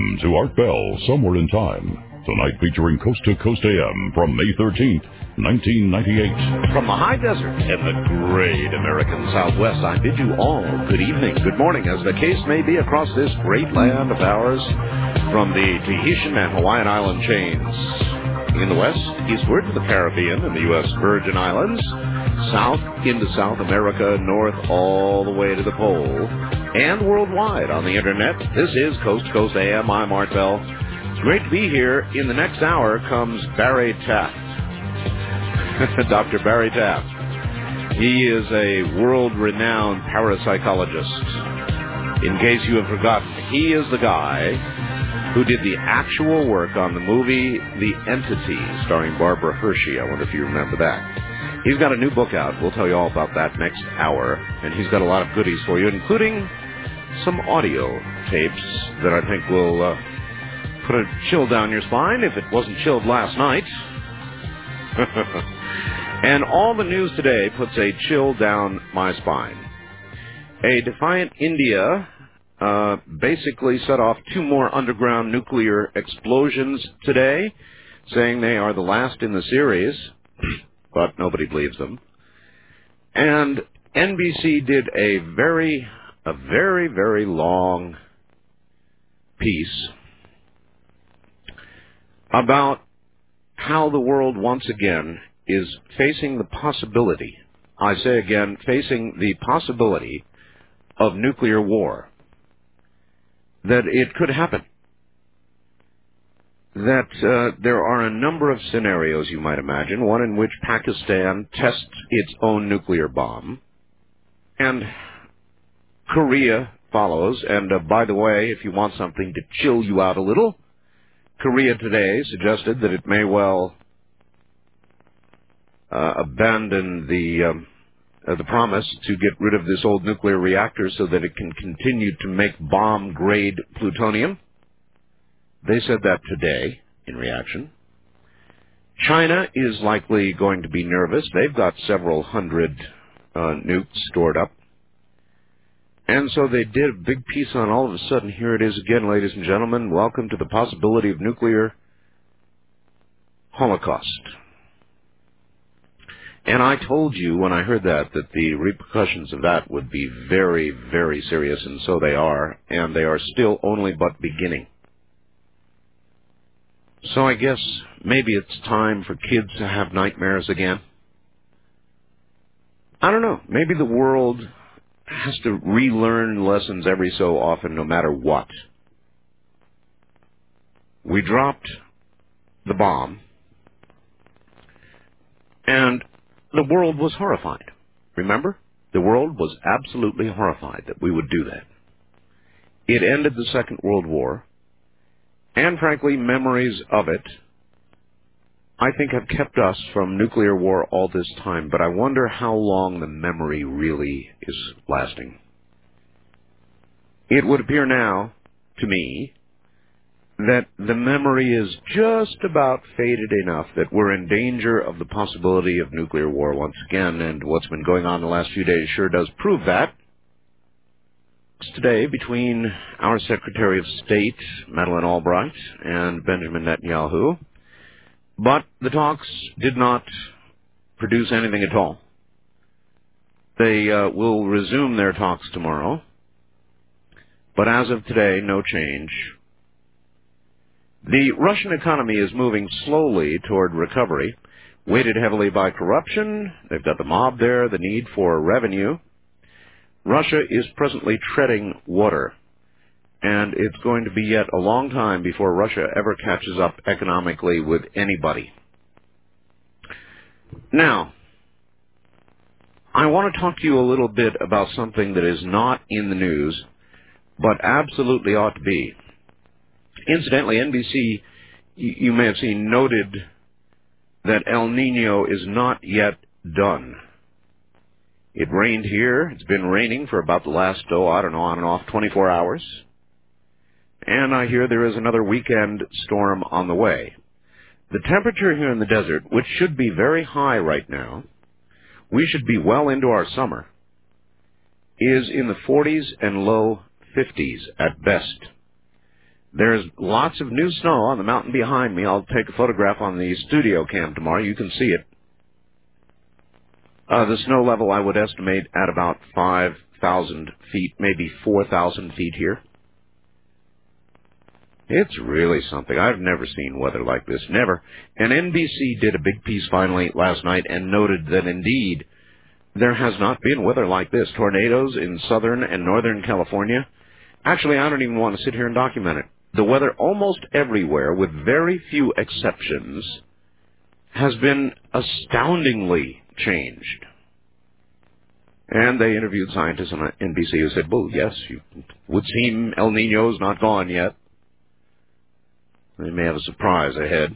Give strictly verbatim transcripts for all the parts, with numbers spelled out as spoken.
Welcome to Art Bell, Somewhere in Time. Tonight featuring Coast to Coast A M from May thirteenth, nineteen ninety-eight. From the high desert in the great American Southwest, I bid you all good evening, good morning, as the case may be across this great land of ours, from the Tahitian and Hawaiian island chains in the west, eastward to the Caribbean and the U S Virgin Islands, south into South America, north all the way to the pole, and worldwide on the internet. This is Coast to Coast A M. I'm Art Bell. It's great to be here. In the next hour comes Barry Taft. Doctor Barry Taft. He is a world-renowned parapsychologist. In case you have forgotten, he is the guy who did the actual work on the movie The Entity, starring Barbara Hershey. I wonder if you remember that. He's got a new book out. We'll tell you all about that next hour. And he's got a lot of goodies for you, including some audio tapes that I think will uh, put a chill down your spine if it wasn't chilled last night. And all the news today puts a chill down my spine. A defiant India uh, basically set off two more underground nuclear explosions today, saying they are the last in the series, but nobody believes them. And N B C did a very, a very, very long piece about how the world once again is facing the possibility, I say again, facing the possibility of nuclear war. That it could happen. That uh, there are a number of scenarios, you might imagine, one in which Pakistan tests its own nuclear bomb, and Korea follows. And uh, by the way, if you want something to chill you out a little, Korea today suggested that it may well uh, abandon the um, uh, the promise to get rid of this old nuclear reactor so that it can continue to make bomb-grade plutonium. They said that today in reaction. China is likely going to be nervous. They've got several hundred uh, nukes stored up. And so they did a big piece on all of a sudden. Here it is again, ladies and gentlemen. Welcome to the possibility of nuclear holocaust. And I told you when I heard that that the repercussions of that would be very, very serious, and so they are. And they are still only but beginning. So I guess maybe it's time for kids to have nightmares again. I don't know. Maybe the world has to relearn lessons every so often, no matter what. We dropped the bomb, and the world was horrified. Remember? The world was absolutely horrified that we would do that. It ended the Second World War, and frankly, memories of it, I think, have kept us from nuclear war all this time, but I wonder how long the memory really is lasting. It would appear now, to me, that the memory is just about faded enough that we're in danger of the possibility of nuclear war once again, and what's been going on the last few days sure does prove that. Today, between our Secretary of State, Madeleine Albright, and Benjamin Netanyahu, but the talks did not produce anything at all. They uh, will resume their talks tomorrow, but as of today, no change. The Russian economy is moving slowly toward recovery, weighted heavily by corruption. They've got the mob there, the need for revenue. Russia is presently treading water, and it's going to be yet a long time before Russia ever catches up economically with anybody. Now, I want to talk to you a little bit about something that is not in the news, but absolutely ought to be. Incidentally, N B C, you may have seen, noted that El Nino is not yet done. It rained here. It's been raining for about the last, oh, I don't know, on and off, twenty-four hours. And I hear there is another weekend storm on the way. The temperature here in the desert, which should be very high right now, we should be well into our summer, is in the forties and low fifties at best. There's lots of new snow on the mountain behind me. I'll take a photograph on the studio cam tomorrow. You can see it. Uh, the snow level I would estimate at about five thousand feet, maybe four thousand feet here. It's really something. I've never seen weather like this, never. And N B C did a big piece finally last night and noted that indeed there has not been weather like this. Tornadoes in southern and northern California. Actually, I don't even want to sit here and document it. The weather almost everywhere, with very few exceptions, has been astoundingly changed. And they interviewed scientists on N B C who said, well, yes, you would seem El Niño's not gone yet. They may have a surprise ahead.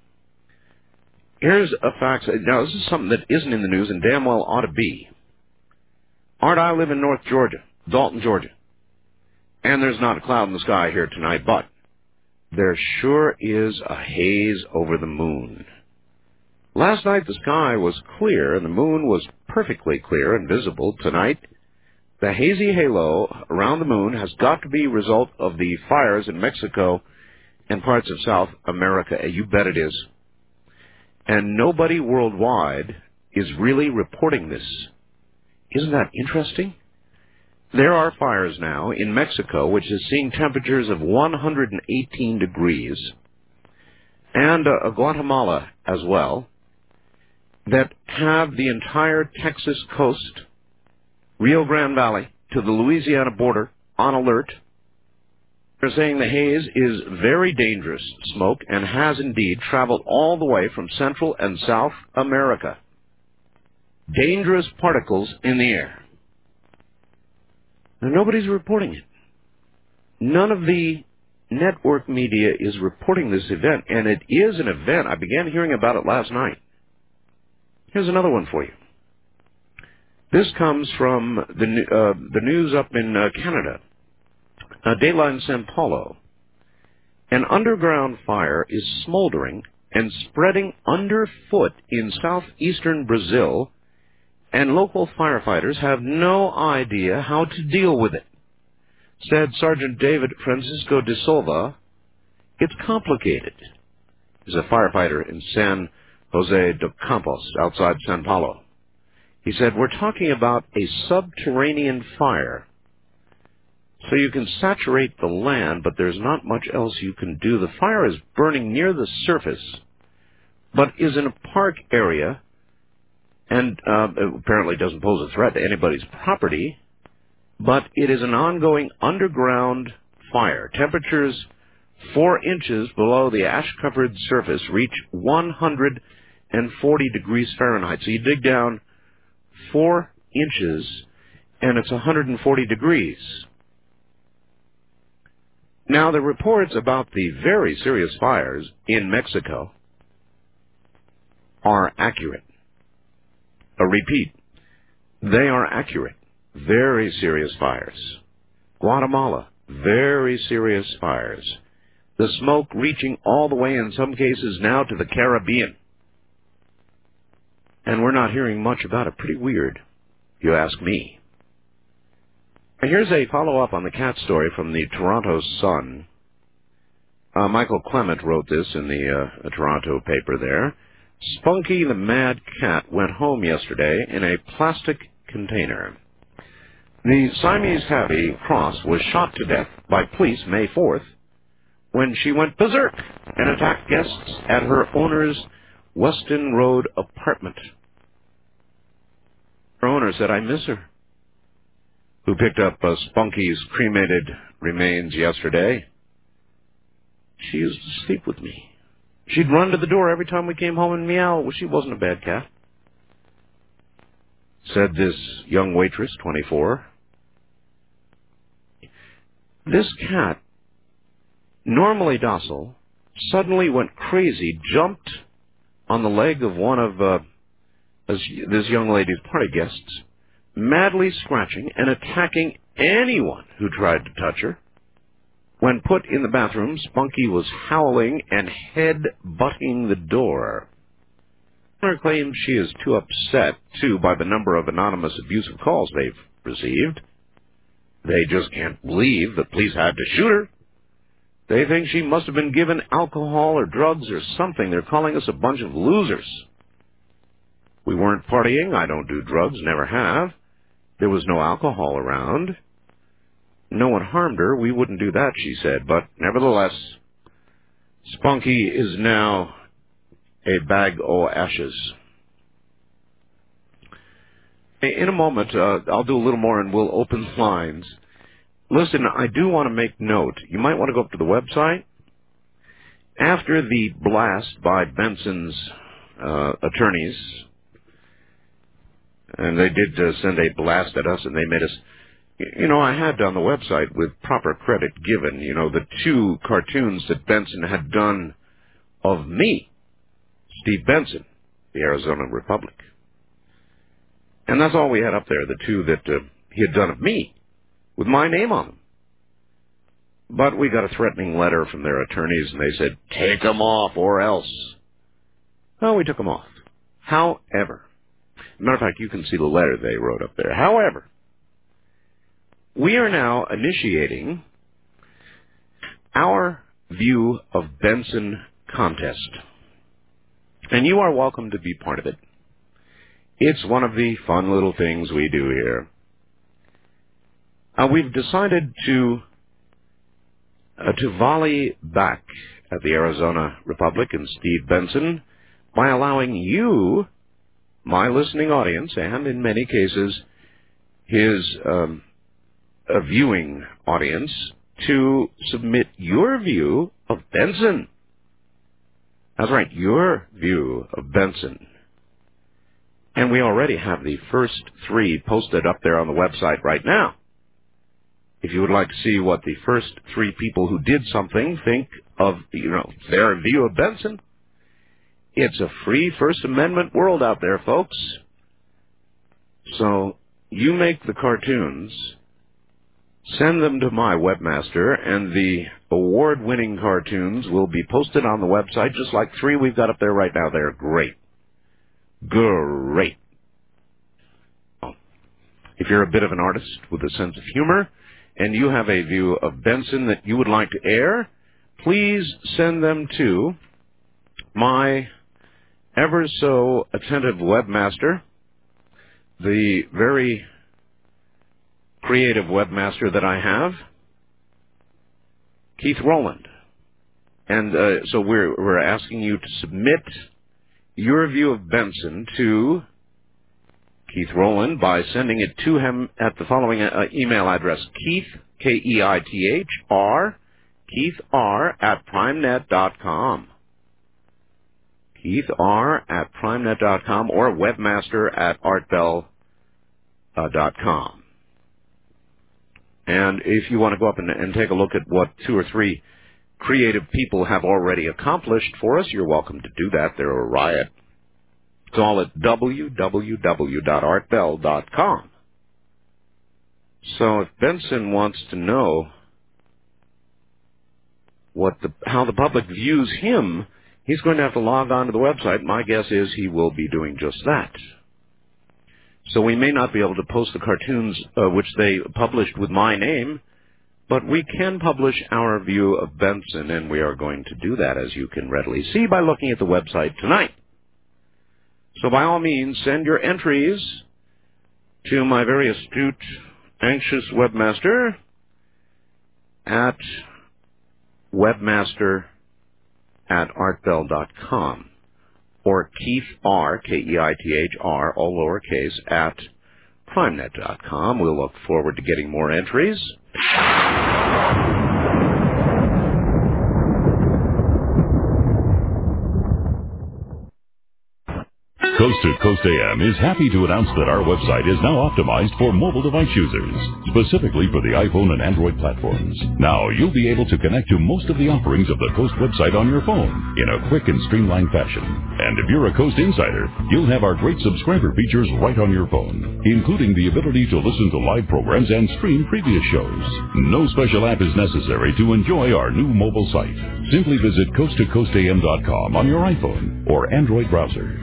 Here's a fact. Now, this is something that isn't in the news and damn well ought to be. Art, I live in North Georgia, Dalton, Georgia. And there's not a cloud in the sky here tonight, but there sure is a haze over the moon. Last night the sky was clear and the moon was perfectly clear and visible. Tonight, the hazy halo around the moon has got to be a result of the fires in Mexico and parts of South America. You bet it is. And nobody worldwide is really reporting this. Isn't that interesting? There are fires now in Mexico, which is seeing temperatures of one hundred eighteen degrees, and uh, Guatemala as well, that have the entire Texas coast, Rio Grande Valley, to the Louisiana border on alert. They're saying the haze is very dangerous smoke and has indeed traveled all the way from Central and South America. Dangerous particles in the air. Now, nobody's reporting it. None of the network media is reporting this event, and it is an event. I began hearing about it last night. Here's another one for you. This comes from the, uh, the news up in uh, Canada. Uh, Dayline Sao Paulo. An underground fire is smoldering and spreading underfoot in southeastern Brazil, and local firefighters have no idea how to deal with it. Said Sergeant David Francisco de Silva, it's complicated. He's a firefighter in San Jose de Campos, outside Sao Paulo. He said, we're talking about a subterranean fire. So you can saturate the land, but there's not much else you can do. The fire is burning near the surface, but is in a park area, and uh, apparently doesn't pose a threat to anybody's property, but it is an ongoing underground fire. Temperatures four inches below the ash-covered surface reach one hundred forty degrees Fahrenheit. So you dig down four inches, and it's one hundred forty degrees. Now, the reports about the very serious fires in Mexico are accurate. A repeat, they are accurate. Very serious fires. Guatemala, very serious fires. The smoke reaching all the way, in some cases, now to the Caribbean. And we're not hearing much about it. Pretty weird, if you ask me. Here's a follow-up on the cat story from the Toronto Sun. Uh, Michael Clement wrote this in the uh, Toronto paper there. Spunky the mad cat went home yesterday in a plastic container. The Siamese tabby Cross was shot to death by police May fourth when she went berserk and attacked guests at her owner's Weston Road apartment. Her owner said, I miss her. Who picked up uh, Spunky's cremated remains yesterday. She used to sleep with me. She'd run to the door every time we came home and meow. Well, she wasn't a bad cat. Said this young waitress, twenty-four. This cat, normally docile, suddenly went crazy, jumped on the leg of one of uh, this young lady's party guests, madly scratching and attacking anyone who tried to touch her. When put in the bathroom, Spunky was howling and head-butting the door. Her claims she is too upset, too, by the number of anonymous abusive calls they've received. They just can't believe the police had to shoot her. They think she must have been given alcohol or drugs or something. They're calling us a bunch of losers. We weren't partying. I don't do drugs, never have. There was no alcohol around. No one harmed her. We wouldn't do that, she said. But nevertheless, Spunky is now a bag o' ashes. In a moment, uh, I'll do a little more and we'll open lines. Listen, I do want to make note. You might want to go up to the website. After the blast by Benson's uh, attorneys, and they did uh, send a blast at us, and they made us, you know, I had on the website, with proper credit given, you know, the two cartoons that Benson had done of me, Steve Benson, the Arizona Republic. And that's all we had up there, the two that uh, he had done of me, with my name on them. But we got a threatening letter from their attorneys, and they said, take them off or else. Well, we took them off. However, matter of fact, you can see the letter they wrote up there. However, we are now initiating our View of Benson contest. And you are welcome to be part of it. It's one of the fun little things we do here. Uh, we've decided to uh, to volley back at the Arizona Republic and Steve Benson by allowing you, my listening audience, and in many cases his um, a viewing audience, to submit your view of Benson. That's right, your view of Benson. And we already have the first three posted up there on the website right now. If you would like to see what the first three people who did something think of, you know, their view of Benson, it's a free First Amendment world out there, folks. So you make the cartoons, send them to my webmaster, and the award-winning cartoons will be posted on the website, just like three we've got up there right now. They're great. Great. If you're a bit of an artist with a sense of humor, and you have a view of Benson that you would like to air, please send them to my ever so attentive webmaster, the very creative webmaster that I have, Keith Rowland. And uh, so we're we're asking you to submit your view of Benson to Keith Rowland by sending it to him at the following uh, email address: Keith, K E I T H, R, Keith R, at primenet dot com. Keith R, at primenet dot com, or webmaster at artbell dot com. And if you want to go up and, and take a look at what two or three creative people have already accomplished for us, you're welcome to do that. They're a riot. It's all at w w w dot artbell dot com. So if Benson wants to know what the how the public views him, he's going to have to log on to the website. My guess is he will be doing just that. So we may not be able to post the cartoons uh, which they published with my name, but we can publish our view of Benson, and we are going to do that, as you can readily see by looking at the website tonight. So by all means, send your entries to my very astute, anxious webmaster at webmaster at artbell dot com, or Keith R, K E I T H R, all lowercase, at primenet dot com. We'll look forward to getting more entries. Coast to Coast A M is happy to announce that our website is now optimized for mobile device users, specifically for the iPhone and Android platforms. Now you'll be able to connect to most of the offerings of the Coast website on your phone in a quick and streamlined fashion. And if you're a Coast insider, you'll have our great subscriber features right on your phone, including the ability to listen to live programs and stream previous shows. No special app is necessary to enjoy our new mobile site. Simply visit coast to coast a m dot com on your iPhone or Android browser.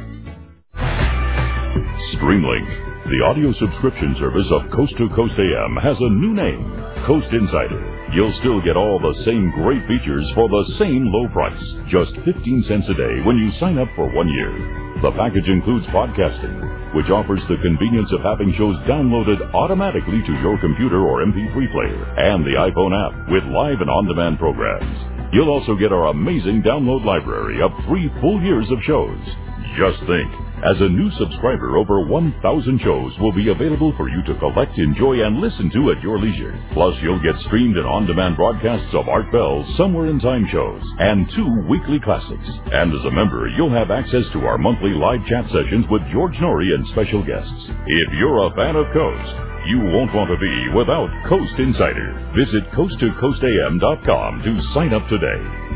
Streamlink, the audio subscription service of Coast to Coast A M, has a new name, Coast Insider. You'll still get all the same great features for the same low price, just fifteen cents a day when you sign up for one year. The package includes podcasting, which offers the convenience of having shows downloaded automatically to your computer or M P three player, and the iPhone app with live and on-demand programs. You'll also get our amazing download library of three full years of shows. Just think, as a new subscriber, over one thousand shows will be available for you to collect, enjoy, and listen to at your leisure. Plus, you'll get streamed and on-demand broadcasts of Art Bell's Somewhere in Time shows and two weekly classics. And as a member, you'll have access to our monthly live chat sessions with George Norrie and special guests. If you're a fan of Coast, you won't want to be without Coast Insider. Visit coast to coast a m dot com to sign up today.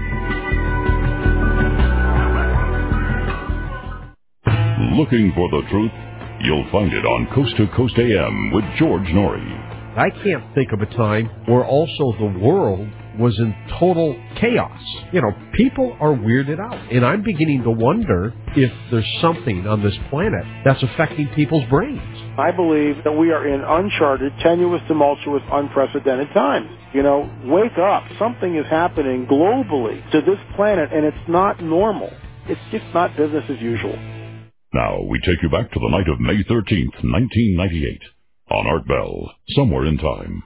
Looking for the truth? You'll find it on Coast to Coast A M with George Norrie. I can't think of a time where also the world was in total chaos. You know, people are weirded out. And I'm beginning to wonder if there's something on this planet that's affecting people's brains. I believe that we are in uncharted, tenuous, tumultuous, unprecedented times. You know, wake up. Something is happening globally to this planet, and it's not normal. It's just not business as usual. Now, we take you back to the night of May thirteenth, nineteen ninety-eight, on Art Bell, Somewhere in Time.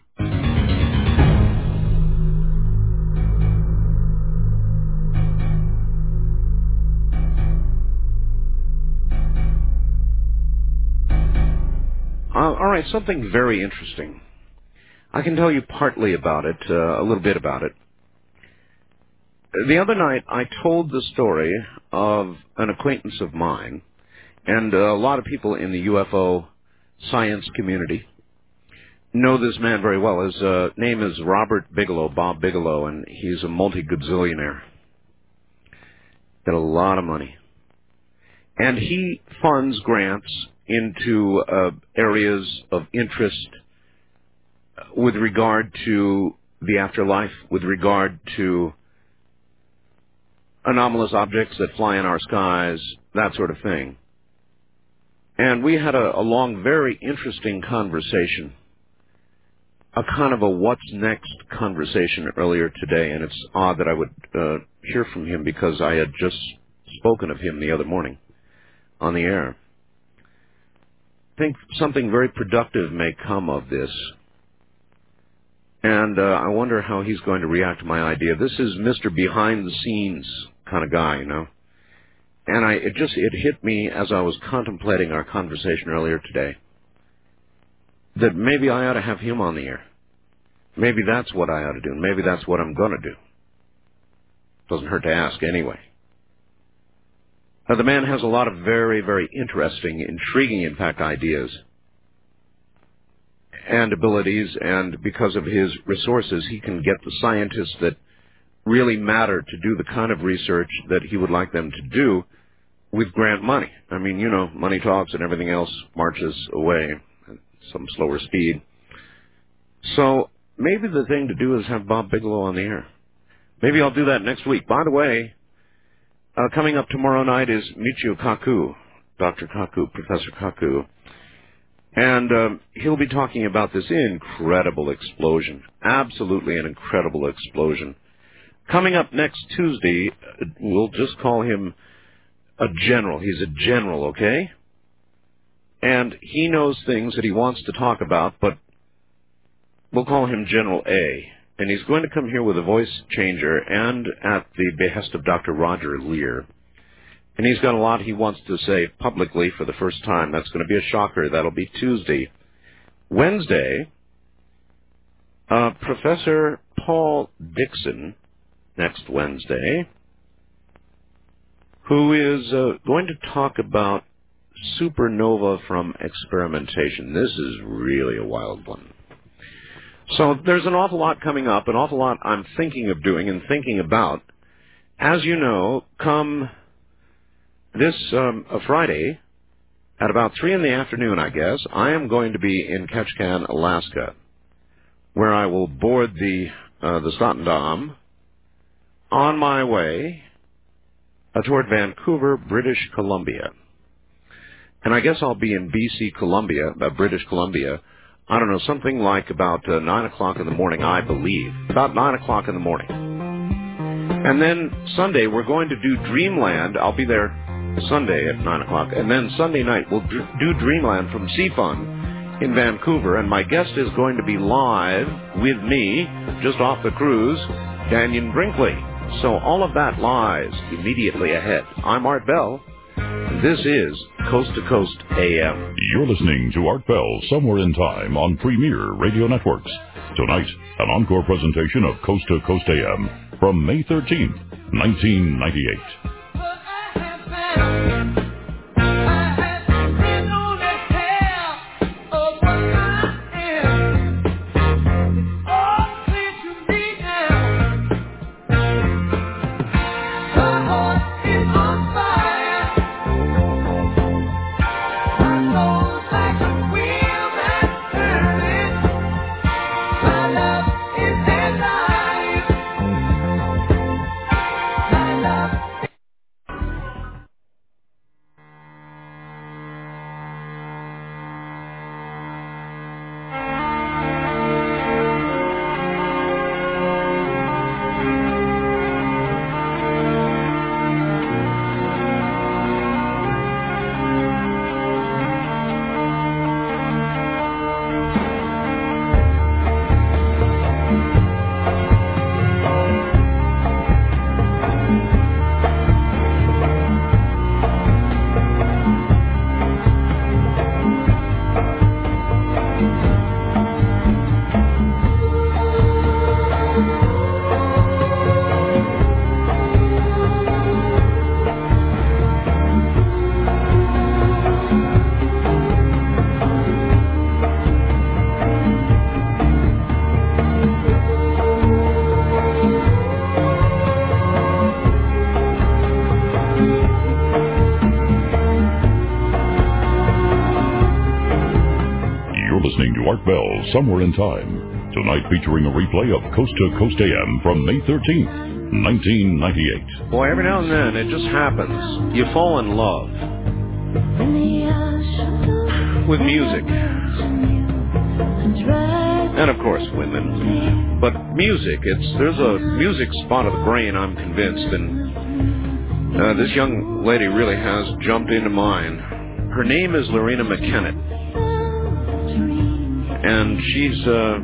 Uh, all right, something very interesting. I can tell you partly about it, uh, a little bit about it. The other night, I told the story of an acquaintance of mine, and uh, a lot of people in the U F O science community know this man very well. His uh, name is Robert Bigelow, Bob Bigelow, and he's a multi-gazillionaire. Got a lot of money. And he funds grants into uh, areas of interest with regard to the afterlife, with regard to anomalous objects that fly in our skies, that sort of thing. And we had a, a long, very interesting conversation, a kind of a what's next conversation earlier today, and it's odd that I would uh, hear from him because I had just spoken of him the other morning on the air. I think something very productive may come of this, and uh, I wonder how he's going to react to my idea. This is Mister Behind-the-Scenes kind of guy, you know. And I, it just, it hit me as I was contemplating our conversation earlier today that maybe I ought to have him on the air. Maybe that's what I ought to do. Maybe that's what I'm going to do. Doesn't hurt to ask anyway. Now, the man has a lot of very, very interesting, intriguing, in fact, ideas and abilities, and because of his resources, he can get the scientists that really matter to do the kind of research that he would like them to do with grant money. I mean, you know, money talks and everything else marches away at some slower speed. So maybe the thing to do is have Bob Bigelow on the air. Maybe I'll do that next week. By the way, uh, coming up tomorrow night is Michio Kaku, Doctor Kaku, Professor Kaku. And um, he'll be talking about this incredible explosion, absolutely an incredible explosion. Coming up next Tuesday, we'll just call him a general. He's a general, okay? And he knows things that he wants to talk about, but we'll call him General A. And he's going to come here with a voice changer and at the behest of Doctor Roger Lear. And he's got a lot he wants to say publicly for the first time. That's going to be a shocker. That'll be Tuesday. Wednesday, uh, Professor Paul Dixon, next Wednesday, who is uh, going to talk about supernova from experimentation. This is really a wild one. So there's an awful lot coming up, an awful lot I'm thinking of doing and thinking about. As you know, come this um, a Friday at about three in the afternoon, I guess, I am going to be in Ketchikan, Alaska, where I will board the uh, the Statendam on my way uh, toward Vancouver, British Columbia. And I guess I'll be in B C Columbia, uh, British Columbia, I don't know, something like about uh, nine o'clock in the morning, I believe. About nine o'clock in the morning. And then Sunday, we're going to do Dreamland. I'll be there Sunday at nine o'clock. And then Sunday night, we'll do Dreamland from Seafun in Vancouver. And my guest is going to be live with me, just off the cruise, Dannion Brinkley. So all of that lies immediately ahead. I'm Art Bell. This is Coast to Coast A M. You're listening to Art Bell Somewhere in Time on Premier Radio Networks. Tonight, an encore presentation of Coast to Coast A M from May thirteenth, nineteen ninety-eight. Somewhere in Time, tonight featuring a replay of Coast to Coast A M from May thirteenth, nineteen ninety-eight. Boy, every now and then it just happens. You fall in love with music. And of course women. But music, it's there's a music spot of the brain, I'm convinced, and uh, this young lady really has jumped into mine. Her name is Loreena McKennitt. And she's uh,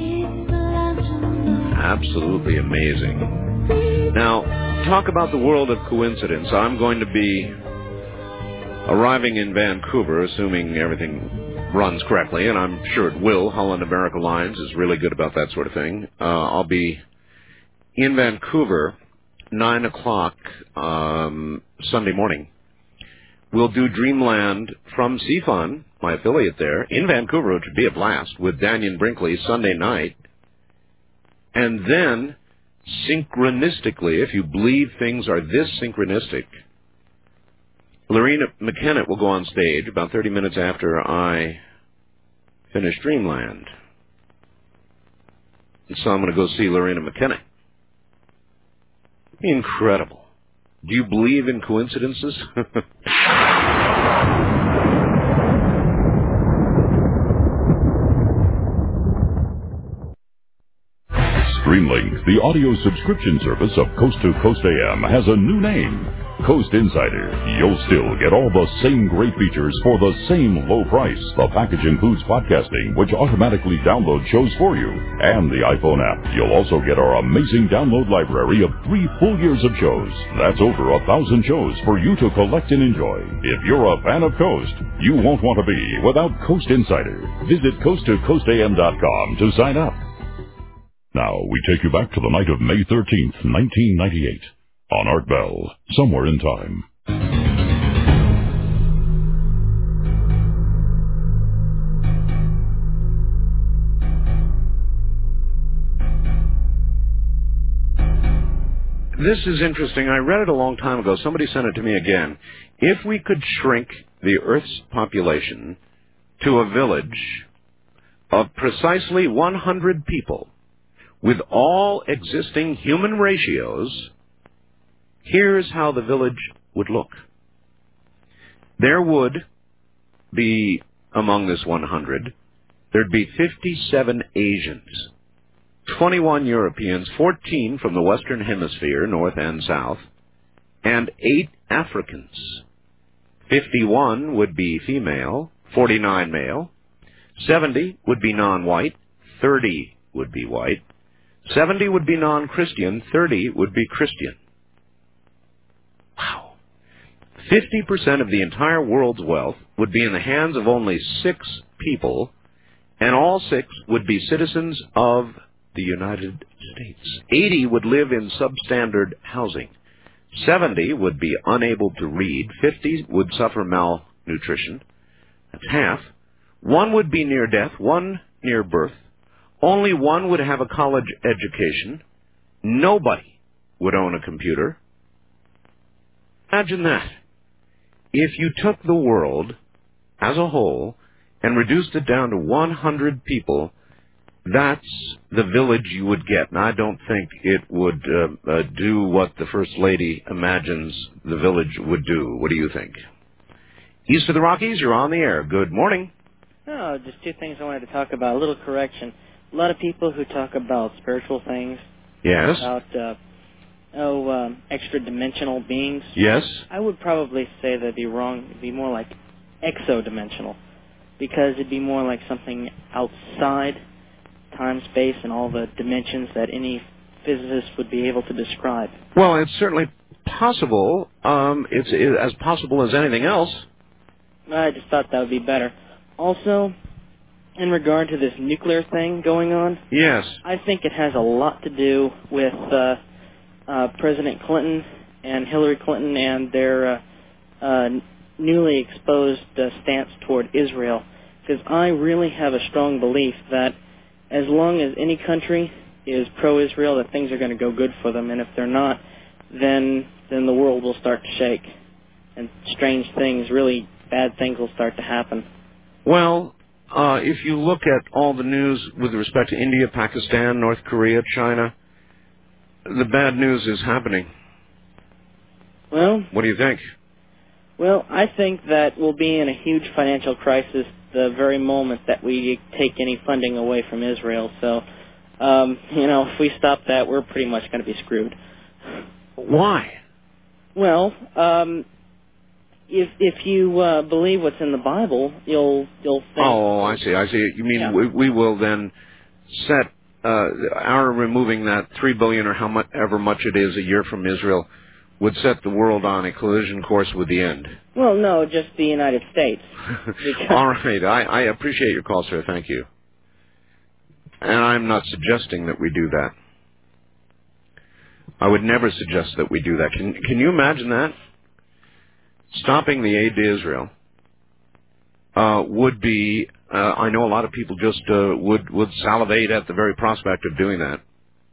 absolutely amazing. Now, talk about the world of coincidence. I'm going to be arriving in Vancouver, assuming everything runs correctly, and I'm sure it will. Holland America Lines is really good about that sort of thing. Uh, I'll be in Vancouver, nine o'clock um, Sunday morning. We'll do Dreamland from Seafun, my affiliate there, in Vancouver, which would be a blast, with Dannion Brinkley Sunday night. And then, synchronistically, if you believe things are this synchronistic, Loreena McKennitt will go on stage about thirty minutes after I finish Dreamland. And so I'm going to go see Loreena McKennitt. Incredible. Do you believe in coincidences? Streamlink, the audio subscription service of Coast to Coast A M, has a new name, Coast Insider. You'll still get all the same great features for the same low price. The package includes podcasting, which automatically downloads shows for you, and the iPhone app. You'll also get our amazing download library of three full years of shows. That's over a thousand shows for you to collect and enjoy. If you're a fan of Coast, you won't want to be without Coast Insider. Visit coast to coast a m dot com to sign up. Now, we take you back to the night of May thirteenth, nineteen ninety-eight, on Art Bell, Somewhere in Time. This is interesting. I read it a long time ago. Somebody sent it to me again. If we could shrink the Earth's population to a village of precisely one hundred people, with all existing human ratios, here's how the village would look. There would be, among this one hundred, there'd be fifty-seven Asians, twenty-one Europeans, fourteen from the Western Hemisphere, North and South, and eight Africans. fifty-one would be female, forty-nine male, seventy would be non-white, thirty would be white, seventy would be non-Christian, thirty would be Christian. Wow. fifty percent of the entire world's wealth would be in the hands of only six people, and all six would be citizens of the United States. eighty would live in substandard housing. seventy would be unable to read. fifty would suffer malnutrition. That's half. One would be near death, one near birth. Only one would have a college education. Nobody would own a computer. Imagine that. If you took the world as a whole and reduced it down to one hundred people, that's the village you would get. And I don't think it would uh, uh, do what the First Lady imagines the village would do. What do you think? East of the Rockies, you're on the air. Good morning. Oh, just two things I wanted to talk about. A little correction. A lot of people who talk about spiritual things, Yes. about uh, oh um, extra-dimensional beings. Yes. I would probably say that'd be wrong. It'd be more like exodimensional, because it'd be more like something outside time, space, and all the dimensions that any physicist would be able to describe. Well, it's certainly possible. Um, it's, it's as possible as anything else. I just thought that would be better. Also, in regard to this nuclear thing going on, Yes. I think it has a lot to do with uh, uh, President Clinton and Hillary Clinton and their uh, uh, newly exposed uh, stance toward Israel. Because I really have a strong belief that as long as any country is pro-Israel, that things are going to go good for them. And if they're not, then then the world will start to shake. And strange things, really bad things will start to happen. Well, uh, if you look at all the news with respect to India, Pakistan, North Korea, China, the bad news is happening. Well, What do you think? well, I think that we'll be in a huge financial crisis the very moment that we take any funding away from Israel. So, um, you know, if we stop that, we're pretty much going to be screwed. Why? Well, um, if if you uh, believe what's in the Bible, you'll you'll think. Oh, I see. I see. You mean Yeah. we, we will then set uh, our removing that three billion or how much ever much it is a year from Israel would set the world on a collision course with the end. Well, no, just the United States. All right. I, I appreciate your call, sir. Thank you. And I'm not suggesting that we do that. I would never suggest that we do that. Can Can you imagine that? Stopping the aid to Israel uh, would be, uh, I know a lot of people just uh, would, would salivate at the very prospect of doing that.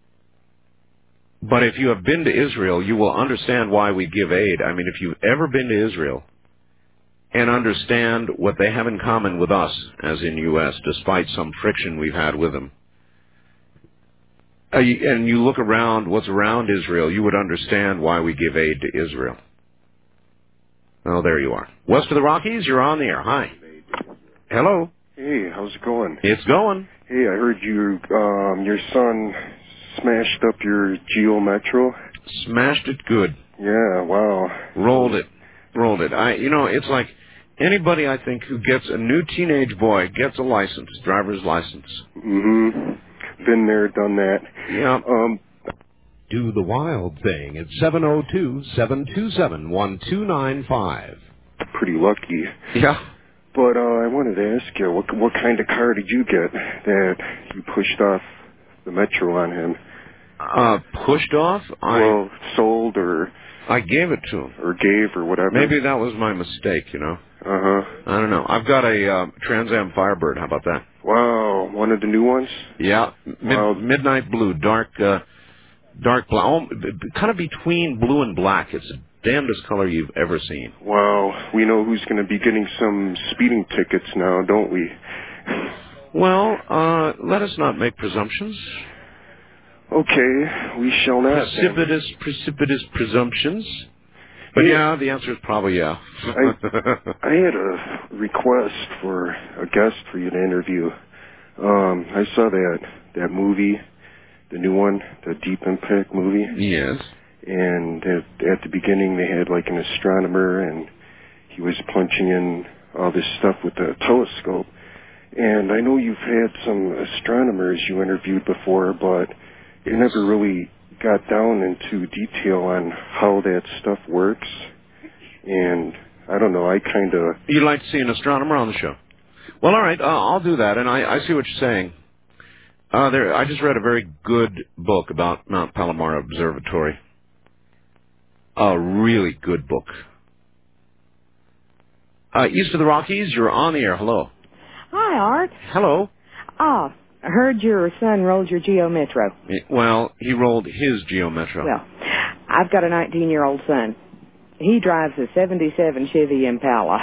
But if you have been to Israel, you will understand why we give aid. I mean, if you've ever been to Israel and understand what they have in common with us, as in U S, despite some friction we've had with them, uh, you, and you look around what's around Israel, you would understand why we give aid to Israel. Oh, there you are. West of the Rockies, you're on the air. Hi. Hello. Hey, how's it going? It's going. Hey, I heard you, um, your son smashed up your Geo Metro. Smashed it good. Yeah, wow. Rolled it. Rolled it. I, you know, it's like anybody, I think, who gets a new teenage boy gets a license, driver's license. Mm-hmm. Been there, done that. Yeah. Um, Do the wild thing at seven oh two, seven two seven, one two nine five. pretty lucky. Yeah. But uh, I wanted to ask you, what what kind of car did you get that you pushed off the Metro on him? Uh, pushed off? I Well, sold or I gave it to him. or gave or whatever. Maybe that was my mistake, you know. Uh-huh. I don't know. I've got a uh, Trans Am Firebird. How about that? Wow, one of the new ones? Yeah. Mid- Wow. midnight blue, dark, uh, dark black. Oh, b- b- kind of between blue and black. It's the damnedest color you've ever seen. Wow, we know who's going to be getting some speeding tickets now, don't we? Well, uh, let us not make presumptions. Okay, we shall not. then. Precipitous, precipitous presumptions. But Yeah. yeah, the answer is probably yeah. I, I had a request for a guest for you to interview. Um, I saw that that movie, the new one, the Deep Impact movie. Yes. And at, at the beginning, they had like an astronomer, and he was punching in all this stuff with the telescope. And I know you've had some astronomers you interviewed before, but you never really got down into detail on how that stuff works. And I don't know, I kind of... You'd like to see an astronomer on the show? Well, all right, uh, I'll do that, and I, I see what you're saying. Uh, there, I just read a very good book about Mount Palomar Observatory. A really good book. Uh, east of the Rockies, you're on the air. Hello. Hi, Art. Hello. Oh, I heard your son rolled your Geo Metro. Well, he rolled his Geo Metro. Well, I've got a nineteen-year-old son. He drives a seventy-seven Chevy Impala.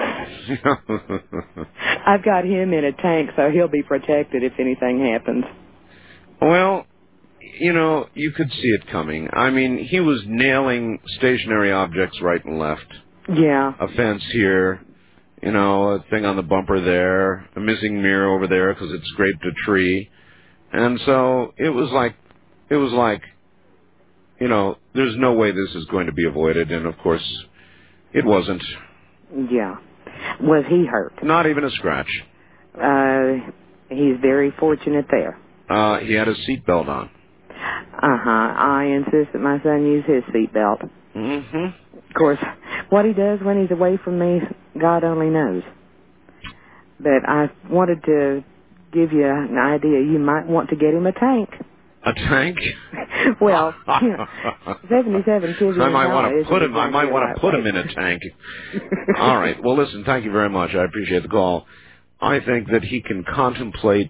I've got him in a tank, so he'll be protected if anything happens. Well, you know, you could see it coming. I mean, he was nailing stationary objects right and left. Yeah. A fence here, you know, a thing on the bumper there, a missing mirror over there because it scraped a tree. And so it was like, it was like, you know, there's no way this is going to be avoided. And, of course, it wasn't. Yeah. Was he hurt? Not even a scratch. Uh, he's very fortunate there. Uh, he had his seatbelt on. Uh-huh. I insist that my son use his seatbelt. Mm-hmm. Of course, what he does when he's away from me, God only knows. But I wanted to give you an idea. You might want to get him a tank. A tank? Well, you know, seventy-seven Chevy I might want to put him. I might want to put way. him in a tank. All right. Well, listen. Thank you very much. I appreciate the call. I think that he can contemplate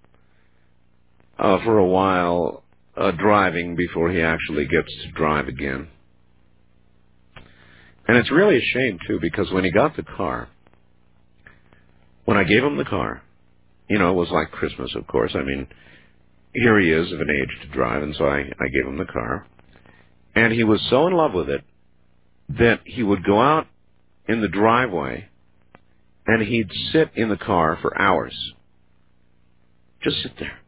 uh, for a while uh, driving before he actually gets to drive again. And it's really a shame too, because when he got the car, when I gave him the car, you know, it was like Christmas, of course. I mean, here he is of an age to drive, and so I, I gave him the car. And he was so in love with it that he would go out in the driveway and he'd sit in the car for hours. Just sit there.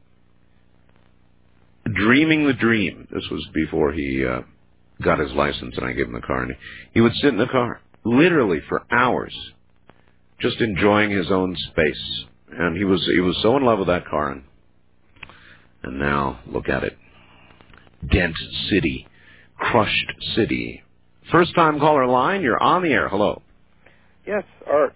Dreaming the dream. This was before he uh, got his license and I gave him the car. And he would sit in the car, literally for hours, just enjoying his own space. And he was he was so in love with that car. And, and now, look at it. Dent City. Crushed City. First time caller line, you're on the air. Hello. Yes, Art.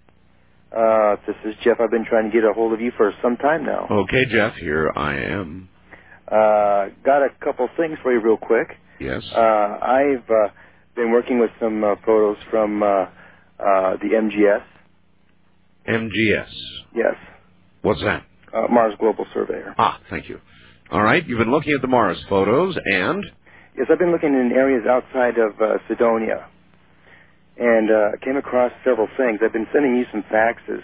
Uh, this is Jeff. I've been trying to get a hold of you for some time now. Okay, Jeff, here I am. Uh, got a couple things for you real quick. Yes. Uh, I've uh, been working with some uh, photos from uh, uh, the M G S. M G S. Yes. What's that? Uh, Mars Global Surveyor. Ah, thank you. All right, you've been looking at the Mars photos, and? Yes, I've been looking in areas outside of uh, Cydonia, and uh, came across several things. I've been sending you some faxes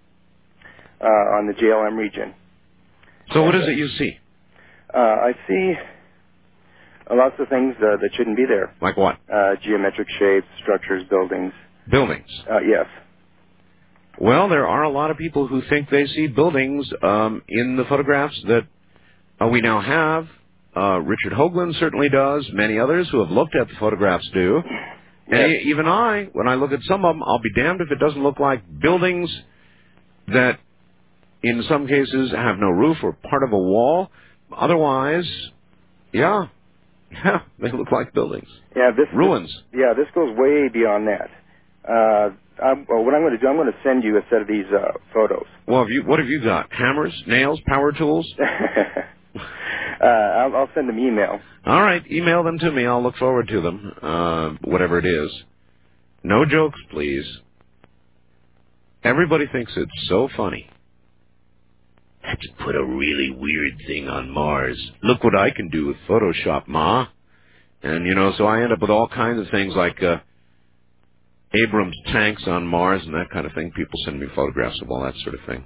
uh, on the J L M region. So what is it you see? Uh, I see uh, lots of things uh, that shouldn't be there. Like what? Uh, geometric shapes, structures, buildings. Buildings? Uh, yes. Well, there are a lot of people who think they see buildings um, in the photographs that uh, we now have. Uh, Richard Hoagland certainly does. Many others who have looked at the photographs do. Yes. And even I, when I look at some of them, I'll be damned if it doesn't look like buildings that, in some cases, have no roof or part of a wall. Otherwise, yeah, yeah, they look like buildings. Yeah, this ruins. This, yeah, this goes way beyond that. Uh, I'm, well, what I'm going to do, I'm going to send you a set of these uh, photos. Well, have you, what have you got? Hammers, nails, power tools? uh, I'll, I'll send them email. All right, email them to me. I'll look forward to them, uh, whatever it is. No jokes, please. Everybody thinks it's so funny. Let's put a really weird thing on Mars. Look what I can do with Photoshop, Ma. And, you know, so I end up with all kinds of things like uh, Abrams tanks on Mars and that kind of thing. People send me photographs of all that sort of thing.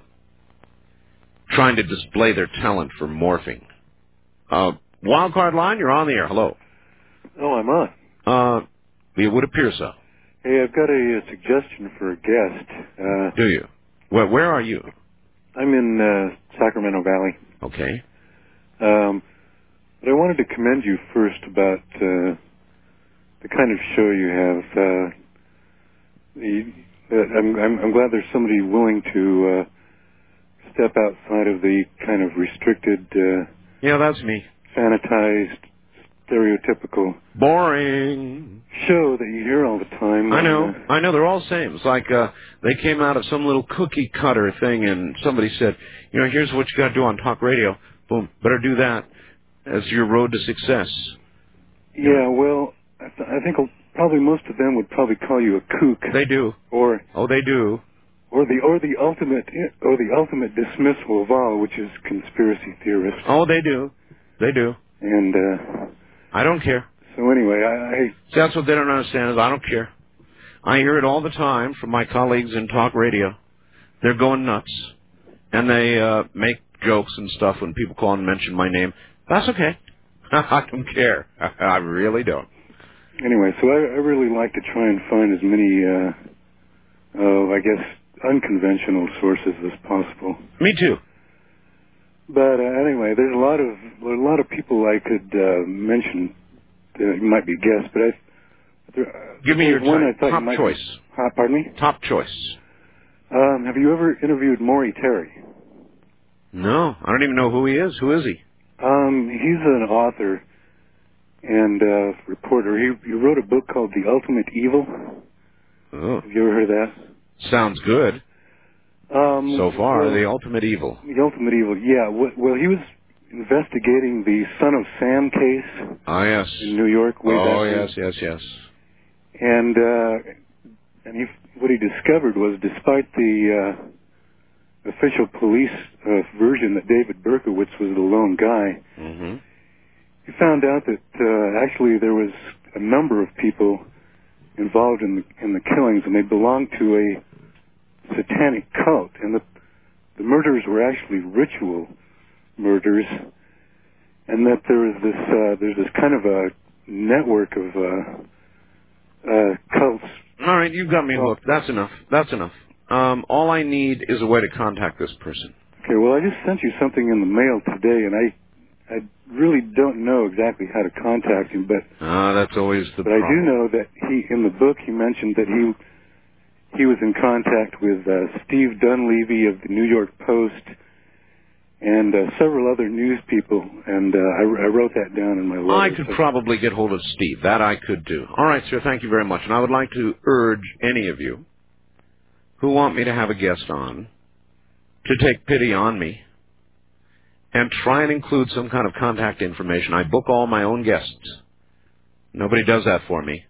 Trying to display their talent for morphing. Uh, wildcard line, you're on the air. Hello. Oh, I'm on. Uh, it would appear so. Hey, I've got a, a suggestion for a guest. Uh, Do you? Well, where are you? I'm in uh, Sacramento Valley. Okay. Um, but I wanted to commend you first about uh, the kind of show you have. Uh, the, uh, I'm, I'm, I'm glad there's somebody willing to uh, step outside of the kind of restricted, uh, yeah, that's me, sanitized, stereotypical, boring show that you hear all the time. I know, uh, I know. They're all the same. It's like uh, they came out of some little cookie cutter thing, and somebody said, you know, here's what you got to do on talk radio. Boom, better do that as your road to success. Yeah, well, I, th- I think probably most of them would probably call you a kook. They do. Or oh, they do. Or the or the ultimate or the ultimate dismissal of all, which is conspiracy theorists. Oh, they do. They do. And uh, I don't care. So anyway, I, I See, that's what they don't understand is I don't care. I hear it all the time from my colleagues in talk radio. They're going nuts, and they uh, make jokes and stuff when people call and mention my name. That's okay. I don't care. I really don't. Anyway, so I, I really like to try and find as many, uh, uh, I guess, unconventional sources as possible. Me too. But uh, anyway, there's a lot of a lot of people I could uh, mention that might be guests, but I. There, uh, Give me your one t- I thought top you might choice. Be, uh, pardon me? Top choice. Um, have you ever interviewed Maury Terry? No, I don't even know who he is. Who is he? Um, he's an author and uh, reporter. He, he wrote a book called The Ultimate Evil. Oh. Have you ever heard of that? Sounds good. Um, so far, well, The Ultimate Evil. The Ultimate Evil, yeah. Well, he was investigating the Son of Sam case. Ah, yes. In New York. Way oh, back yes, yes, yes. And uh, and he, what he discovered was, despite the uh, official police uh, version that David Berkowitz was the lone guy, mm-hmm. he found out that uh, actually there was a number of people involved in the in the killings, and they belonged to a satanic cult, and the the murders were actually ritual murders, and that there is this uh, there's this kind of a network of uh, uh, cults. All right, you've got me hooked. That's enough. That's enough. Um, all I need is a way to contact this person. Okay, well, I just sent you something in the mail today, and I I really don't know exactly how to contact him, but ah, that's always the but problem. I do know that he in the book he mentioned that he he was in contact with uh, Steve Dunleavy of the New York Post and uh, several other news people, and uh, I, I wrote that down in my letter. I could so. probably get hold of Steve. That I could do. All right, sir, thank you very much. And I would like to urge any of you who want me to have a guest on to take pity on me and try and include some kind of contact information. I book all my own guests. Nobody does that for me.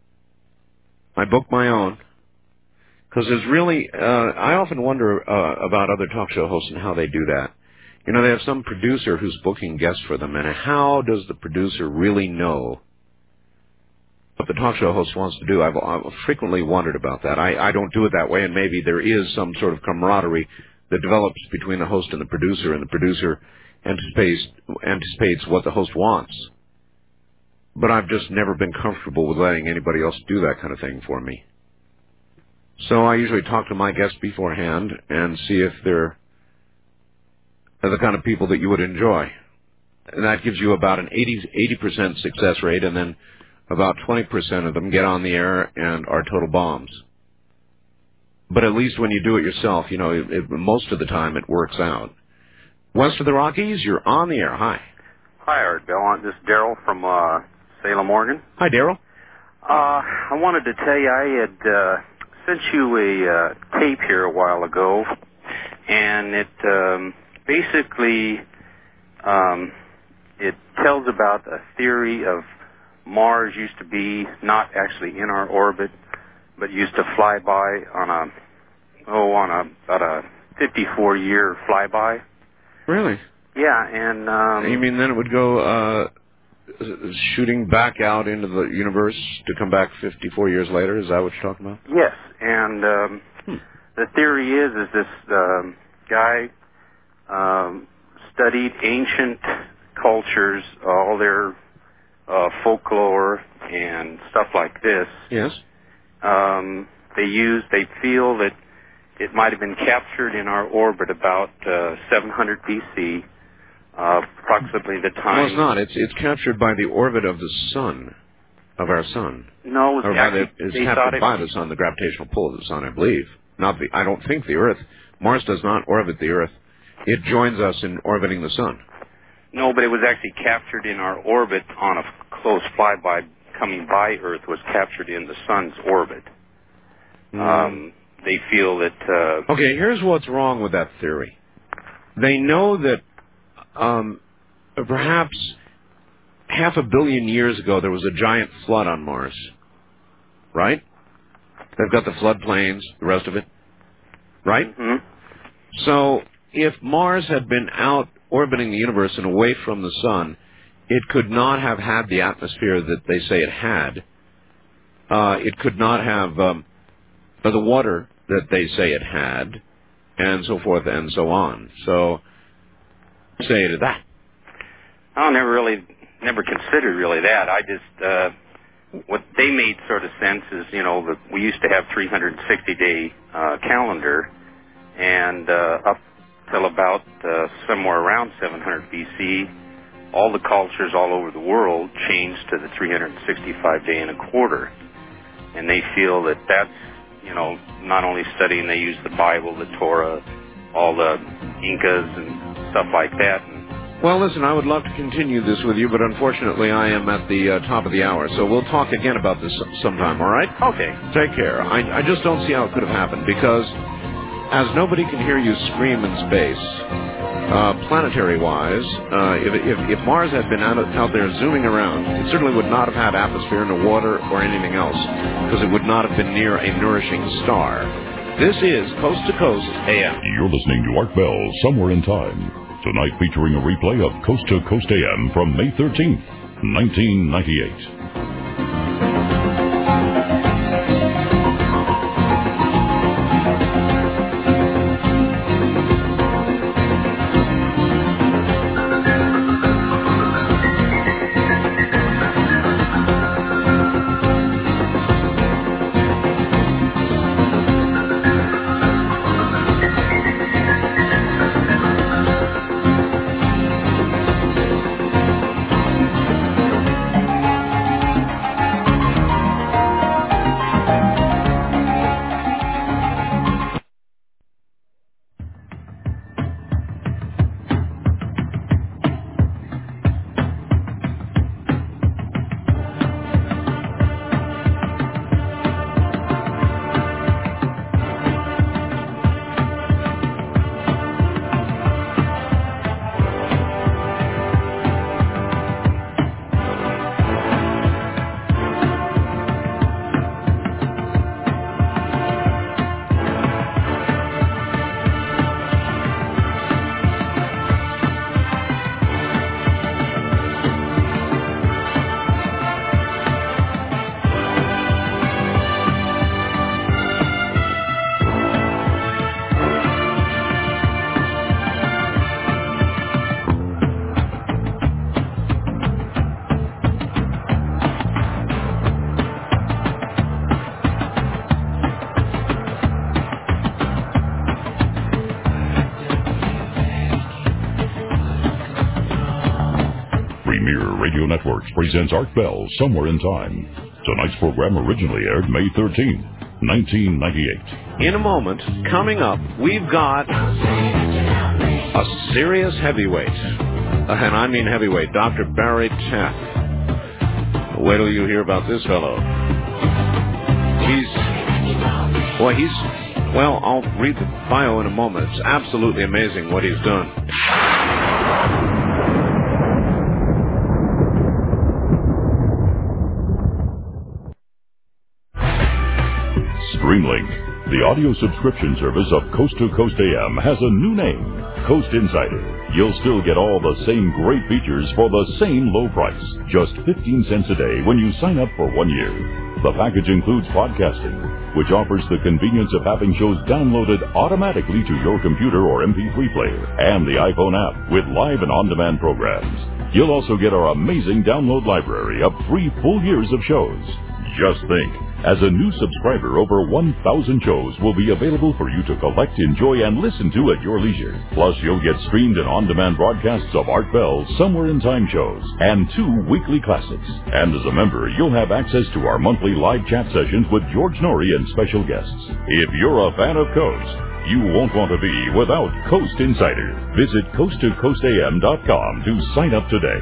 I book my own. Because there's really, uh, I often wonder uh, about other talk show hosts and how they do that. You know, they have some producer who's booking guests for them, and how does the producer really know what the talk show host wants to do? I've, I've frequently wondered about that. I, I don't do it that way, and maybe there is some sort of camaraderie that develops between the host and the producer, and the producer anticipates, anticipates what the host wants. But I've just never been comfortable with letting anybody else do that kind of thing for me. So I usually talk to my guests beforehand and see if they're the kind of people that you would enjoy. And that gives you about an eighty percent success rate, and then about twenty percent of them get on the air and are total bombs. But at least when you do it yourself, you know, it, it, most of the time it works out. West of the Rockies, you're on the air. Hi. Hi, Art Bell. This is Daryl from uh, Salem, Oregon. Hi, Daryl. Uh, I wanted to tell you I had uh, sent you a uh, tape here a while ago, and it um, basically um, it tells about a theory of Mars used to be not actually in our orbit, but used to fly by on a oh on a about a fifty-four year flyby. Really? Yeah, and um, you mean then it would go uh, shooting back out into the universe to come back fifty-four years later? Is that what you're talking about? Yes, and um, hmm. the theory is is this um, guy um, studied ancient cultures, all their uh, folklore and stuff like this. Yes. Um, they use, they feel that it might have been captured in our orbit about uh, seven hundred B C, uh, approximately the time. Well, it's not. It's it's captured by the orbit of the sun, of our sun. No, it was or by the, actually, it's they captured it, by the sun, the gravitational pull of the sun, I believe. Not the. I don't think the Earth. Mars does not orbit the Earth. It joins us in orbiting the sun. No, but it was actually captured in our orbit on a close flyby coming by Earth, was captured in the sun's orbit. Mm. Um, they feel that... Uh, okay, here's what's wrong with that theory. They know that um, perhaps half a billion years ago there was a giant flood on Mars, right? They've got the floodplains, the rest of it, right? Mm-hmm. So if Mars had been out orbiting the universe and away from the sun, it could not have had the atmosphere that they say it had. Uh, it could not have um, the water that they say it had, and so forth and so on. So, say to that. I never really, never considered really that. I just, uh, what they made sort of sense is, you know, that we used to have three hundred sixty day uh, calendar, and uh, up till about uh, somewhere around seven hundred B C, all the cultures all over the world changed to the three hundred sixty-five day and a quarter. And they feel that that's, you know, not only studying, they use the Bible, the Torah, all the Incas and stuff like that. And well, listen, I would love to continue this with you, but unfortunately I am at the uh, top of the hour, so we'll talk again about this sometime, all right? Okay. Take care. I, I just don't see how it could have happened, because as nobody can hear you scream in space, uh, planetary-wise, uh, if, if, if Mars had been out, out there zooming around, it certainly would not have had atmosphere, no water, or anything else, because it would not have been near a nourishing star. This is Coast to Coast A M. You're listening to Art Bell, Somewhere in Time. Tonight featuring a replay of Coast to Coast A M from May thirteenth, nineteen ninety-eight. Networks presents Art Bell, Somewhere in Time. Tonight's program originally aired May thirteenth, nineteen ninety-eight. In a moment, coming up, we've got a serious heavyweight. Uh, and I mean heavyweight, Doctor Barry Taff. Wait till you hear about this fellow. He's, well, he's, well, I'll read the bio in a moment. It's absolutely amazing what he's done. Streamlink, the audio subscription service of Coast to Coast A M, has a new name, Coast Insider. You'll still get all the same great features for the same low price, just fifteen cents a day when you sign up for one year. The package includes podcasting, which offers the convenience of having shows downloaded automatically to your computer or M P three player, and the iPhone app with live and on-demand programs. You'll also get our amazing download library of three full years of shows. Just think, as a new subscriber, over one thousand shows will be available for you to collect, enjoy, and listen to at your leisure. Plus, you'll get streamed and on-demand broadcasts of Art Bell's Somewhere in Time shows and two weekly classics. And as a member, you'll have access to our monthly live chat sessions with George Norrie and special guests. If you're a fan of Coast, you won't want to be without Coast Insider. Visit coast to coast a m dot com to sign up today.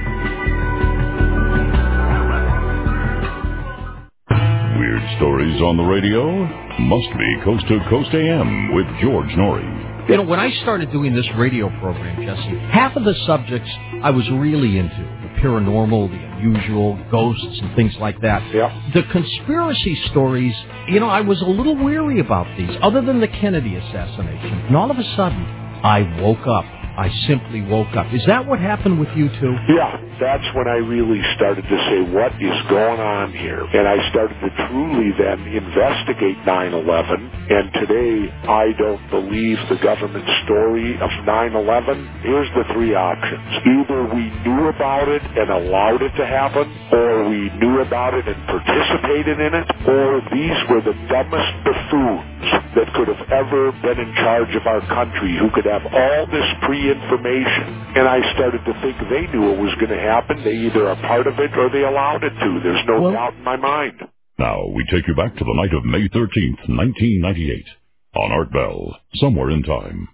Weird stories on the radio? Must be Coast to Coast A M with George Norrie. You know, when I started doing this radio program, Jesse, half of the subjects I was really into. The paranormal, the unusual, ghosts, and things like that. Yeah. The conspiracy stories, you know, I was a little weary about these, other than the Kennedy assassination. And all of a sudden, I woke up. I simply woke up. Is that what happened with you, too? Yeah, that's when I really started to say, what is going on here? And I started to truly then investigate nine eleven. And today, I don't believe the government story of nine eleven. Here's the three options. Either we knew about it and allowed it to happen, or we knew about it and participated in it, or these were the dumbest buffoons that could have ever been in charge of our country, who could have all this pre-information. And I started to think they knew it was going to happen. They either are part of it or they allowed it to. There's no well, doubt in my mind. Now, we take you back to the night of May thirteenth, nineteen ninety-eight, on Art Bell, Somewhere in Time.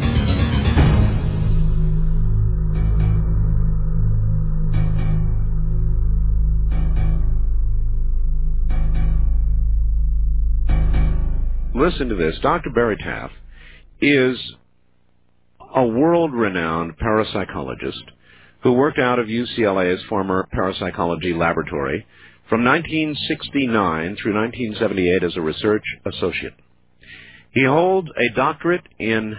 Listen to this. Doctor Barry Taff is a world-renowned parapsychologist who worked out of U C L A's former parapsychology laboratory from nineteen sixty-nine through nineteen seventy-eight as a research associate. He holds a doctorate in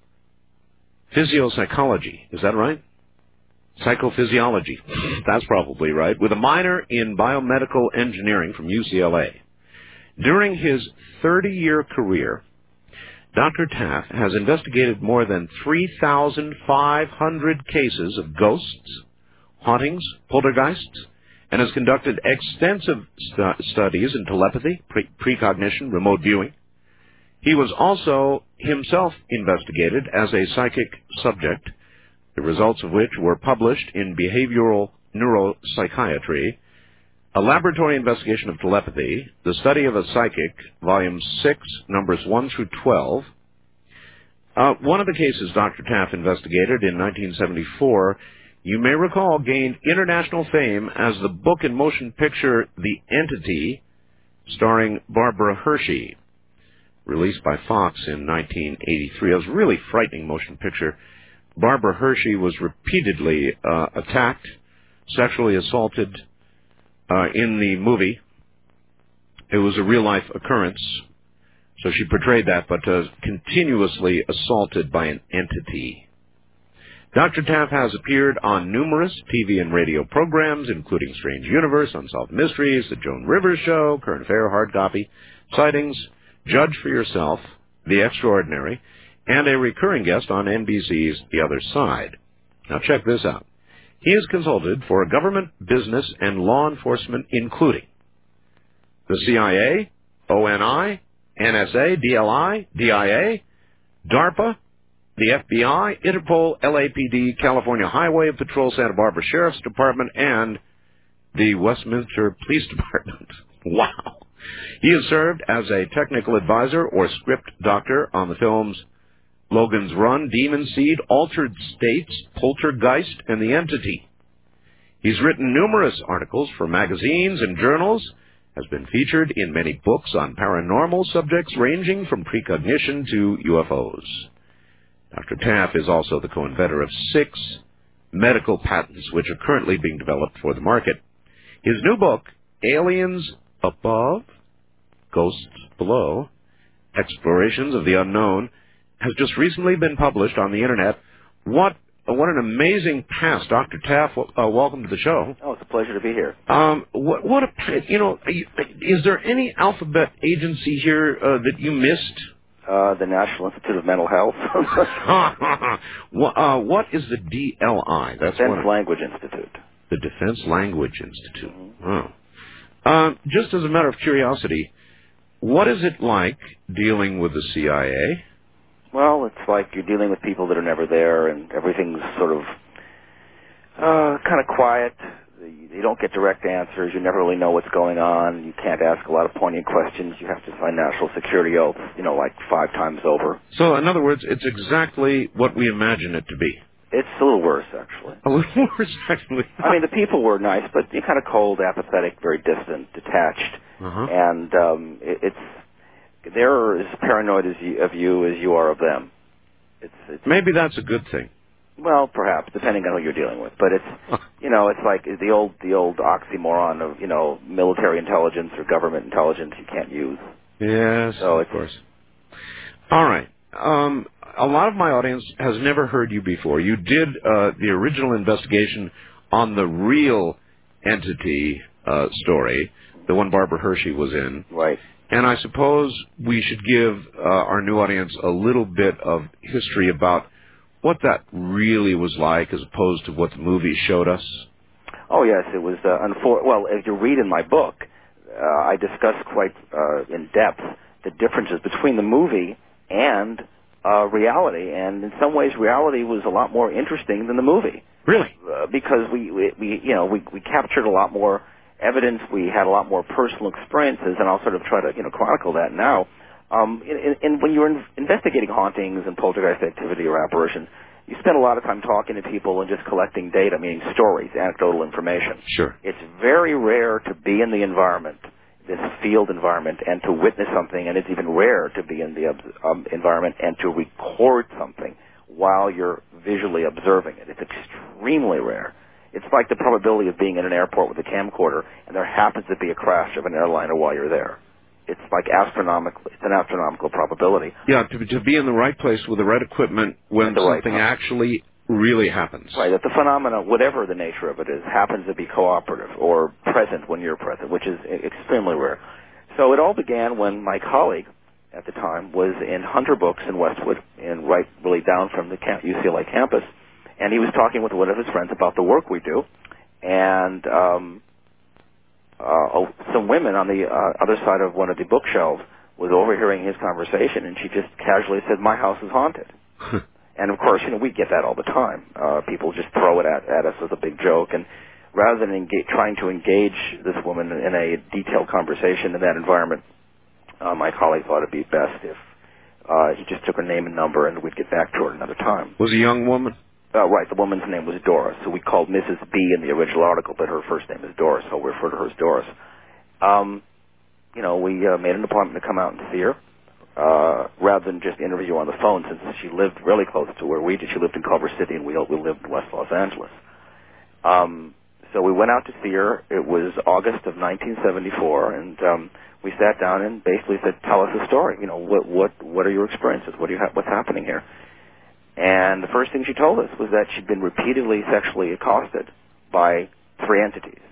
physiopsychology. Is that right? Psychophysiology. That's probably right. With a minor in biomedical engineering from U C L A. During his thirty-year career, Doctor Taff has investigated more than three thousand five hundred cases of ghosts, hauntings, poltergeists, and has conducted extensive stu- studies in telepathy, pre- precognition, remote viewing. He was also himself investigated as a psychic subject, the results of which were published in Behavioral Neuropsychiatry, A Laboratory Investigation of Telepathy, The Study of a Psychic, Volume six, Numbers one through twelve. Uh, one of the cases Doctor Taff investigated in nineteen seventy-four, you may recall, gained international fame as the book and motion picture The Entity, starring Barbara Hershey, released by Fox in nineteen eighty-three. It was a really frightening motion picture. Barbara Hershey was repeatedly uh, attacked, sexually assaulted, Uh, in the movie. It was a real-life occurrence, so she portrayed that, but uh, continuously assaulted by an entity. Doctor Taff has appeared on numerous T V and radio programs, including Strange Universe, Unsolved Mysteries, The Joan Rivers Show, Current Affair, Hard Copy, Sightings, Judge for Yourself, The Extraordinary, and a recurring guest on N B C's The Other Side. Now check this out. He is consulted for government, business, and law enforcement, including the C I A, O N I, N S A, D L I, D I A, DARPA, the F B I, Interpol, L A P D, California Highway Patrol, Santa Barbara Sheriff's Department, and the Westminster Police Department. Wow. He has served as a technical advisor or script doctor on the films Logan's Run, Demon Seed, Altered States, Poltergeist, and The Entity. He's written numerous articles for magazines and journals, has been featured in many books on paranormal subjects ranging from precognition to U F Os. Doctor Taff is also the co-inventor of six medical patents which are currently being developed for the market. His new book, Aliens Above, Ghosts Below, Explorations of the Unknown, has just recently been published on the Internet. What what an amazing past, Doctor Taff. Uh, welcome to the show. Oh, it's a pleasure to be here. Um, what, what a, you know, is there any alphabet agency here uh, that you missed? Uh, the National Institute of Mental Health. what, uh, what is the D L I? That's Defense Language Institute. The Defense Language Institute. Mm-hmm. Oh. Uh, just as a matter of curiosity, what is it like dealing with the C I A? Well, it's like you're dealing with people that are never there, and everything's sort of uh, kind of quiet. You don't get direct answers. You never really know what's going on. You can't ask a lot of poignant questions. You have to sign national security oaths, you know, like five times over. So, in other words, it's exactly what we imagine it to be. It's a little worse, actually. A little worse, actually. I mean, the people were nice, but you're kind of cold, apathetic, very distant, detached. Uh-huh. And um, it, it's they're as paranoid as you, of you as you are of them. It's, it's Maybe that's a good thing. Well, perhaps, depending on who you're dealing with. But it's, you know, it's like the old the old oxymoron of, you know, military intelligence or government intelligence you can't use. Yes, so of course. All right. Um, a lot of my audience has never heard you before. You did uh, the original investigation on the real entity uh, story, the one Barbara Hershey was in. Right. And I suppose we should give uh, our new audience a little bit of history about what that really was like as opposed to what the movie showed us. Oh, yes, it was, uh, unfor- well, as you read in my book, uh, I discuss quite uh, in depth the differences between the movie and uh, reality, and in some ways reality was a lot more interesting than the movie. Really? Uh, because we, we, we, you know, we, we captured a lot more evidence, we had a lot more personal experiences, and I'll sort of try to, you know, chronicle that now. Um, in, in, when you're in, investigating hauntings and poltergeist activity or apparitions, you spend a lot of time talking to people and just collecting data, meaning stories, anecdotal information. Sure. It's very rare to be in the environment, this field environment, and to witness something, and it's even rare to be in the um, environment and to record something while you're visually observing it. It's extremely rare. It's like the probability of being in an airport with a camcorder, and there happens to be a crash of an airliner while you're there. It's like astronomical. It's an astronomical probability. Yeah, to, to be in the right place with the right equipment when something right actually really happens. Right, that the phenomena, whatever the nature of it is, happens to be cooperative or present when you're present, which is extremely rare. So it all began when my colleague at the time was in Hunter Books in Westwood, and right really down from the U C L A campus, and he was talking with one of his friends about the work we do, and um, Uh, some women on the uh, other side of one of the bookshelves was overhearing his conversation, and she just casually said, "My house is haunted." And of course, you know, we get that all the time. Uh, people just throw it at, at us as a big joke, and rather than engage, trying to engage this woman in a detailed conversation in that environment, uh, my colleague thought it'd be best if uh, he just took her name and number, and we'd get back to her another time. Was a young woman? Uh, right, the woman's name was Doris, so we called Missus B in the original article, but her first name is Doris, so we refer to her as Doris. Um, you know, we uh, made an appointment to come out and see her, uh, rather than just interview her on the phone, since she lived really close to where we did. She lived in Culver City, and we, we lived in West Los Angeles. Um, so we went out to see her. It was August of nineteen seventy-four, and um, we sat down and basically said, "Tell us a story. You know, what what what are your experiences? What do you ha- what's happening here?" And the first thing she told us was that she'd been repeatedly sexually accosted by three entities.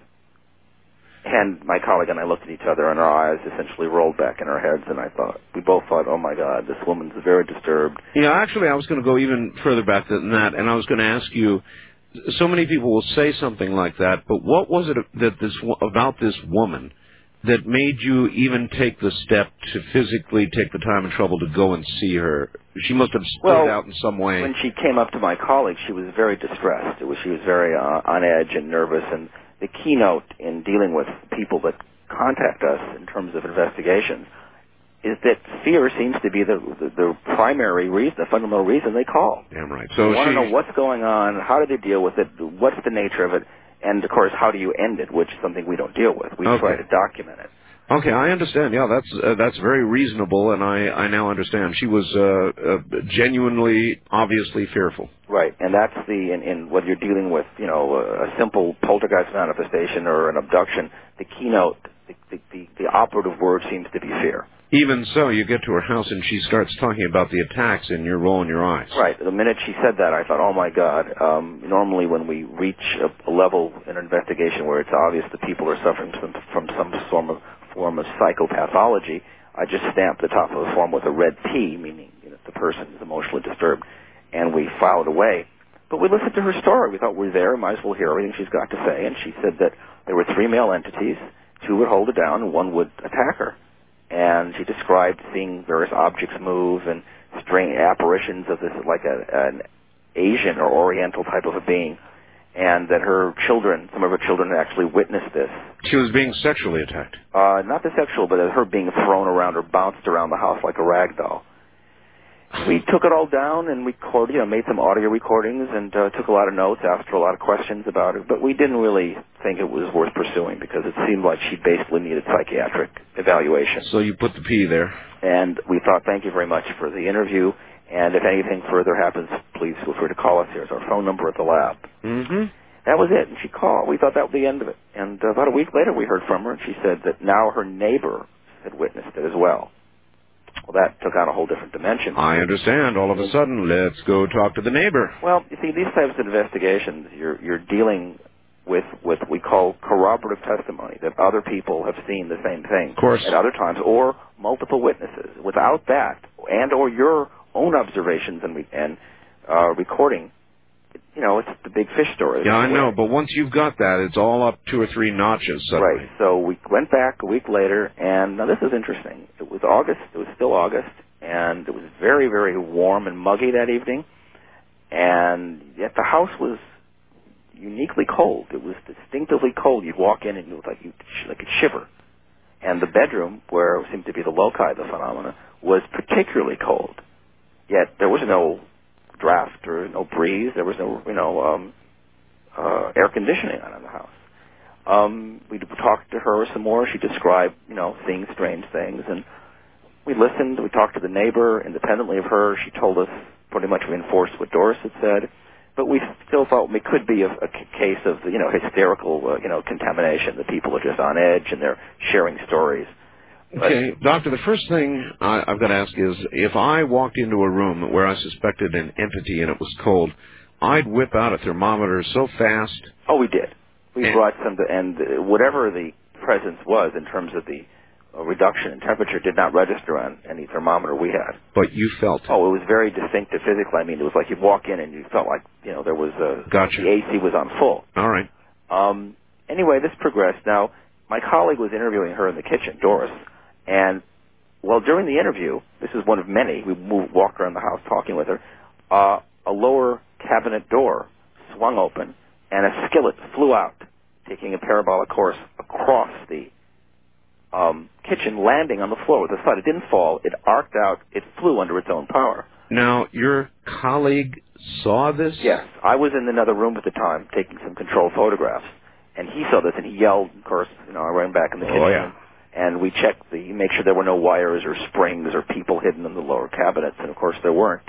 And my colleague and I looked at each other, and our eyes essentially rolled back in our heads, and I thought, we both thought, oh my God, this woman's very disturbed. Yeah, actually, I was going to go even further back than that, and I was going to ask you, so many people will say something like that, but what was it that this about this woman that made you even take the step to physically take the time and trouble to go and see her? She must have stood well, out in some way. When she came up to my colleague, she was very distressed. It was, she was very uh, on edge and nervous, and the keynote in dealing with people that contact us in terms of investigations is that fear seems to be the, the, the primary reason, the fundamental reason they call. Damn right. So they want she... to know what's going on, how do they deal with it, what's the nature of it, and, of course, how do you end it, which is something we don't deal with. We okay. try to document it. Okay, I understand. Yeah, that's uh, that's very reasonable, and I, I now understand. She was uh, uh, genuinely, obviously fearful. Right, and that's the, in, in whether you're dealing with, you know, a simple poltergeist manifestation or an abduction, the keynote, the, the, the, the operative word seems to be fear. Even so, you get to her house and she starts talking about the attacks, and you're rolling your eyes. Right. The minute she said that, I thought, oh, my God. Um, normally when we reach a, a level in an investigation where it's obvious that people are suffering from, from some form of, form of psychopathology, I just stamp the top of the form with a red P, meaning, you know, the person is emotionally disturbed, and we file it away. But we listened to her story. We thought, we're there, might as well hear everything she's got to say. And she said that there were three male entities. two would hold her down and one would attack her. And she described seeing various objects move and strange apparitions of this, like a, an Asian or Oriental type of a being, and that her children, some of her children, actually witnessed this. She was being sexually attacked. Uh, not the sexual, but her being thrown around or bounced around the house like a rag doll. We took it all down and recorded, you know, made some audio recordings and uh, took a lot of notes, asked her a lot of questions about it, but we didn't really think it was worth pursuing because it seemed like she basically needed psychiatric evaluation. So you put the P there. And we thought, thank you very much for the interview, and if anything further happens, please feel free to call us. Here's our phone number at the lab. Mm-hmm. That was it, and she called. We thought that was the end of it. And uh, about a week later, we heard from her, and she said that now her neighbor had witnessed it as well. Well, that took on a whole different dimension. I understand. All of a sudden, let's go talk to the neighbor. Well, you see, these types of investigations, you're you're dealing with with what we call corroborative testimony, that other people have seen the same thing of course. at other times, or multiple witnesses. Without that, and or your own observations and, and uh, recording, you know, it's the big fish story. Yeah, I know, but once you've got that, it's all up two or three notches suddenly. Right, so we went back a week later, and now this is interesting. It was August, it was still August, and it was very, very warm and muggy that evening, and yet the house was uniquely cold. It was distinctively cold. You'd walk in and it looked like you'd like you'd shiver. And the bedroom, where it seemed to be the loci of the phenomena, was particularly cold. Yet there was no draft or no breeze. There was no, you know, um, uh, air conditioning on in the house. Um, we talked to her some more. She described, you know, seeing strange things, and we listened. We talked to the neighbor independently of her. She told us, pretty much reinforced what Doris had said, but we still thought it could be a, a case of, you know, hysterical, uh, you know, contamination. The people are just on edge and they're sharing stories. Okay, Doctor, the first thing I, I've got to ask is, if I walked into a room where I suspected an entity and it was cold, I'd whip out a thermometer so fast. Oh, we did. We and, brought some, to, and whatever the presence was in terms of the uh, reduction in temperature did not register on any thermometer we had. But you felt it. Oh, it was very distinctive physically. I mean, it was like you'd walk in and you felt like, you know, there was a, gotcha. the A C was on full. All right. Um, anyway, this progressed. Now, my colleague was interviewing her in the kitchen, Doris. And, well, during the interview, this is one of many, we moved, walked around the house talking with her, uh, a lower cabinet door swung open, and a skillet flew out, taking a parabolic course across the um, kitchen, landing on the floor with a thud. It didn't fall. It arced out. It flew under its own power. Now, your colleague saw this? Yes. I was in another room at the time taking some controlled photographs, and he saw this, and he yelled, of course, you know, I ran back in the kitchen. Oh, yeah. And we checked the, make sure there were no wires or springs or people hidden in the lower cabinets, and of course there weren't.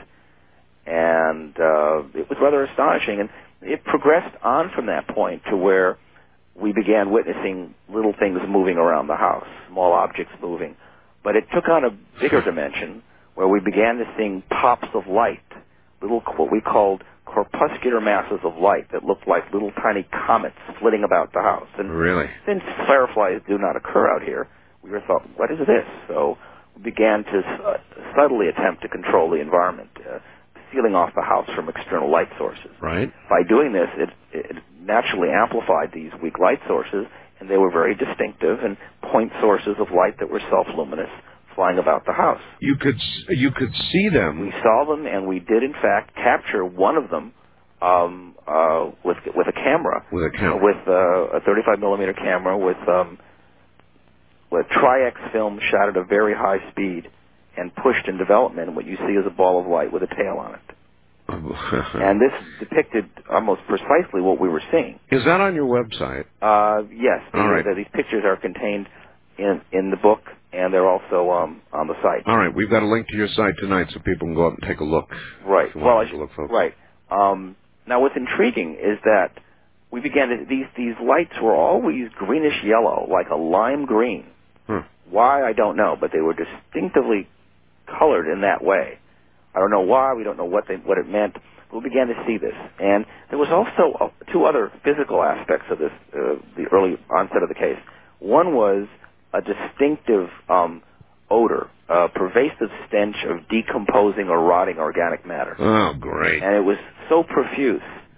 And uh, it was rather astonishing, and it progressed on from that point to where we began witnessing little things moving around the house, small objects moving. But it took on a bigger dimension where we began to see pops of light, little, what we called corpuscular masses of light that looked like little tiny comets flitting about the house. And really? Since fireflies do not occur out here, we were thought, what is this? So we began to uh, subtly attempt to control the environment, uh, sealing off the house from external light sources. Right. By doing this, it, it naturally amplified these weak light sources, and they were very distinctive and point sources of light that were self-luminous, flying about the house. You could you could see them. We saw them, and we did, in fact, capture one of them um, uh, with with a camera. With a camera. With uh, a thirty-five millimeter camera with um, with Tri-X film shot at a very high speed and pushed in development. And what you see is a ball of light with a tail on it. And this depicted almost precisely what we were seeing. Is that on your website? Uh, yes. All right. These, these pictures are contained in in the book, and they're also um, on the site. All right. We've got a link to your site tonight so people can go out and take a look. Right. Well, I should, look, folks. Right. Um, now, what's intriguing is that we began to, these these lights were always greenish yellow, like a lime green. Hmm. Why, I don't know, but they were distinctively colored in that way. I don't know why. We don't know what they what it meant. We began to see this, and there was also uh, two other physical aspects of this, uh, the early onset of the case. One was a distinctive um, odor, a pervasive stench of decomposing or rotting organic matter. Oh, great! And it was so profuse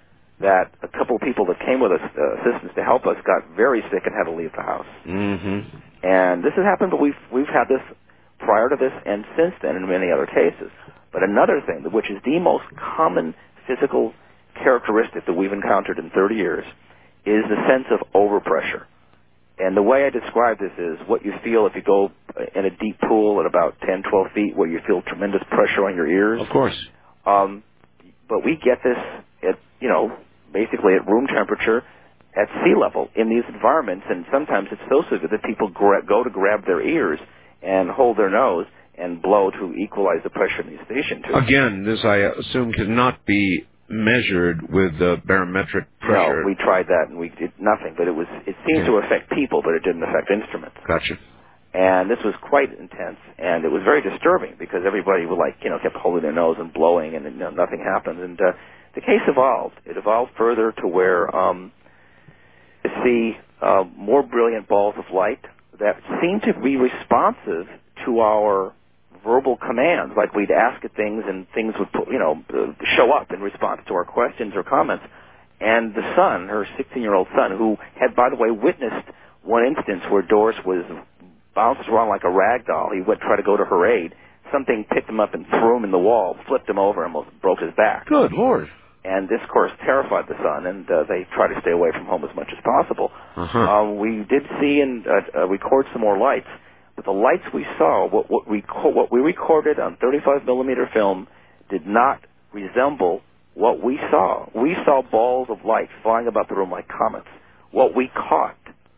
that a couple of people that came with us, uh, assistants to help us, got very sick and had to leave the house. Mm-hmm. And this has happened, but we've we've had this prior to this and since then in many other cases. But another thing, which is the most common physical characteristic that we've encountered in thirty years, is the sense of overpressure. And the way I describe this is what you feel if you go in a deep pool at about ten, twelve feet where you feel tremendous pressure on your ears. Of course. Um, but we get this at, you know, basically at room temperature at sea level in these environments, and sometimes it's so severe that people gra- go to grab their ears and hold their nose and blow to equalize the pressure in these station tubes. Again, this I assume cannot be measured with the barometric pressure. No, we tried that and we did nothing, but it was it seemed yeah. to affect people, but it didn't affect instruments. Gotcha. And this was quite intense, and it was very disturbing because everybody would like, you know, kept holding their nose and blowing, and you know, nothing happened. And uh, the case evolved. It evolved further to where um, to see uh, more brilliant balls of light that seemed to be responsive to our verbal commands. Like we'd ask it things, and things would, you know, uh, show up in response to our questions or comments. And the son, her sixteen-year-old son, who had, by the way, witnessed one instance where Doris was bounced around like a rag doll. He would try to go to her aid. Something picked him up and threw him in the wall, flipped him over, and almost broke his back. Good Lord. And this, of course, terrified the son, and uh, they tried to stay away from home as much as possible. Uh-huh. Um, we did see and uh, uh, record some more lights, but the lights we saw, what, what, we, what we recorded on thirty-five millimeter film, did not resemble what we saw. We saw balls of light flying about the room like comets. What we caught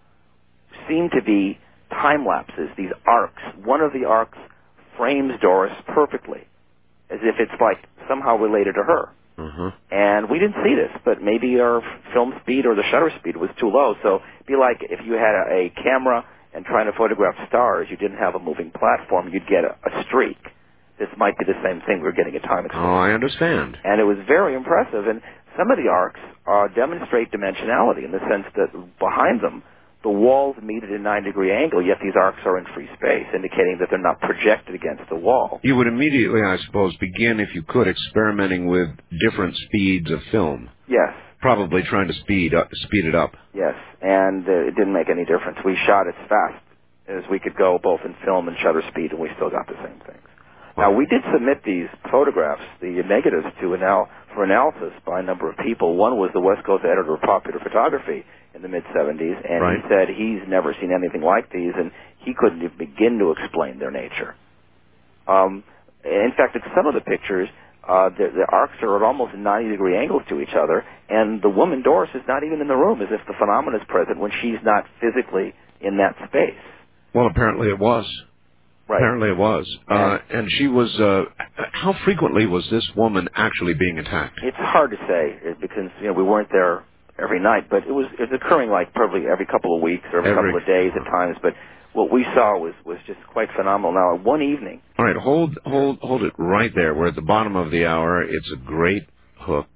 seemed to be time lapses, these arcs. One of the arcs frames Doris perfectly, as if it's like somehow related to her. Uh-huh. And we didn't see this, but maybe our film speed or the shutter speed was too low. So it'd be like if you had a, a camera and trying to photograph stars, you didn't have a moving platform, you'd get a, a streak. This might be the same thing. We're getting a time exposure. Oh, I understand. And it was very impressive. And some of the arcs uh, demonstrate dimensionality in the sense that behind them, the walls meet at a nine-degree angle, yet these arcs are in free space, indicating that they're not projected against the wall. You would immediately, I suppose, begin, if you could, experimenting with different speeds of film. Yes. Probably trying to speed up, speed it up. Yes, and uh, it didn't make any difference. We shot as fast as we could go, both in film and shutter speed, and we still got the same things. Now, we did submit these photographs, the negatives, to anal- for analysis by a number of people. One was the West Coast editor of Popular Photography in the mid-seventies, and right. he said he's never seen anything like these, and he couldn't even begin to explain their nature. Um, in fact, in some of the pictures, uh, the, the arcs are at almost ninety-degree angles to each other, and the woman, Doris, is not even in the room, as if the phenomenon is present when she's not physically in that space. Well, apparently it was. Right. Apparently it was. Uh, and she was, uh, how frequently was this woman actually being attacked? It's hard to say, because, you know, we weren't there every night, but it was, it was occurring like probably every couple of weeks or every, every couple of days at times, but what we saw was, was just quite phenomenal. Now, one evening... All right, hold, hold, hold it right there. We're at the bottom of the hour. It's a great hook.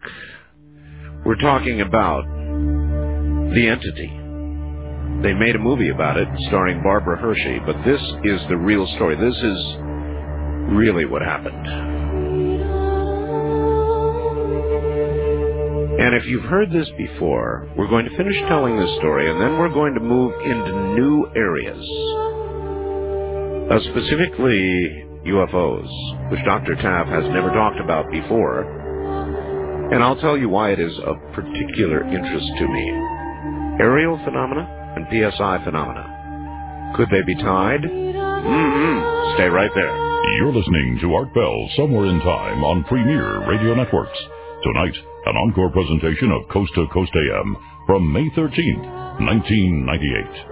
We're talking about The Entity. They made a movie about it starring Barbara Hershey, but this is the real story. This is really what happened. And if you've heard this before, we're going to finish telling this story, and then we're going to move into new areas, uh, specifically U F Os, which Doctor Taff has never talked about before. And I'll tell you why it is of particular interest to me. Aerial phenomena and P S I phenomena. Could they be tied? Mm-hmm. Stay right there. You're listening to Art Bell, Somewhere in Time, on Premier Radio Networks. Tonight, an encore presentation of Coast to Coast A M from May thirteenth, nineteen ninety-eight.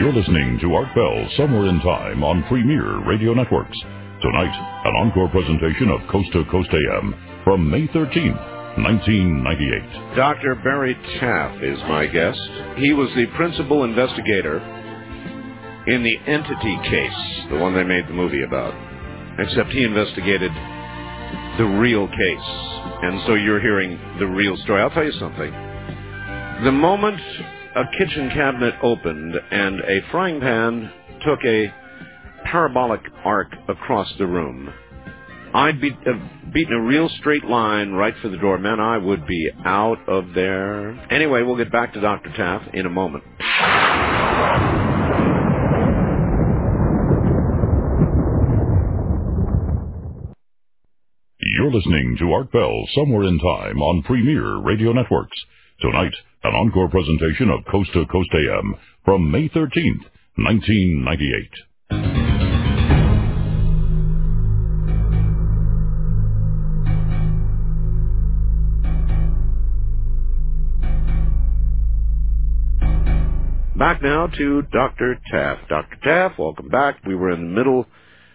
You're listening to Art Bell Somewhere in Time on Premier Radio Networks. Tonight, an encore presentation of Coast to Coast A M from May thirteenth, nineteen ninety-eight. Doctor Barry Taff is my guest. He was the principal investigator in the Entity case, the one they made the movie about. Except he investigated the real case. And so you're hearing the real story. I'll tell you something. The moment a kitchen cabinet opened and a frying pan took a parabolic arc across the room, I'd be uh, beaten a real straight line right for the door. Man, I would be out of there. Anyway, we'll get back to Doctor Taff in a moment. You're listening to Art Bell Somewhere in Time on Premier Radio Networks. Tonight, an encore presentation of Coast to Coast A M from May thirteenth, nineteen ninety-eight. Back now to Doctor Taff. Doctor Taff, welcome back. We were in the middle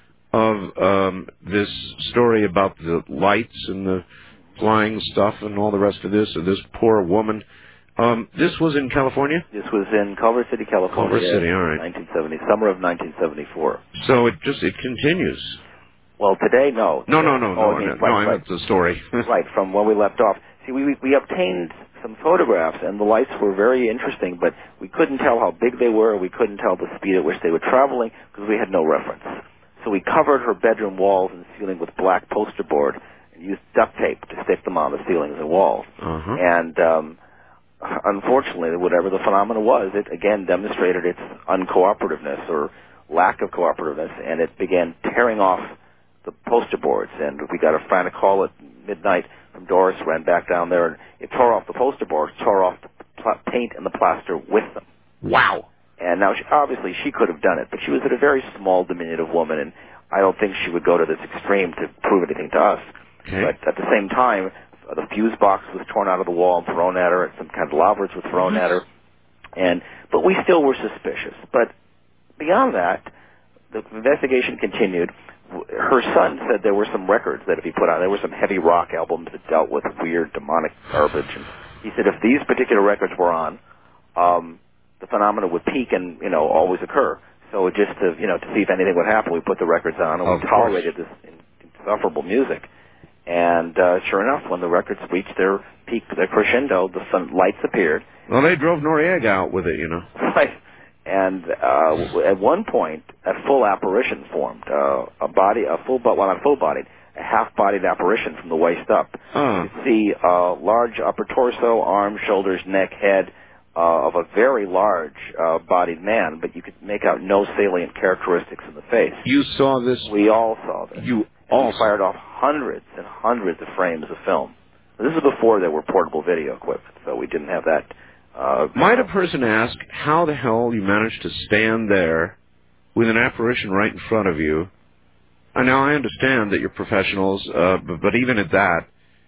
of um, this story about the lights and the flying stuff and all the rest of this, and this poor woman. Um, this was in California? This was in Culver City, California. Culver City, all right. nineteen seventy, summer of nineteen seventy-four. So it just, it continues. Well, today, no. No, no, no, oh, no, I mean, no, right, no, I right. meant the story. Right, from when we left off. See, we, we, we obtained some photographs, and the lights were very interesting, but we couldn't tell how big they were, we couldn't tell the speed at which they were traveling, because we had no reference. So we covered her bedroom walls and ceiling with black poster board and used duct tape to stick them on the ceilings and walls. Uh-huh. And um, unfortunately, whatever the phenomena was, it again demonstrated its uncooperativeness or lack of cooperativeness, and it began tearing off the poster boards. And we got a frantic call at midnight from Doris, ran back down there, and it tore off the poster boards, tore off the pl- paint and the plaster with them. Wow. And now, she, obviously, she could have done it, but she was a very small, diminutive woman, and I don't think she would go to this extreme to prove anything to us. Okay. But at the same time, the fuse box was torn out of the wall and thrown at her, and some candelabras were thrown at her. And but we still were suspicious. But beyond that, the investigation continued. Her son said there were some records that if he put on, there were some heavy rock albums that dealt with weird demonic garbage. And he said if these particular records were on, um, the phenomena would peak and, you know, always occur. So just to, you know, to see if anything would happen, we put the records on, and of we tolerated course. this insufferable music. And uh, sure enough, when the records reached their peak, their crescendo, the sun, lights appeared. Well, they drove Noriega out with it, you know. Right. And uh, at one point, a full apparition formed, uh, a body, a full, well, not full-bodied, a half-bodied apparition from the waist up. Oh. You could see a large upper torso, arms, shoulders, neck, head, Uh, of a very large uh, bodied man, but you could make out no salient characteristics in the face. You saw this? We all saw this. You and all we fired off hundreds and hundreds of frames of film. This is before there were portable video equipment, so we didn't have that. Uh, Might a person ask how the hell you managed to stand there with an apparition right in front of you? And now I understand that you're professionals, uh, but, but even at that,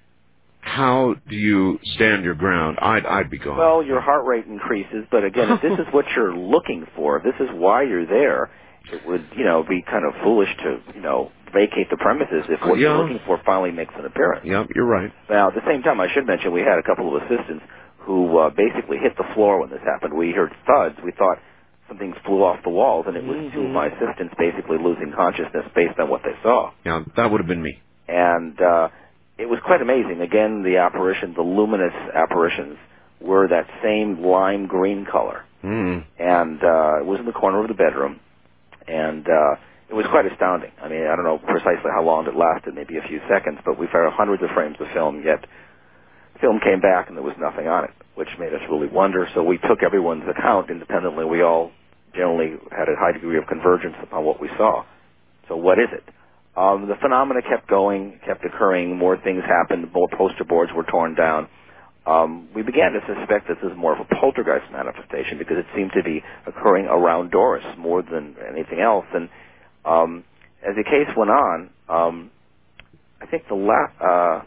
how do you stand your ground? I'd, I'd be gone. Well, your heart rate increases, but again, if this is what you're looking for, if this is why you're there, it would, you know, be kind of foolish to, you know, vacate the premises if what yeah. you're looking for finally makes an appearance. Yep, you're right. Now, at the same time, I should mention we had a couple of assistants who uh, basically hit the floor when this happened. We heard thuds. We thought something flew off the walls, and it was mm-hmm. two of my assistants basically losing consciousness based on what they saw. Yeah, that would have been me. And uh, it was quite amazing. Again, the apparitions, the luminous apparitions, were that same lime green color. Mm. And uh, it was in the corner of the bedroom. And uh, it was quite astounding. I mean, I don't know precisely how long it lasted, maybe a few seconds, but we fired hundreds of frames of film, yet film came back and there was nothing on it, which made us really wonder. So we took everyone's account independently. We all generally had a high degree of convergence upon what we saw. So what is it? Um, the phenomena kept going, kept occurring. More things happened. More poster boards were torn down. Um, we began to suspect that this is more of a poltergeist manifestation because it seemed to be occurring around Doris more than anything else. And um, as the case went on, um, I think the la- uh,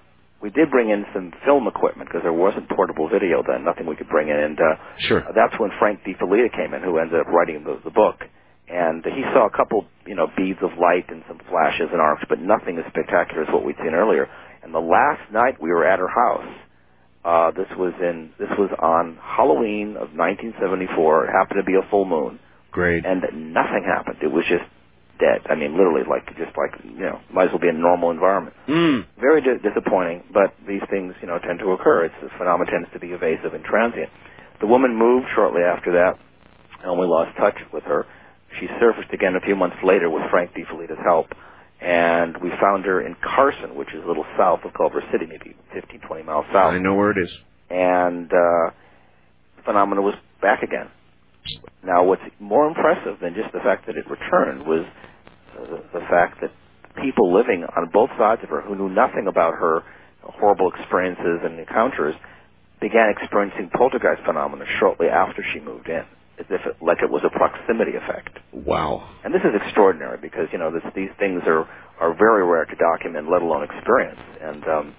we did bring in some film equipment because there wasn't portable video then, nothing we could bring in. And uh, sure. that's when Frank DiFilippo came in, who ended up writing the, the book. And he saw a couple, you know, beads of light and some flashes and arcs, but nothing as spectacular as what we'd seen earlier. And the last night we were at her house, uh, this was in this was on Halloween of nineteen seventy-four. It happened to be a full moon. Great. And nothing happened. It was just dead. I mean, literally, like just like you know, might as well be in a normal environment. Mm. Very di- disappointing, but these things, you know, tend to occur. It's the phenomenon tends to be evasive and transient. The woman moved shortly after that, and we lost touch with her. She surfaced again a few months later with Frank DiFilippo's help, and we found her in Carson, which is a little south of Culver City, maybe fifteen, twenty miles south. I know where it is. And uh, the phenomenon was back again. Now, what's more impressive than just the fact that it returned was uh, the fact that people living on both sides of her who knew nothing about her horrible experiences and encounters began experiencing poltergeist phenomena shortly after she moved in, as if it, like it was a proximity effect. Wow. And this is extraordinary because, you know, this, these things are, are very rare to document, let alone experience. And um,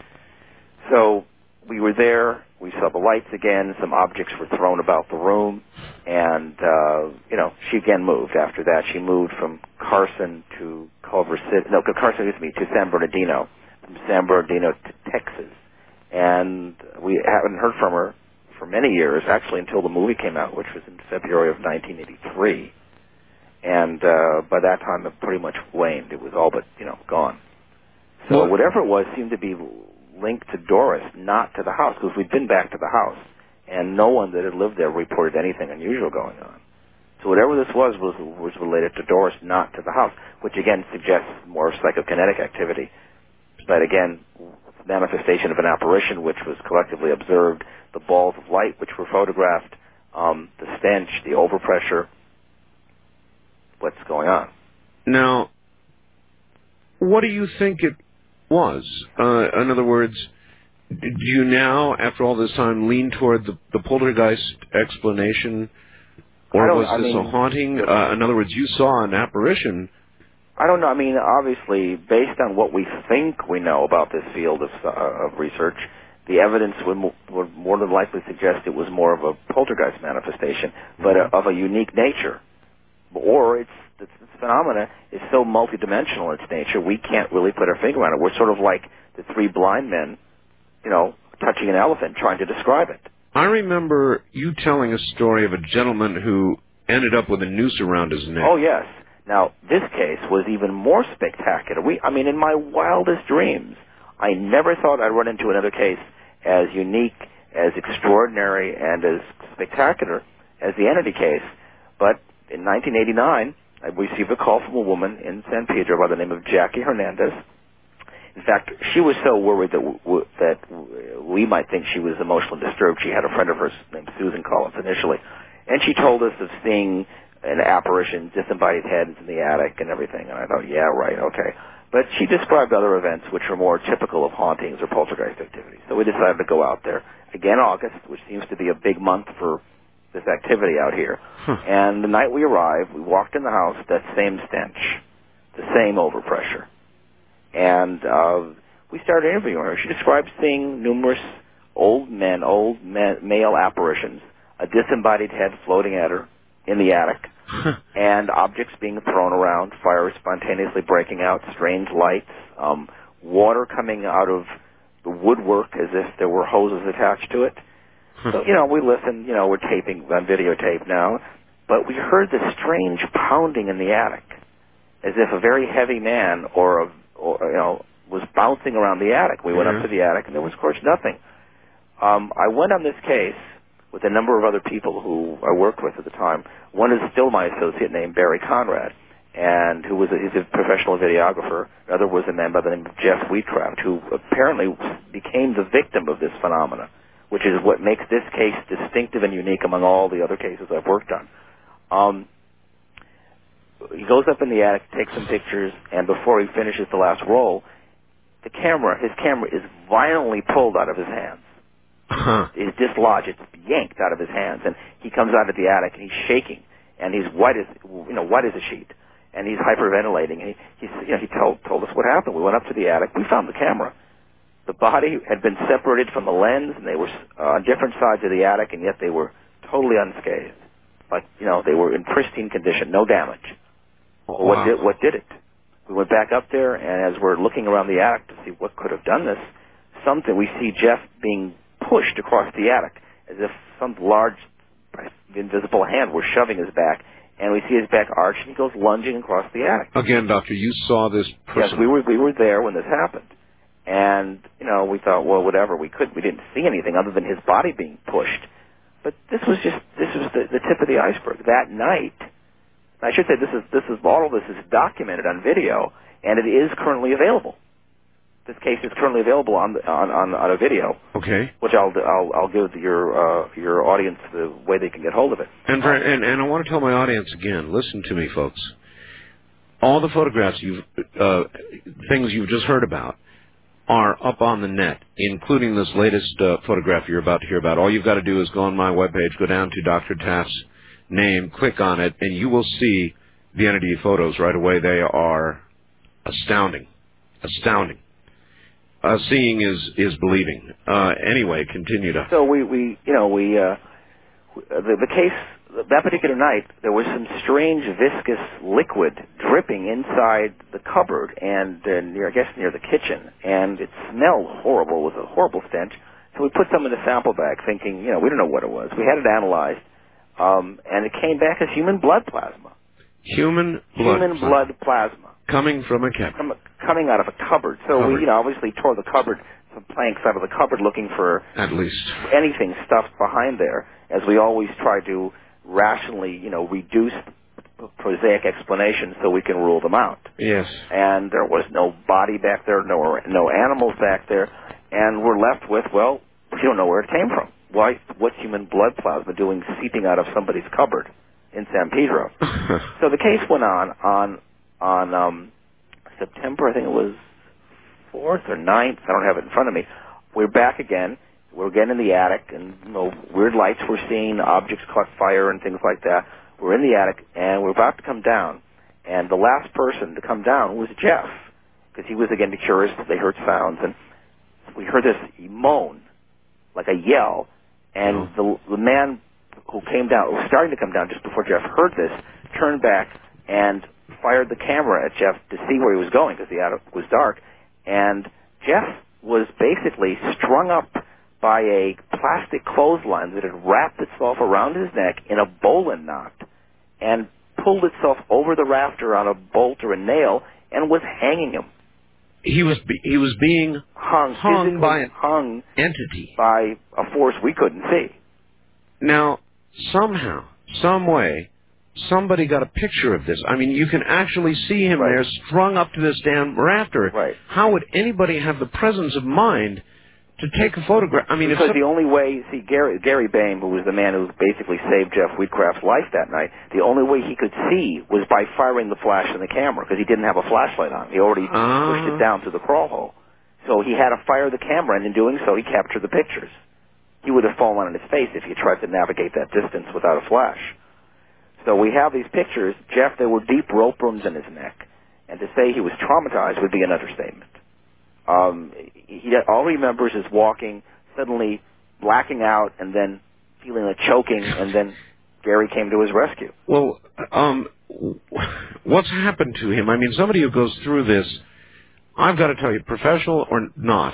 so we were there. We saw the lights again. Some objects were thrown about the room. And, uh, you know, she again moved after that. She moved from Carson to Culver City. No, Carson, excuse me, to San Bernardino. From San Bernardino to Texas. And we haven't heard from her for many years, actually until the movie came out, which was in February of nineteen eighty-three. And uh, by that time, it pretty much waned. It was all but, you know, gone. So Well, whatever it was seemed to be linked to Doris, not to the house, because we'd been back to the house, and no one that had lived there reported anything unusual going on. So whatever this was was was related to Doris, not to the house, which again suggests more psychokinetic activity. But again, manifestation of an apparition, which was collectively observed, the balls of light, which were photographed, um, the stench, the overpressure. What's going on? Now, what do you think it was? Uh, in other words, do you now, after all this time, lean toward the, the poltergeist explanation, or was I this mean, a haunting? Uh, in other words, you saw an apparition. I don't know. I mean, obviously, based on what we think we know about this field of, uh, of research, the evidence would, mo- would more than likely suggest it was more of a poltergeist manifestation, but uh, of a unique nature. Or it's this, this phenomena is so multidimensional in its nature, we can't really put our finger on it. We're sort of like the three blind men, you know, touching an elephant, trying to describe it. I remember you telling a story of a gentleman who ended up with a noose around his neck. Oh, yes. Now, this case was even more spectacular. We, I mean, in my wildest dreams, I never thought I'd run into another case as unique, as extraordinary, and as spectacular as the Entity case. But in nineteen eighty-nine, I received a call from a woman in San Pedro by the name of Jackie Hernandez. In fact, she was so worried that w- w- that w- we might think she was emotionally disturbed. She had a friend of hers named Susan Collins initially, and she told us of seeing an apparition, disembodied heads in the attic and everything. And I thought, yeah, right, okay. But she described other events which were more typical of hauntings or poltergeist activity. So we decided to go out there. Again, August, which seems to be a big month for this activity out here. Huh. And the night we arrived, we walked in the house, that same stench, the same overpressure. And uh, we started interviewing her. She described seeing numerous old men, old men, male apparitions, a disembodied head floating at her in the attic, and objects being thrown around, fire spontaneously breaking out, strange lights, um, water coming out of the woodwork as if there were hoses attached to it. So, you know, we listened, you know, we're taping on videotape now, but we heard this strange pounding in the attic, as if a very heavy man or, a, or you know, was bouncing around the attic. We went Yeah. up to the attic, and there was, of course, nothing. Um, I went on this case with a number of other people who I worked with at the time. One is still my associate named Barry Conrad, and who was a, he's a professional videographer. Another was a man by the name of Jeff Wheatcraft, who apparently became the victim of this phenomena, which is what makes this case distinctive and unique among all the other cases I've worked on. Um, he goes up in the attic, takes some pictures, and before he finishes the last roll, the camera, his camera is violently pulled out of his hands. Huh. Is dislodged. It's yanked out of his hands, and he comes out of the attic and he's shaking, and he's white as you know white as a sheet, and he's hyperventilating. And he, he's, you know, he told told us what happened. We went up to the attic. We found the camera, The body had been separated from the lens, and they were uh, on different sides of the attic, and yet they were totally unscathed. Like, you know, they were in pristine condition, no damage. Oh, well, what wow. did what did it? We went back up there, and as we're looking around the attic to see what could have done this, something we see Jeff being pushed across the attic as if some large, invisible hand were shoving his back, and we see his back arch, and he goes lunging across the attic. Again, Doctor, you saw this person. Yes, we were we were there when this happened, and you know we thought, well, whatever, we could we didn't see anything other than his body being pushed, but this was just this was the, the tip of the iceberg. That night, I should say this is this is all of this is documented on video, and it is currently available. This case is currently available on on on, on a video. Okay. Which I'll I'll, I'll give your uh, your audience the way they can get hold of it. And, for, and and I want to tell my audience again. Listen to me, folks. All the photographs you've uh, things you've just heard about are up on the net, including this latest uh, photograph you're about to hear about. All you've got to do is go on my webpage, go down to Doctor Taft's name, click on it, and you will see the entity photos right away. They are astounding, astounding. Uh, seeing is is believing. Uh, anyway, continue to. So we, we you know we uh, the, the case that particular night there was some strange viscous liquid dripping inside the cupboard and uh, near I guess near the kitchen, and it smelled horrible. It was a horrible stench. So we put some in a sample bag, thinking you know we don't know what it was. We had it analyzed, um, and it came back as human blood plasma. Human blood. Human plasma. blood plasma. Coming from a cabinet. From a, coming out of a cupboard. So cupboard. we, you know, obviously tore the cupboard, some planks out of the cupboard looking for at least anything stuffed behind there, as we always try to rationally, you know, reduce prosaic explanations so we can rule them out. Yes. And there was no body back there, no no animals back there, and we're left with, well, we don't know where it came from. Why? What's human blood plasma doing seeping out of somebody's cupboard in San Pedro? So the case went on on. On um, September, I think it was fourth or ninth, I don't have it in front of me, we're back again. We're again in the attic, and you know, weird lights we're seeing, objects caught fire and things like that. We're in the attic, and we're about to come down. And the last person to come down was Jeff, because he was again curious. They heard sounds, and we heard this moan, like a yell. And the, the man who came down, who was starting to come down just before Jeff heard this, turned back and fired the camera at Jeff to see where he was going because the attic was dark. And Jeff was basically strung up by a plastic clothesline that had wrapped itself around his neck in a bowline knot and pulled itself over the rafter on a bolt or a nail and was hanging him. He was be, he was being hung, hung by an hung entity, by a force we couldn't see. Now, somehow, some way, somebody got a picture of this. I mean, you can actually see him right. there strung up to this damn rafter. Right. How would anybody have the presence of mind to take a photograph? I mean, because if the only way, see, Gary Gary Bain, who was the man who basically saved Jeff Wheatcraft's life that night, the only way he could see was by firing the flash in the camera because he didn't have a flashlight on. He already uh. pushed it down to the crawl hole. So he had to fire the camera, and in doing so, he captured the pictures. He would have fallen on his face if he tried to navigate that distance without a flash. So we have these pictures. Jeff, there were deep rope wounds in his neck. And to say he was traumatized would be an understatement. Um, he, all he remembers is walking, suddenly blacking out, and then feeling a choking, and then Gary came to his rescue. Well, um, what's happened to him? I mean, somebody who goes through this, I've got to tell you, professional or not,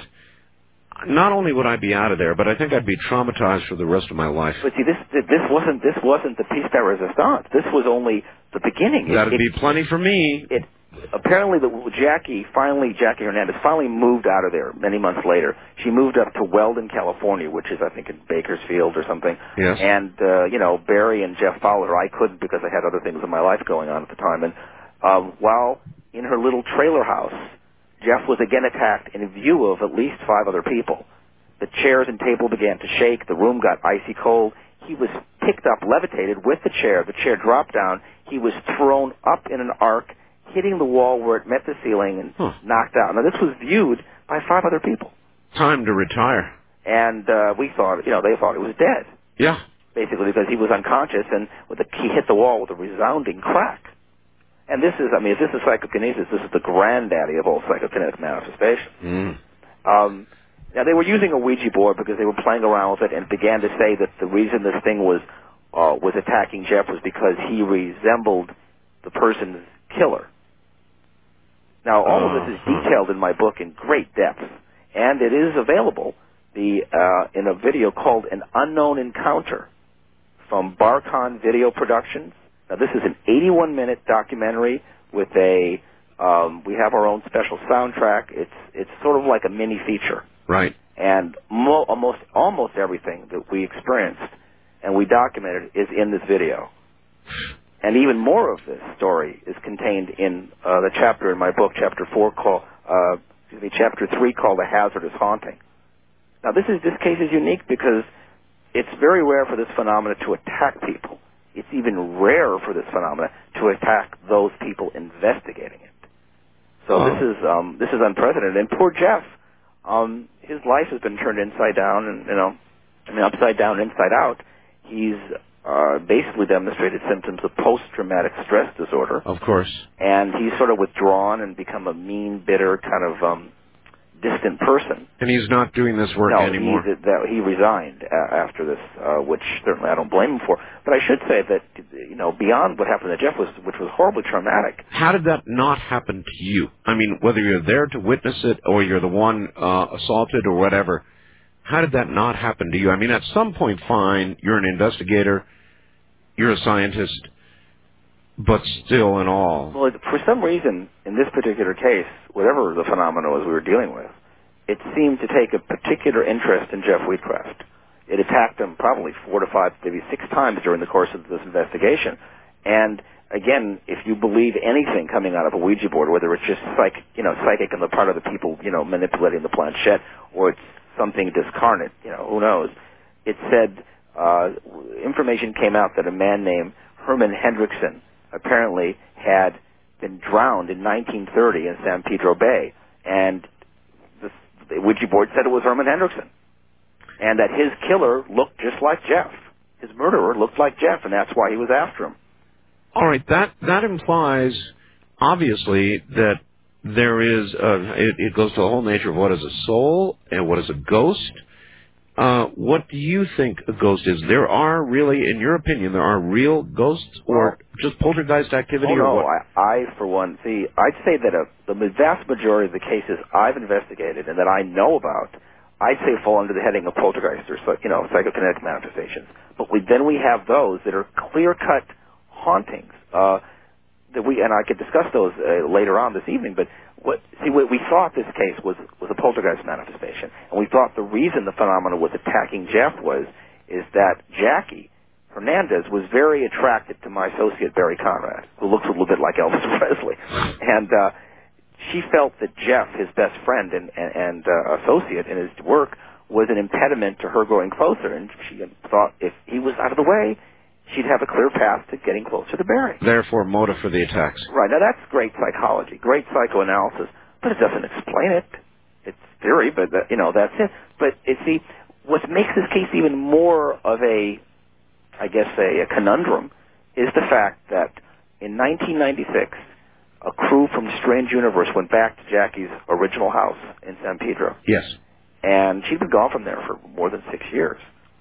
not only would I be out of there, but I think I'd be traumatized for the rest of my life. But see, this this wasn't this wasn't the piece de resistance. This was only the beginning. That'd it, be it, plenty for me. It apparently the Jackie finally Jackie Hernandez finally moved out of there many months later. She moved up to Weldon, California, which is I think in Bakersfield or something. Yes. And uh, you know, Barry and Jeff followed her. I couldn't because I had other things in my life going on at the time. And um, while in her little trailer house, Jeff was again attacked in view of at least five other people. The chairs and table began to shake. The room got icy cold. He was picked up, levitated with the chair. The chair dropped down. He was thrown up in an arc, hitting the wall where it met the ceiling and huh. knocked out. Now, this was viewed by five other people. Time to retire. And uh, we thought, you know, they thought he was dead. Yeah. Basically, because he was unconscious and with a, he hit the wall with a resounding crack. And this is, I mean, if this is psychokinesis, this is the granddaddy of all psychokinetic manifestations. Mm. Um, Now, they were using a Ouija board because they were playing around with it and began to say that the reason this thing was uh, was attacking Jeff was because he resembled the person's killer. Now, all of this is detailed in my book in great depth, and it is available the uh, in a video called An Unknown Encounter from Barcon Video Productions. Now, this is an eighty-one minute documentary with a, um, we have our own special soundtrack. It's it's sort of like a mini feature. Right. And mo- almost almost everything that we experienced and we documented is in this video. And even more of this story is contained in uh, the chapter in my book, chapter four, called, uh, excuse me, chapter three, called "A Hazardous Haunting." Now, this is this case is unique because it's very rare for this phenomena to attack people. It's even rarer for this phenomena to attack those people investigating it. So oh. this is um, this is unprecedented. And poor Jeff, um, his life has been turned inside down, and you know, I mean, upside down, inside out. He's uh, basically demonstrated symptoms of post-traumatic stress disorder. Of course. And he's sort of withdrawn and become a mean, bitter, kind of um, distant person. And he's not doing this work no, anymore. He, that, he resigned uh, after this, uh, which certainly I don't blame him for. But I should say that, you know, beyond what happened to Jeff, was, which was horribly traumatic. How did that not happen to you? I mean, whether you're there to witness it or you're the one uh, assaulted or whatever, how did that not happen to you? I mean, at some point, fine, you're an investigator, you're a scientist, but still in all. Well, for some reason, in this particular case, whatever the phenomenon was we were dealing with, it seemed to take a particular interest in Jeff Wheatcraft. It attacked him probably four to five, maybe six times during the course of this investigation. And again, if you believe anything coming out of a Ouija board, whether it's just psychic, you know, psychic on the part of the people, you know, manipulating the planchette, or it's something discarnate, you know, who knows? It said uh, information came out that a man named Herman Hendrickson apparently had been drowned in nineteen thirty in San Pedro Bay, and the, the Ouija board said it was Herman Hendrickson, and that his killer looked just like Jeff. His murderer looked like Jeff, and that's why he was after him. All right, that that implies, obviously, that there is a, it, it goes to the whole nature of what is a soul and what is a ghost. Uh, what do you think a ghost is? There are really, in your opinion, there are real ghosts, or just poltergeist activity, oh, no, or what? I, I, for one, see, I'd say that a, the vast majority of the cases I've investigated and that I know about, I'd say fall under the heading of poltergeist or, you know, psychokinetic manifestations. But we, then we have those that are clear-cut hauntings. Uh, that we and I could discuss those uh, later on this evening. But what see what we thought this case was was a poltergeist manifestation, and we thought the reason the phenomenon was attacking Jeff was is that Jackie Hernandez was very attracted to my associate Barry Conrad, who looks a little bit like Elvis Presley, and uh, she felt that Jeff, his best friend and and, and uh, associate in his work, was an impediment to her growing closer, and she thought if he was out of the way, she'd have a clear path to getting closer to Barry. Therefore, motive for the attacks. Right. Now, that's great psychology, great psychoanalysis, but it doesn't explain it. It's theory, but, uh, you know, that's it. But, you see, what makes this case even more of a, I guess, a, a conundrum is the fact that in nineteen ninety-six, a crew from Strange Universe went back to Jackie's original house in San Pedro. Yes. And she'd been gone from there for more than six years.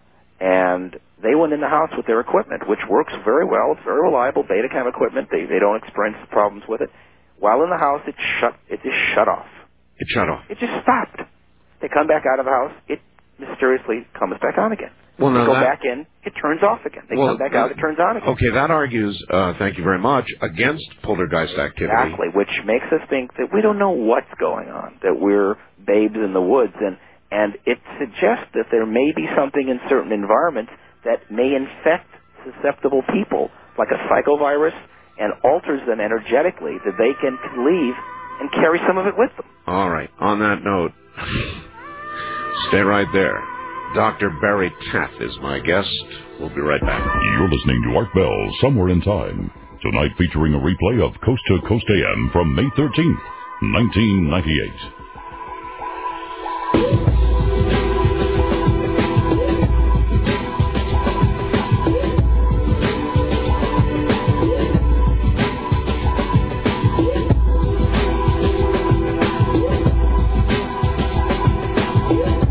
And they went in the house with their equipment, which works very well. It's very reliable Betacam equipment. They they don't experience problems with it. While in the house, it shut. It just shut off. It shut off. It just stopped. They come back out of the house. It mysteriously comes back on again. Well, they now go that, back in. It turns off again. They well, come back out. It turns on again. Okay, that argues, uh, thank you very much, against poltergeist activity. Exactly, which makes us think that we don't know what's going on, that we're babes in the woods, and and it suggests that there may be something in certain environments that may infect susceptible people, like a psychovirus, and alters them energetically that they can leave and carry some of it with them. All right. On that note, stay right there. Doctor Barry Taff is my guest. We'll be right back. You're listening to Art Bell, Somewhere in Time. Tonight featuring a replay of Coast to Coast A M from May thirteenth, nineteen ninety-eight. Yeah.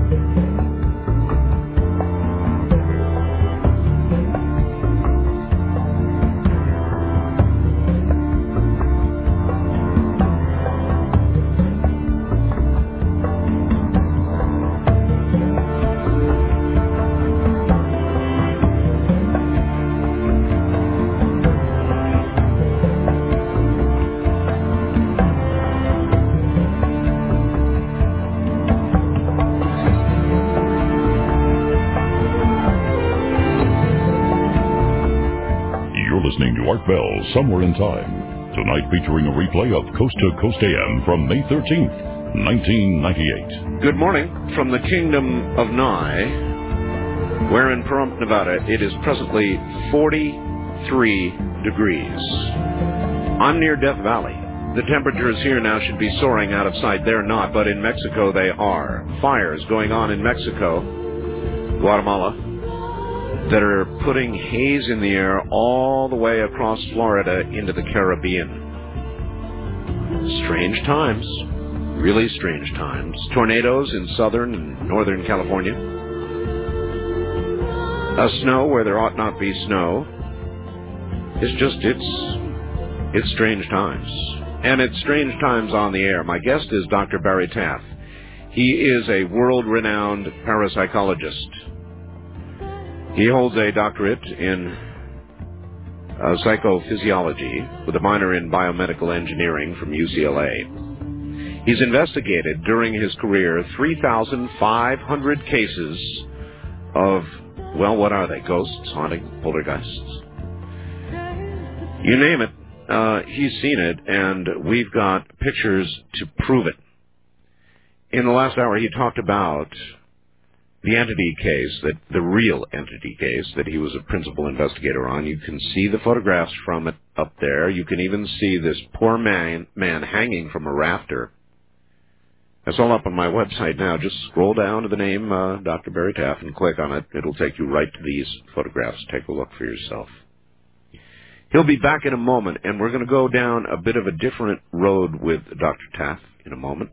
Art Bell, Somewhere in Time. Tonight featuring a replay of Coast to Coast A M from May thirteenth, nineteen ninety-eight. Good morning from the Kingdom of Nye, where in Pahrump, Nevada, it is presently forty-three degrees. I'm near Death Valley. The temperatures here now should be soaring out of sight. They're not, but in Mexico they are. Fires going on in Mexico, Guatemala, that are putting haze in the air all the way across Florida into the Caribbean. Strange times. Really strange times. Tornadoes in southern and northern California. A snow where there ought not be snow. It's just, it's, it's strange times. And it's strange times on the air. My guest is Doctor Barry Taff. He is a world-renowned parapsychologist. He holds a doctorate in uh, psychophysiology with a minor in biomedical engineering from U C L A. He's investigated during his career three thousand five hundred cases of, well, what are they? Ghosts, haunting, poltergeists? You name it, uh, he's seen it, and we've got pictures to prove it. In the last hour, he talked about the entity case, that the real entity case that he was a principal investigator on. You can see the photographs from it up there. You can even see this poor man, man hanging from a rafter. That's all up on my website now. Just scroll down to the name uh, Doctor Barry Taff and click on it. It'll take you right to these photographs. Take a look for yourself. He'll be back in a moment, and we're going to go down a bit of a different road with Doctor Taff in a moment.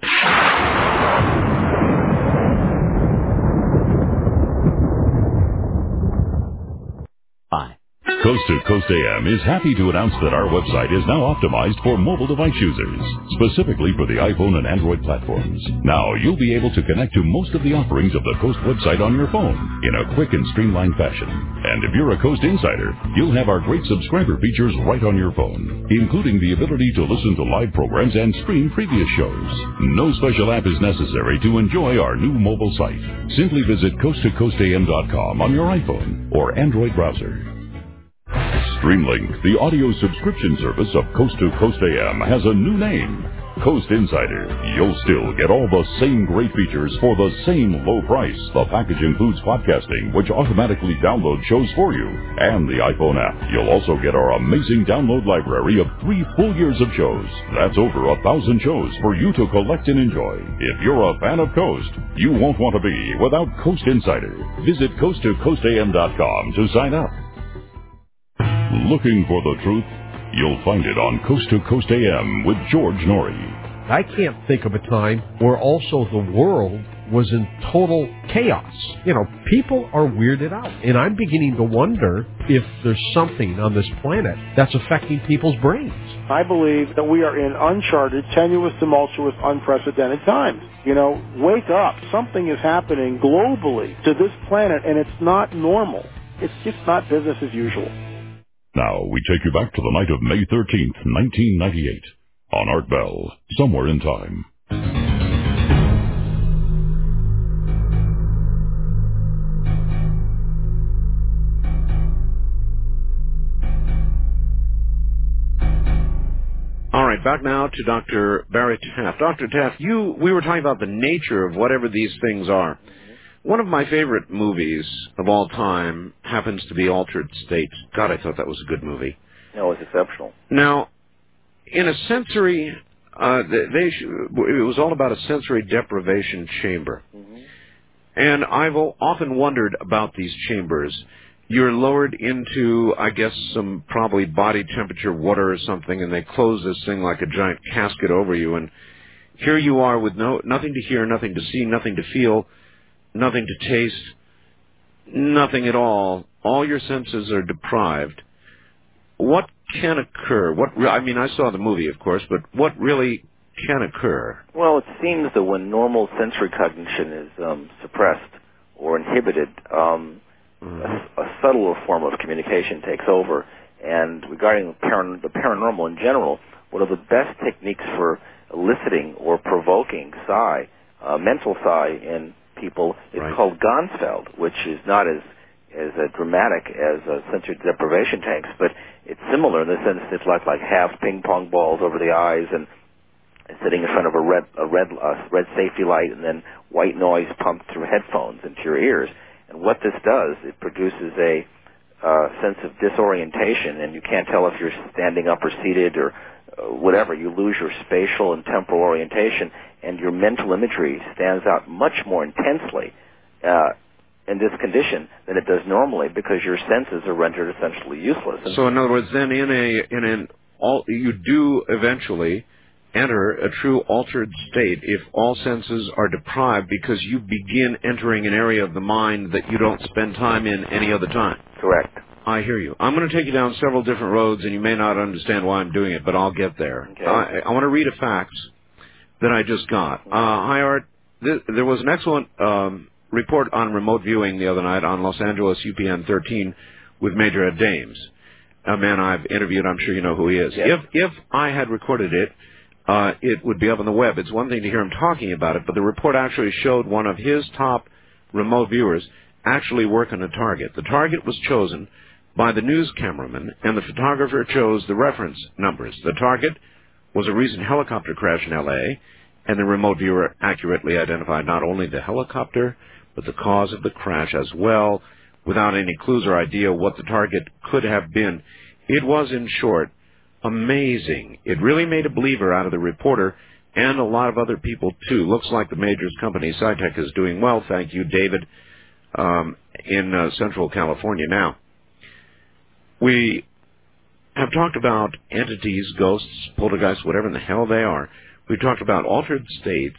Coast to Coast A M is happy to announce that our website is now optimized for mobile device users, specifically for the iPhone and Android platforms. Now you'll be able to connect to most of the offerings of the Coast website on your phone in a quick and streamlined fashion. And if you're a Coast insider, you'll have our great subscriber features right on your phone, including the ability to listen to live programs and stream previous shows. No special app is necessary to enjoy our new mobile site. Simply visit coast to coast a m dot com on your iPhone or Android browser. Streamlink, the audio subscription service of Coast to Coast A M, has a new name, Coast Insider. You'll still get all the same great features for the same low price. The package includes podcasting, which automatically downloads shows for you, and the iPhone app. You'll also get our amazing download library of three full years of shows. That's over a thousand shows for you to collect and enjoy. If you're a fan of Coast, you won't want to be without Coast Insider. Visit coast to coast a m dot com to sign up. Looking for the truth? You'll find it on Coast to Coast A M with George Norrie. I can't think of a time where also the world was in total chaos. You know, people are weirded out. And I'm beginning to wonder if there's something on this planet that's affecting people's brains. I believe that we are in uncharted, tenuous, tumultuous, unprecedented times. You know, wake up. Something is happening globally to this planet, and it's not normal. It's just not business as usual. Now, we take you back to the night of May thirteenth, nineteen ninety-eight, on Art Bell, Somewhere in Time. All right, back now to Doctor Barry Taff. Doctor Taff, you, we were talking about the nature of whatever these things are. One of my favorite movies of all time happens to be Altered State. God, I thought that was a good movie. No, it's exceptional. Now, in a sensory, uh, they, it was all about a sensory deprivation chamber. Mm-hmm. And I've often wondered about these chambers. You're lowered into, I guess, some probably body temperature water or something, and they close this thing like a giant casket over you. And here you are with no nothing to hear, nothing to see, nothing to feel. nothing to taste, nothing at all. All your senses are deprived. What can occur? What re- I mean, I saw the movie, of course, but what really can occur? Well, it seems that when normal sensory cognition is um, suppressed or inhibited, um, mm-hmm. a, a subtler form of communication takes over. And regarding the, paran- the paranormal in general, one of the best techniques for eliciting or provoking psi, uh, mental psi in people is right. called Gansfeld, which is not as as uh, dramatic as uh, sensory deprivation tanks, but it's similar in the sense it's like like half ping pong balls over the eyes and, and sitting in front of a red a red uh, red safety light, and then white noise pumped through headphones into your ears. And what this does, it produces a uh, sense of disorientation, and you can't tell if you're standing up or seated or uh, whatever. You lose your spatial and temporal orientation, and your mental imagery stands out much more intensely Uh, in this condition than it does normally, because your senses are rendered essentially useless. And so, in other words, then in a in an all you do eventually enter a true altered state if all senses are deprived, because you begin entering an area of the mind that you don't spend time in any other time. Correct. I hear you. I'm going to take you down several different roads, and you may not understand why I'm doing it, but I'll get there. Okay. I, I want to read a fax that I just got. Uh, hi, Art. Th- there was an excellent Um, report on remote viewing the other night on Los Angeles U P N thirteen with Major Ed Dames, a man I've interviewed. I'm sure you know who he is. Yes. If if I had recorded it, uh, it would be up on the web. It's one thing to hear him talking about it, but the report actually showed one of his top remote viewers actually working a target. The target was chosen by the news cameraman, and the photographer chose the reference numbers. The target was a recent helicopter crash in L A, and the remote viewer accurately identified not only the helicopter, but the cause of the crash as well, without any clues or idea what the target could have been. It was, in short, amazing. It really made a believer out of the reporter and a lot of other people, too. Looks like the Major's company, SciTech, is doing well. Thank you, David, um, in uh, Central California. Now, we have talked about entities, ghosts, poltergeists, whatever in the hell they are. We've talked about altered states.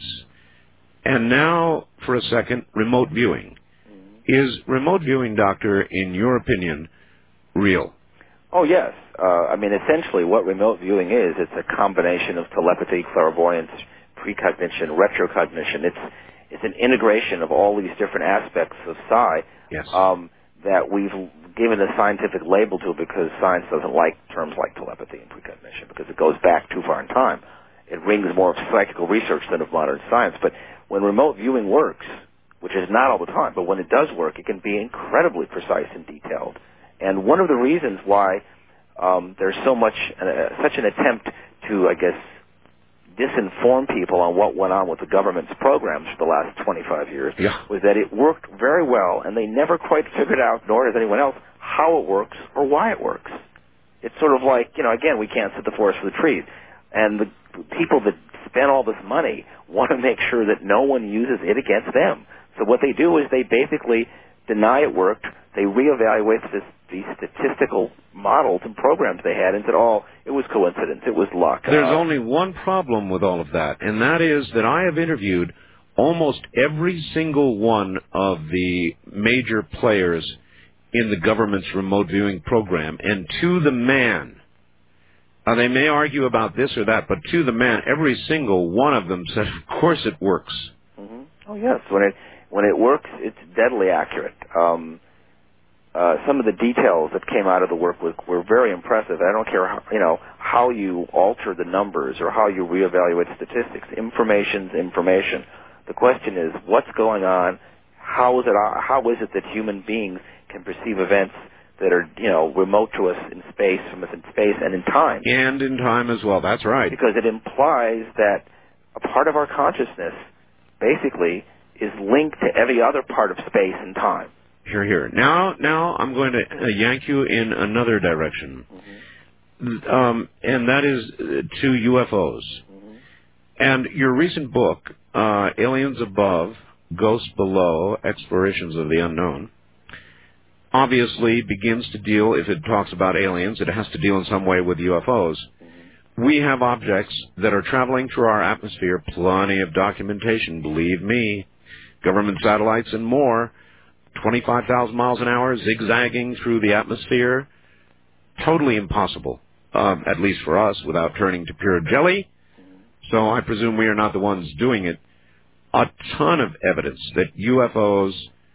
And now, for a second, remote viewing. Is remote viewing, Doctor, in your opinion, real? Oh, yes. Uh, I mean, essentially what remote viewing is, it's a combination of telepathy, clairvoyance, precognition, retrocognition. It's it's an integration of all these different aspects of psi yes. um, that we've given a scientific label to, because science doesn't like terms like telepathy and precognition, because it goes back too far in time. It rings more of psychical research than of modern science. But when remote viewing works, which is not all the time, but when it does work, it can be incredibly precise and detailed. And one of the reasons why um, there's so much, uh, such an attempt to, I guess, disinform people on what went on with the government's programs for the last twenty-five years yeah. was that it worked very well, and they never quite figured out, nor does anyone else, how it works or why it works. It's sort of like, you know, again, we can't set the forest for the trees. And the people that spend all this money want to make sure that no one uses it against them. So what they do is they basically deny it worked. They reevaluate this, these statistical models and programs they had and said, oh, it was coincidence, it was luck. There's uh, only one problem with all of that, and that is that I have interviewed almost every single one of the major players in the government's remote viewing program, and to the man, now they may argue about this or that, but to the man, every single one of them said, of course it works. Mm-hmm. Oh, yes. When it when it works, it's deadly accurate. Um, uh, some of the details that came out of the work were, were very impressive. I don't care how, you know, how you alter the numbers or how you reevaluate statistics. Information's information. The question is, what's going on? How is it? How is it that human beings can perceive events that are, you know, remote to us in space, from us in space and in time? And in time as well. That's right. Because it implies that a part of our consciousness, basically, is linked to every other part of space and time. Here, here. Now, now I'm going to uh, yank you in another direction, mm-hmm. um, and that is uh, to U F Os. Mm-hmm. And your recent book, uh, Aliens Above, Ghosts Below, Explorations of the Unknown, obviously begins to deal, if it talks about aliens, it has to deal in some way with U F Os. Mm-hmm. We have objects that are traveling through our atmosphere, plenty of documentation, believe me. government satellites and more, twenty-five thousand miles an hour, zigzagging through the atmosphere. Totally impossible, um, at least for us, without turning to pure jelly. So I presume we are not the ones doing it. A ton of evidence that U F Os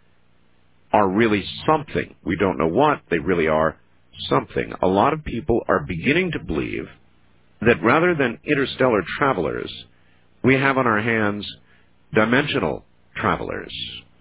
are really something. We don't know what. They really are something. A lot of people are beginning to believe that rather than interstellar travelers, we have on our hands dimensional travelers.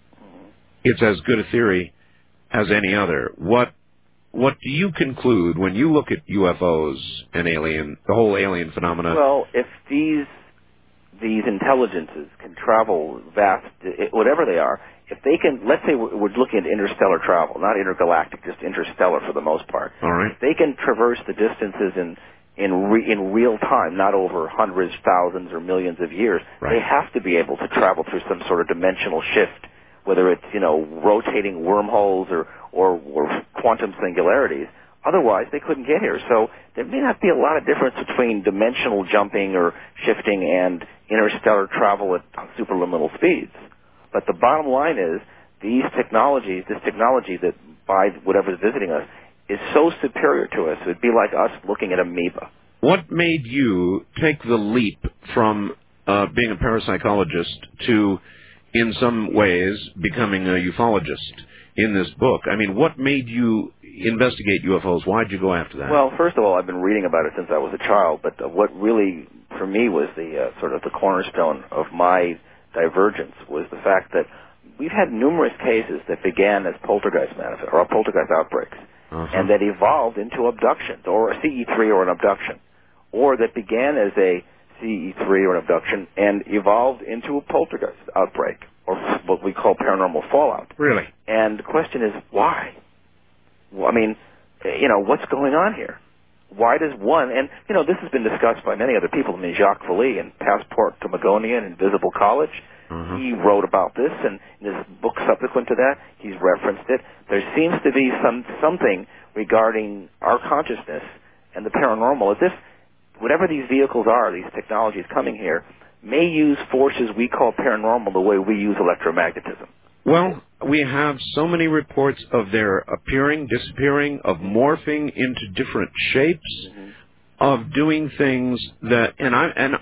It's as good a theory as any other. What what do you conclude when you look at U F Os and alien, the whole alien phenomena? Well, if these these intelligences can travel vast, whatever they are, if they can, let's say we're looking at interstellar travel, not intergalactic, just interstellar for the most part. All right. If they can traverse the distances in in re, in real time, not over hundreds, thousands, or millions of years, right. They have to be able to travel through some sort of dimensional shift, whether it's, you know, rotating wormholes or, or, or quantum singularities. Otherwise, they couldn't get here. So there may not be a lot of difference between dimensional jumping or shifting and interstellar travel at superluminal speeds. But the bottom line is these technologies, this technology that by whatever's visiting us, is so superior to us, it would be like us looking at amoeba. What made you take the leap from uh, being a parapsychologist to, in some ways, becoming a ufologist in this book? I mean, what made you investigate U F Os? Why did you go after that? Well, first of all, I've been reading about it since I was a child, but uh, what really, for me, was the uh, sort of the cornerstone of my divergence was the fact that we've had numerous cases that began as poltergeist manifest or poltergeist outbreaks, uh-huh. and that evolved into abductions, or a C E three or an abduction, or that began as a C E three or an abduction and evolved into a poltergeist outbreak, or what we call paranormal fallout. Really? And the question is, why? Well, I mean, you know, what's going on here? Why does one, and, you know, this has been discussed by many other people. I mean, Jacques Vallée in Passport to Magonia and Invisible College, uh-huh. he wrote about this, and in his book subsequent to that, he's referenced it. There seems to be some something regarding our consciousness and the paranormal, as if whatever these vehicles are, these technologies coming here, may use forces we call paranormal the way we use electromagnetism. Well, we have so many reports of their appearing, disappearing, of morphing into different shapes, mm-hmm. of doing things that, and I and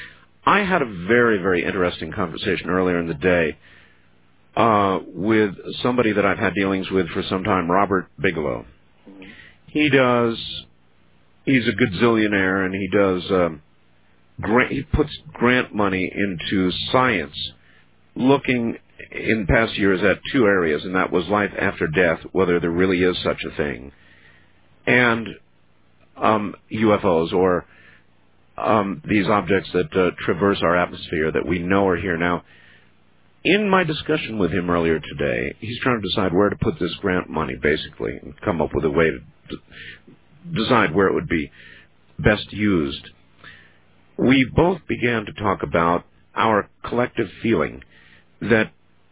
I had a very, very interesting conversation earlier in the day uh, with somebody that I've had dealings with for some time, Robert Bigelow. Mm-hmm. He does, he's a gazillionaire, and he does, um, grant, he puts grant money into science, looking in past years at two areas, and that was life after death, whether there really is such a thing, and um, U F Os, or um, these objects that uh, traverse our atmosphere that we know are here now. In my discussion with him earlier today, he's trying to decide where to put this grant money, basically, and come up with a way to d- decide where it would be best used. We both began to talk about our collective feeling that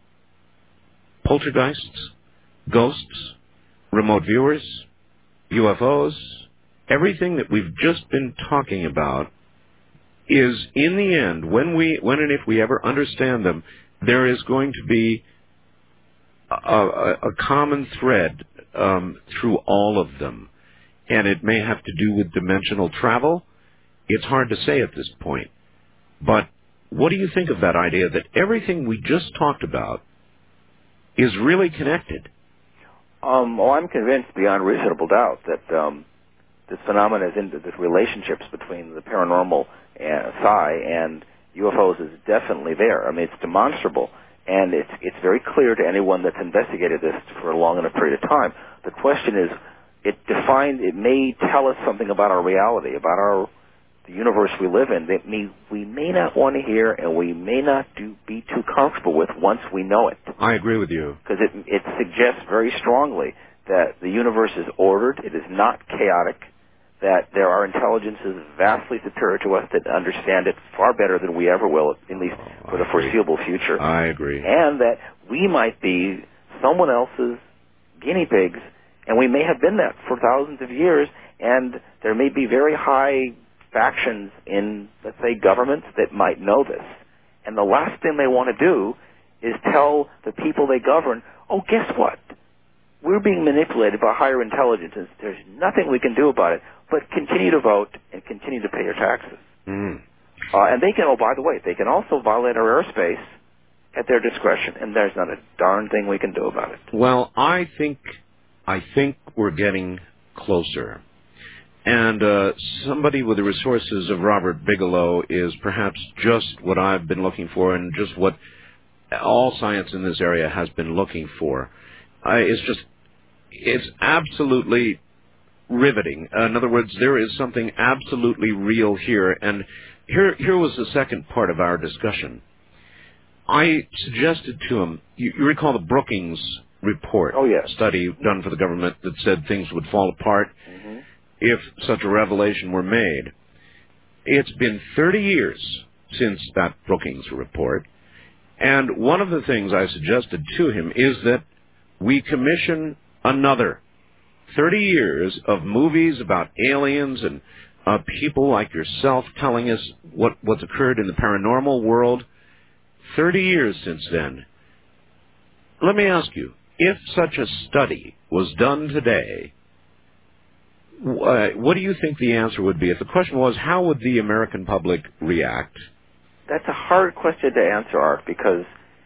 poltergeists, ghosts, remote viewers, U F Os, everything that we've just been talking about is, in the end, when we, when and if we ever understand them, there is going to be a, a, a common thread um, through all of them. And it may have to do with dimensional travel. It's hard to say at this point. But what do you think of that idea that everything we just talked about is really connected? Um, well, I'm convinced beyond reasonable doubt that um, this phenomenon is into the relationships between the paranormal and psi and U F Os is definitely there. I mean, it's demonstrable, and it's it's very clear to anyone that's investigated this for a long enough period of time. The question is, it defines, it may tell us something about our reality, about our the universe we live in, that may, we may not want to hear, and we may not do, be too comfortable with once we know it. I agree with you. Because it, it suggests very strongly that the universe is ordered, it is not chaotic, that there are intelligences vastly superior to us that understand it far better than we ever will, at least oh, for the foreseeable future. I agree. And that we might be someone else's guinea pigs, and we may have been that for thousands of years, and there may be very high factions in, let's say, governments that might know this. And the last thing they want to do is tell the people they govern, oh, guess what? We're being manipulated by higher intelligences. There's nothing we can do about it, but continue to vote and continue to pay your taxes. Mm. Uh, and they can, oh, by the way, they can also violate our airspace at their discretion, and there's not a darn thing we can do about it. Well, I think, I think we're getting closer. And uh, somebody with the resources of Robert Bigelow is perhaps just what I've been looking for and just what all science in this area has been looking for. I, it's just, it's absolutely riveting. Uh, in other words, there is something absolutely real here. And here, here was the second part of our discussion. I suggested to him, you, you recall the Brookings report, oh, yes. study done for the government that said things would fall apart mm-hmm. if such a revelation were made. It's been thirty years since that Brookings report, and one of the things I suggested to him is that we commission another thirty years of movies about aliens and uh, people like yourself telling us what, what's occurred in the paranormal world. thirty years since then. Let me ask you, if such a study was done today, uh, what do you think the answer would be? If the question was, how would the American public react? That's a hard question to answer, Art, because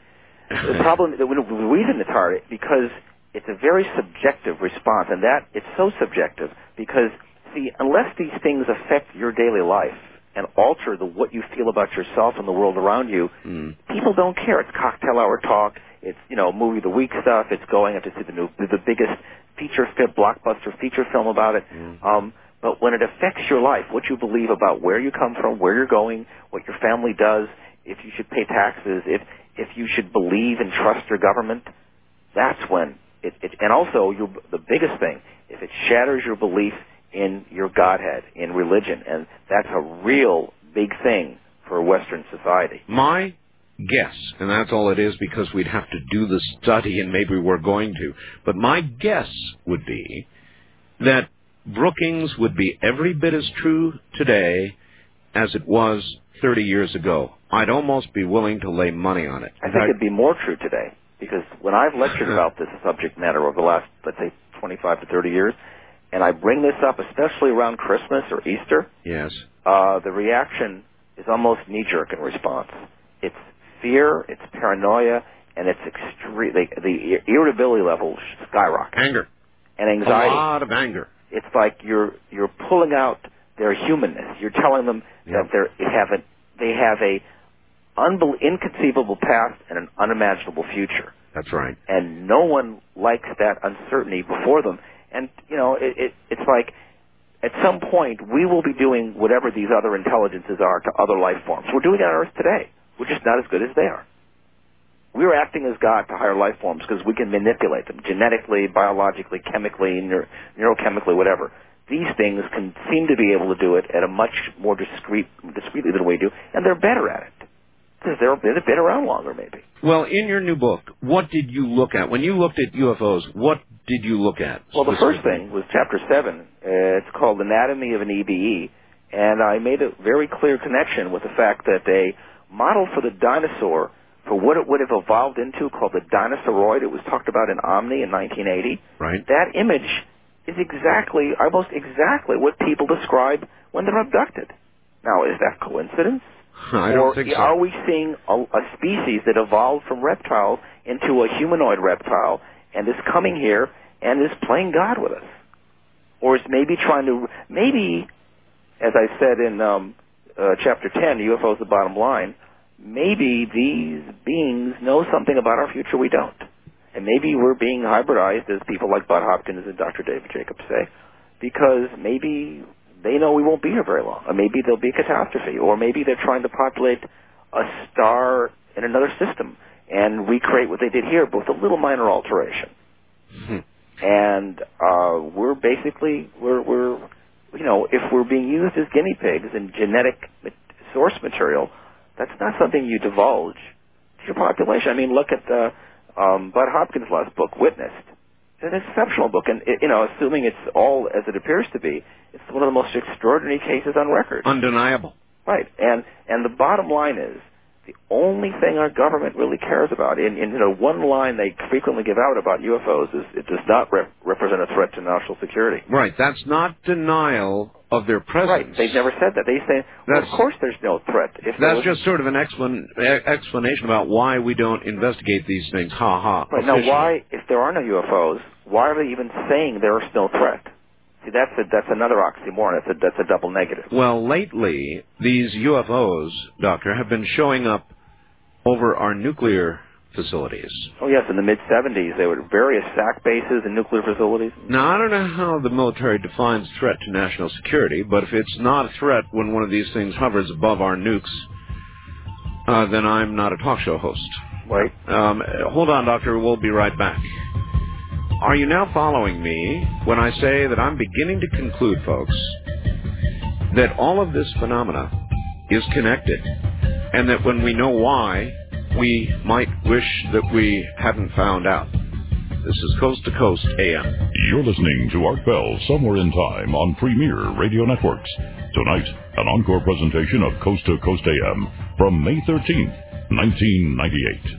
the problem, the reason it's hard, because it's a very subjective response, and that it's so subjective because, see, unless these things affect your daily life and alter the what you feel about yourself and the world around you, mm. people don't care. It's cocktail hour talk. It's, you know, movie of the week stuff. It's going up to see the new, the biggest feature film, blockbuster feature film about it. Mm. Um, but when it affects your life, what you believe about where you come from, where you're going, what your family does, if you should pay taxes, if if you should believe and trust your government, that's when it. it and also, you, the biggest thing, if it shatters your belief in your Godhead, in religion, and that's a real big thing for Western society. My guess, and that's all it is because we'd have to do the study, and maybe we're going to, but my guess would be that Brookings would be every bit as true today as it was thirty years ago. I'd almost be willing to lay money on it. I think it'd be more true today, because when I've lectured about this subject matter over the last, let's say, twenty-five to thirty years, and I bring this up, especially around Christmas or Easter, yes, uh, the reaction is almost knee-jerk in response. It's fear, it's paranoia, and it's extreme. The, the irritability level skyrockets. Anger. And anxiety. A lot of anger. It's like you're you're pulling out their humanness. You're telling them yep. that they're, they have a they have a unbel- inconceivable past and an unimaginable future. That's right. And no one likes that uncertainty before them. And, you know, it, it, it's like at some point we will be doing whatever these other intelligences are to other life forms. We're doing it on Earth today. We're just not as good as they are. We're acting as God to higher life forms because we can manipulate them genetically, biologically, chemically, neuro- neurochemically, whatever. These things can seem to be able to do it at a much more discreet, discreetly than we do, and they're better at it because they're, they've been around longer, maybe. Well, in your new book, what did you look at? When you looked at U F Os, what did you look at? Well, the first thing was Chapter seven. Uh, it's called Anatomy of an E B E, and I made a very clear connection with the fact that a model for the dinosaur, for what it would have evolved into, called the dinosauroid, it was talked about in Omni in nineteen eighty. Right. That image is exactly, almost exactly what people describe when they're abducted. Now, is that coincidence? I don't or think so. Are we seeing a, a species that evolved from reptile into a humanoid reptile and is coming here and is playing God with us? Or is maybe trying to, maybe, as I said in um, uh, Chapter ten, U F Os the bottom line, maybe these beings know something about our future we don't. And maybe we're being hybridized, as people like Bud Hopkins and Doctor David Jacobs say, because maybe they know we won't be here very long. Or maybe there'll be a catastrophe. Or maybe they're trying to populate a star in another system and recreate what they did here, but with a little minor alteration. Hmm. And uh, we're basically, we're, we're, you know, if we're being used as guinea pigs in genetic source material, that's not something you divulge to your population. I mean, look at the um, Bud Hopkins' last book, Witnessed. It's an exceptional book, and, it, you know, assuming it's all as it appears to be, it's one of the most extraordinary cases on record. Undeniable. Right, and and the bottom line is the only thing our government really cares about. In, in you know, one line they frequently give out about U F Os is it does not rep- represent a threat to national security. Right. That's not denial of their presence. Right. They've never said that. They say, well, of course there's no threat. If that's was, just sort of an explan- explanation about why we don't investigate these things. Ha ha. Right. Now, why, if there are no U F Os, why are they even saying there is no threat? See, that's a, that's another oxymoron. That's a, that's a double negative. Well, lately, these U F Os, Doctor, have been showing up over our nuclear facilities. Oh, yes, in the mid seventies, there were various S A C bases and nuclear facilities. Now, I don't know how the military defines threat to national security, but if it's not a threat when one of these things hovers above our nukes, uh, then I'm not a talk show host. Right. Um, hold on, Doctor. We'll be right back. Are you now following me when I say that I'm beginning to conclude, folks, that all of this phenomena is connected, and that when we know why, we might wish that we hadn't found out? This is Coast to Coast A M. You're listening to Art Bell, Somewhere in Time, on Premier Radio Networks. Tonight, an encore presentation of Coast to Coast A M from May thirteenth, nineteen ninety-eight.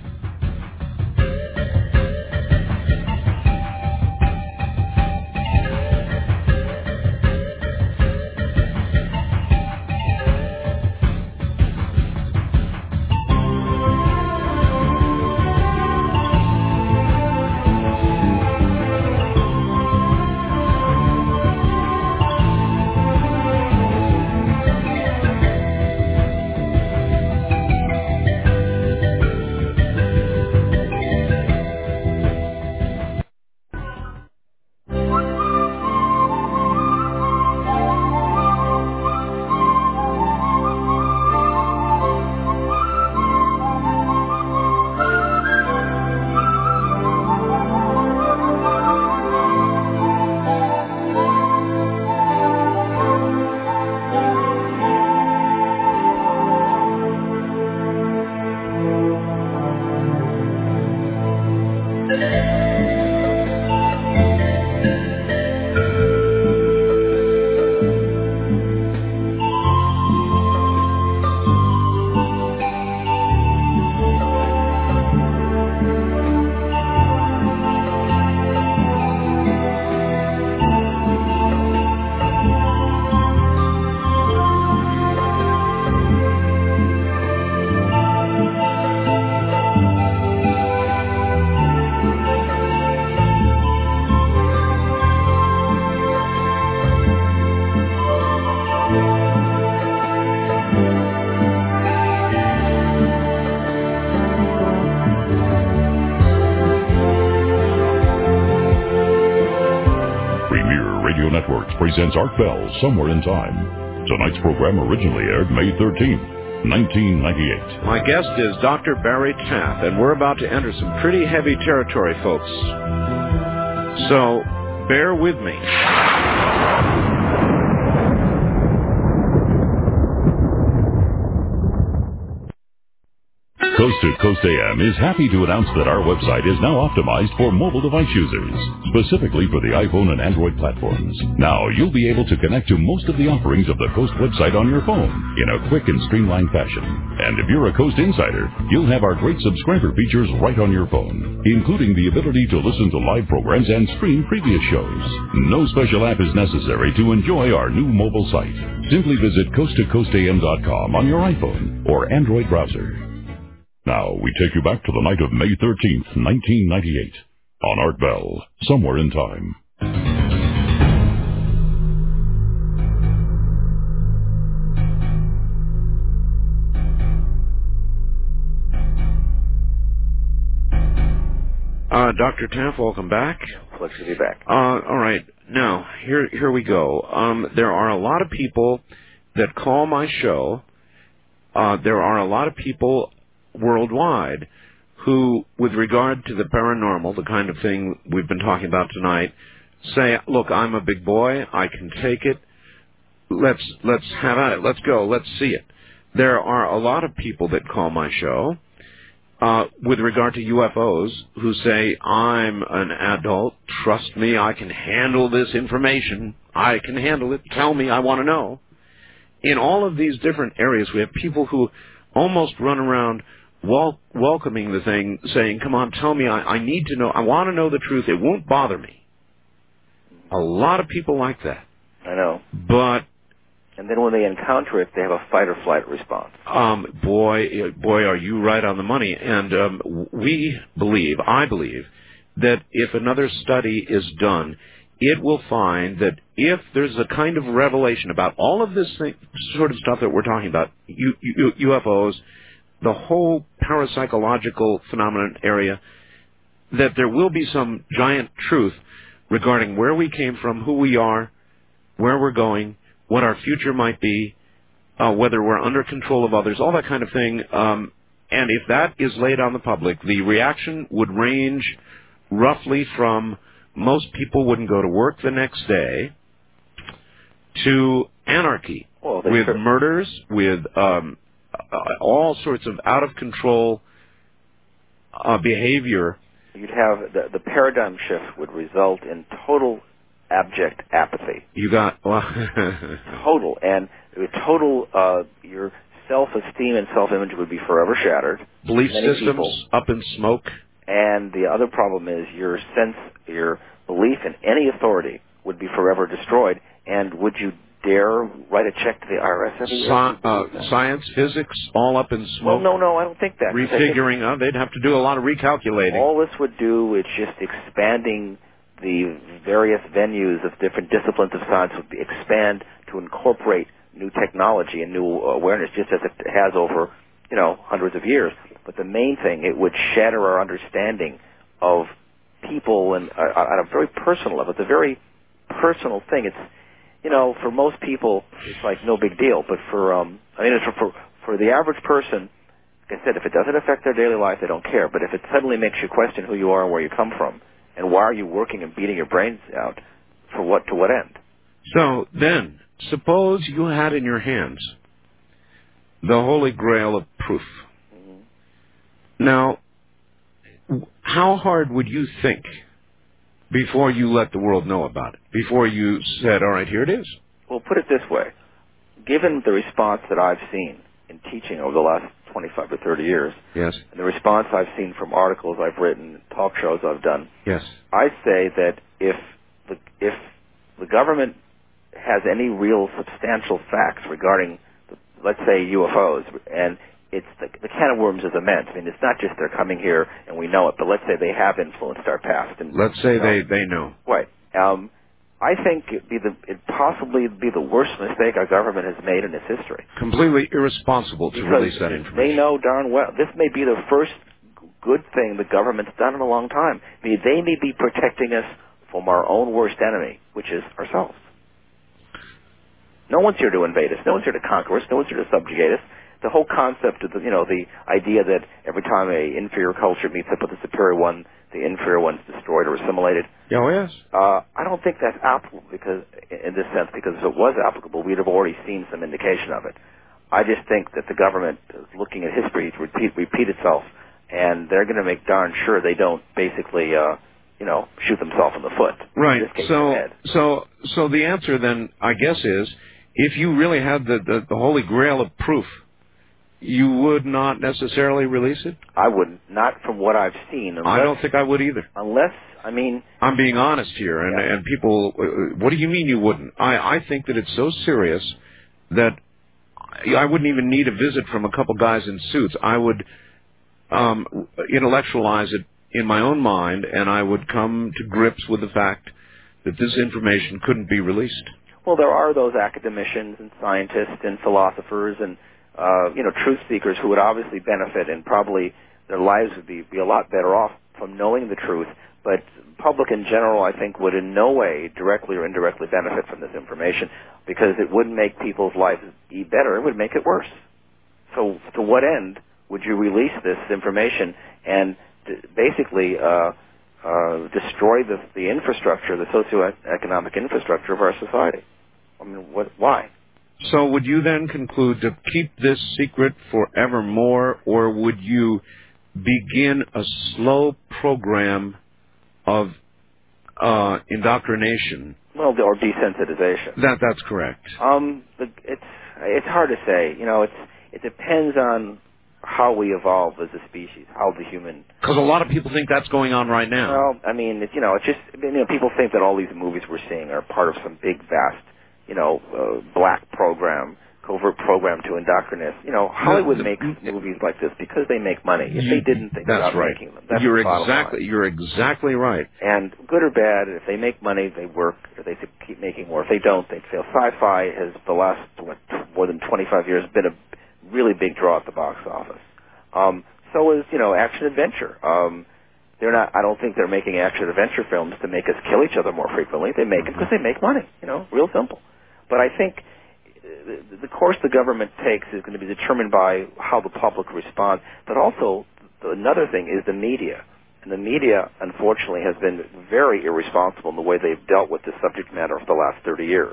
Presents Art Bell, Somewhere in Time. Tonight's program originally aired May thirteenth, nineteen ninety-eight. My guest is Doctor Barry Taff, and we're about to enter some pretty heavy territory, folks. So, bear with me. Coast to Coast A M is happy to announce that our website is now optimized for mobile device users, specifically for the iPhone and Android platforms. Now, you'll be able to connect to most of the offerings of the Coast website on your phone in a quick and streamlined fashion. And if you're a Coast insider, you'll have our great subscriber features right on your phone, including the ability to listen to live programs and stream previous shows. No special app is necessary to enjoy our new mobile site. Simply visit coast to coast a m dot com on your iPhone or Android browser. Now, we take you back to the night of May thirteenth, nineteen ninety-eight, on Art Bell, Somewhere in Time. Uh, Doctor Taff, welcome back. Pleasure to be back. Uh, all right. Now, here, here we go. Um, there are a lot of people that call my show. Uh, there are a lot of people worldwide who, with regard to the paranormal, the kind of thing we've been talking about tonight, say, look, I'm a big boy, I can take it, let's let's have at it, let's go, let's see it. There are a lot of people that call my show uh, with regard to U F Os who say, I'm an adult, trust me, I can handle this information, I can handle it, tell me, I want to know. In all of these different areas, we have people who almost run around wel- welcoming the thing, saying, come on, tell me, I, I need to know, I want to know the truth, it won't bother me. A lot of people like that. I know. But... And then when they encounter it, they have a fight-or-flight response. Um, boy, boy, are you right on the money. And um, we believe, I believe, that if another study is done, it will find that if there's a kind of revelation about all of this thing, sort of stuff that we're talking about, U, U, U F Os, the whole parapsychological phenomenon area, that there will be some giant truth regarding where we came from, who we are, where we're going, what our future might be, uh, whether we're under control of others, all that kind of thing. Um, and if that is laid on the public, the reaction would range roughly from most people wouldn't go to work the next day to anarchy, well, with sure. murders, with um, uh, all sorts of out-of-control uh, behavior. You'd have the, the paradigm shift would result in total abject apathy. You got well, total and total. Uh, your self-esteem and self-image would be forever shattered. Belief Many systems people. up in smoke. And the other problem is your sense, your belief in any authority would be forever destroyed. And would you dare write a check to the I R S every year? Sci- uh, science, physics, all up in smoke. Well, no, no, I don't think that. Refiguring, uh, they'd have to do a lot of recalculating. All this would do is just expanding the various venues of different disciplines of science would be expand to incorporate new technology and new awareness, just as it has over, you know, hundreds of years. But the main thing, it would shatter our understanding of people and uh, on a very personal level. It's a very personal thing. It's, you know, for most people, it's like no big deal. But for, um, I mean, it's for for the average person, like I said, if it doesn't affect their daily life, they don't care. But if it suddenly makes you question who you are and where you come from, and why are you working and beating your brains out, for what, to what end? So then, suppose you had in your hands the Holy Grail of proof. Mm-hmm. Now, how hard would you think before you let the world know about it? Before you said, all right, here it is? Well, put it this way. Given the response that I've seen in teaching over the last twenty-five or thirty years, yes, and the response I've seen from articles I've written, talk shows I've done, yes, I say that if the, if the government has any real substantial facts regarding, the, let's say, U F Os, and it's the, the can of worms is immense. I mean, it's not just they're coming here and we know it, but let's say they have influenced our past. And, let's say you know, they, they know. Right. Um, I think it'd be the, it'd possibly be the worst mistake our government has made in its history. Completely irresponsible to because release that information. They know darn well. This may be the first good thing the government's done in a long time. I mean, they may be protecting us from our own worst enemy, which is ourselves. No one's here to invade us. No one's here to conquer us. No one's here to subjugate us. The whole concept of the, you know, the idea that every time a inferior culture meets up with a superior one, the inferior one's destroyed or assimilated. Oh, yes. Uh, I don't think that's applicable because, in this sense, because if it was applicable, we'd have already seen some indication of it. I just think that the government is looking at history to repeat, repeat itself, and they're going to make darn sure they don't basically, uh, you know, shoot themselves in the foot. Right. In this case, so, the head. so, so the answer then, I guess, is if you really had the, the, the Holy Grail of proof, you would not necessarily release it? I wouldn't. Not from what I've seen. Unless, I don't think I would either. Unless, I mean... I'm being honest here, and, yeah. and people, what do you mean you wouldn't? I, I think that it's so serious that I wouldn't even need a visit from a couple guys in suits. I would um, intellectualize it in my own mind, and I would come to grips with the fact that this information couldn't be released. Well, there are those academicians and scientists and philosophers and Uh, you know, truth seekers who would obviously benefit, and probably their lives would be, be a lot better off from knowing the truth. But public in general, I think, would in no way directly or indirectly benefit from this information, because it wouldn't make people's lives be better. It would make it worse. So to what end would you release this information and d- basically uh, uh, destroy the, the infrastructure, the socioeconomic infrastructure of our society? I mean, what, why? So would you then conclude to keep this secret forevermore, or would you begin a slow program of uh, indoctrination? Well, or desensitization. That that's correct. Um, it's it's hard to say. You know, it's it depends on how we evolve as a species, how the human. Because a lot of people think that's going on right now. Well, I mean, it's, you know, it's just, you know, people think that all these movies we're seeing are part of some big, vast, you know, uh, black program, covert program to indoctrinate. You know, Hollywood the, the, makes movies like this because they make money. If they didn't, they'd that's stop right. making them. That's you're the bottom exactly, line. You're exactly right. And good or bad, if they make money, they work, or they keep making more. If they don't, they fail. Sci-fi has, the last, what, more than twenty-five years, been a really big draw at the box office. Um, so is, you know, action-adventure. Um, they're not, I don't think they're making action-adventure films to make us kill each other more frequently. They make them because they make money, you know, real simple. But I think the, the course the government takes is going to be determined by how the public responds. But also, another thing is the media. And the media, unfortunately, has been very irresponsible in the way they've dealt with this subject matter for the last thirty years.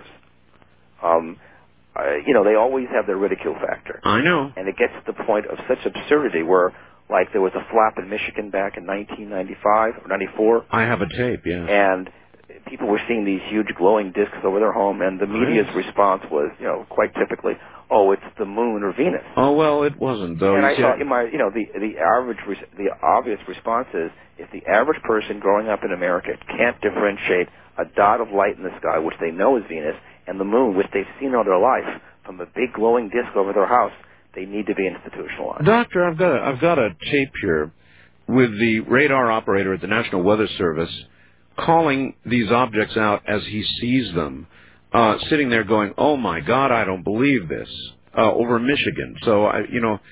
Um, uh, you know, they always have their ridicule factor. I know. And it gets to the point of such absurdity where, like, there was a flap in Michigan back in nineteen ninety-five or ninety-four. I have a tape, yeah. And people were seeing these huge glowing discs over their home, and the media's Yes. response was, you know, quite typically, oh, it's the moon or Venus. Oh, well, it wasn't, though. And I You thought, said- in my, you know, the the average, res- the obvious response is, if the average person growing up in America can't differentiate a dot of light in the sky, which they know is Venus, and the moon, which they've seen all their life, from a big glowing disc over their house, they need to be institutionalized. Doctor, I've got a, I've got a tape here with the radar operator at the National Weather Service calling these objects out as he sees them, uh, sitting there going, "Oh my God, I don't believe this," uh, over Michigan. So I, you know,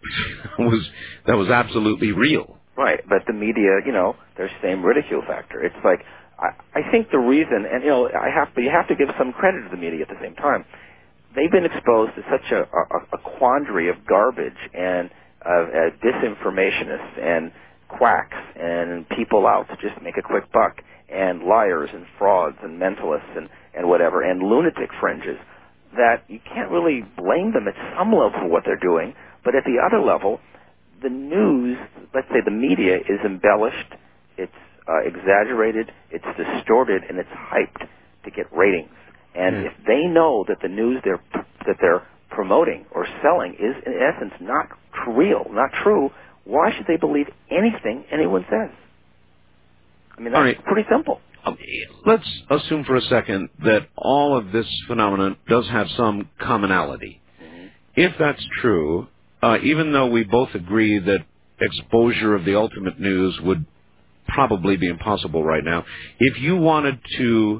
was that was absolutely real. Right, but the media, you know, their same ridicule factor. It's like I, I think the reason, and you know, I have, but you have to give some credit to the media at the same time. They've been exposed to such a, a, a quandary of garbage and uh, uh, disinformationists and quacks and people out to just make a quick buck and liars and frauds and mentalists and, and whatever and lunatic fringes that you can't really blame them at some level for what they're doing, but at the other level, the news, let's say the media, is embellished, it's uh, exaggerated, it's distorted, and it's hyped to get ratings. And Mm. if they know that the news they're that they're promoting or selling is in essence not real, not true, why should they believe anything anyone says? I mean, that's All right. pretty simple. Um, let's assume for a second that all of this phenomenon does have some commonality. Mm-hmm. If that's true, uh, even though we both agree that exposure of the ultimate news would probably be impossible right now, if you wanted to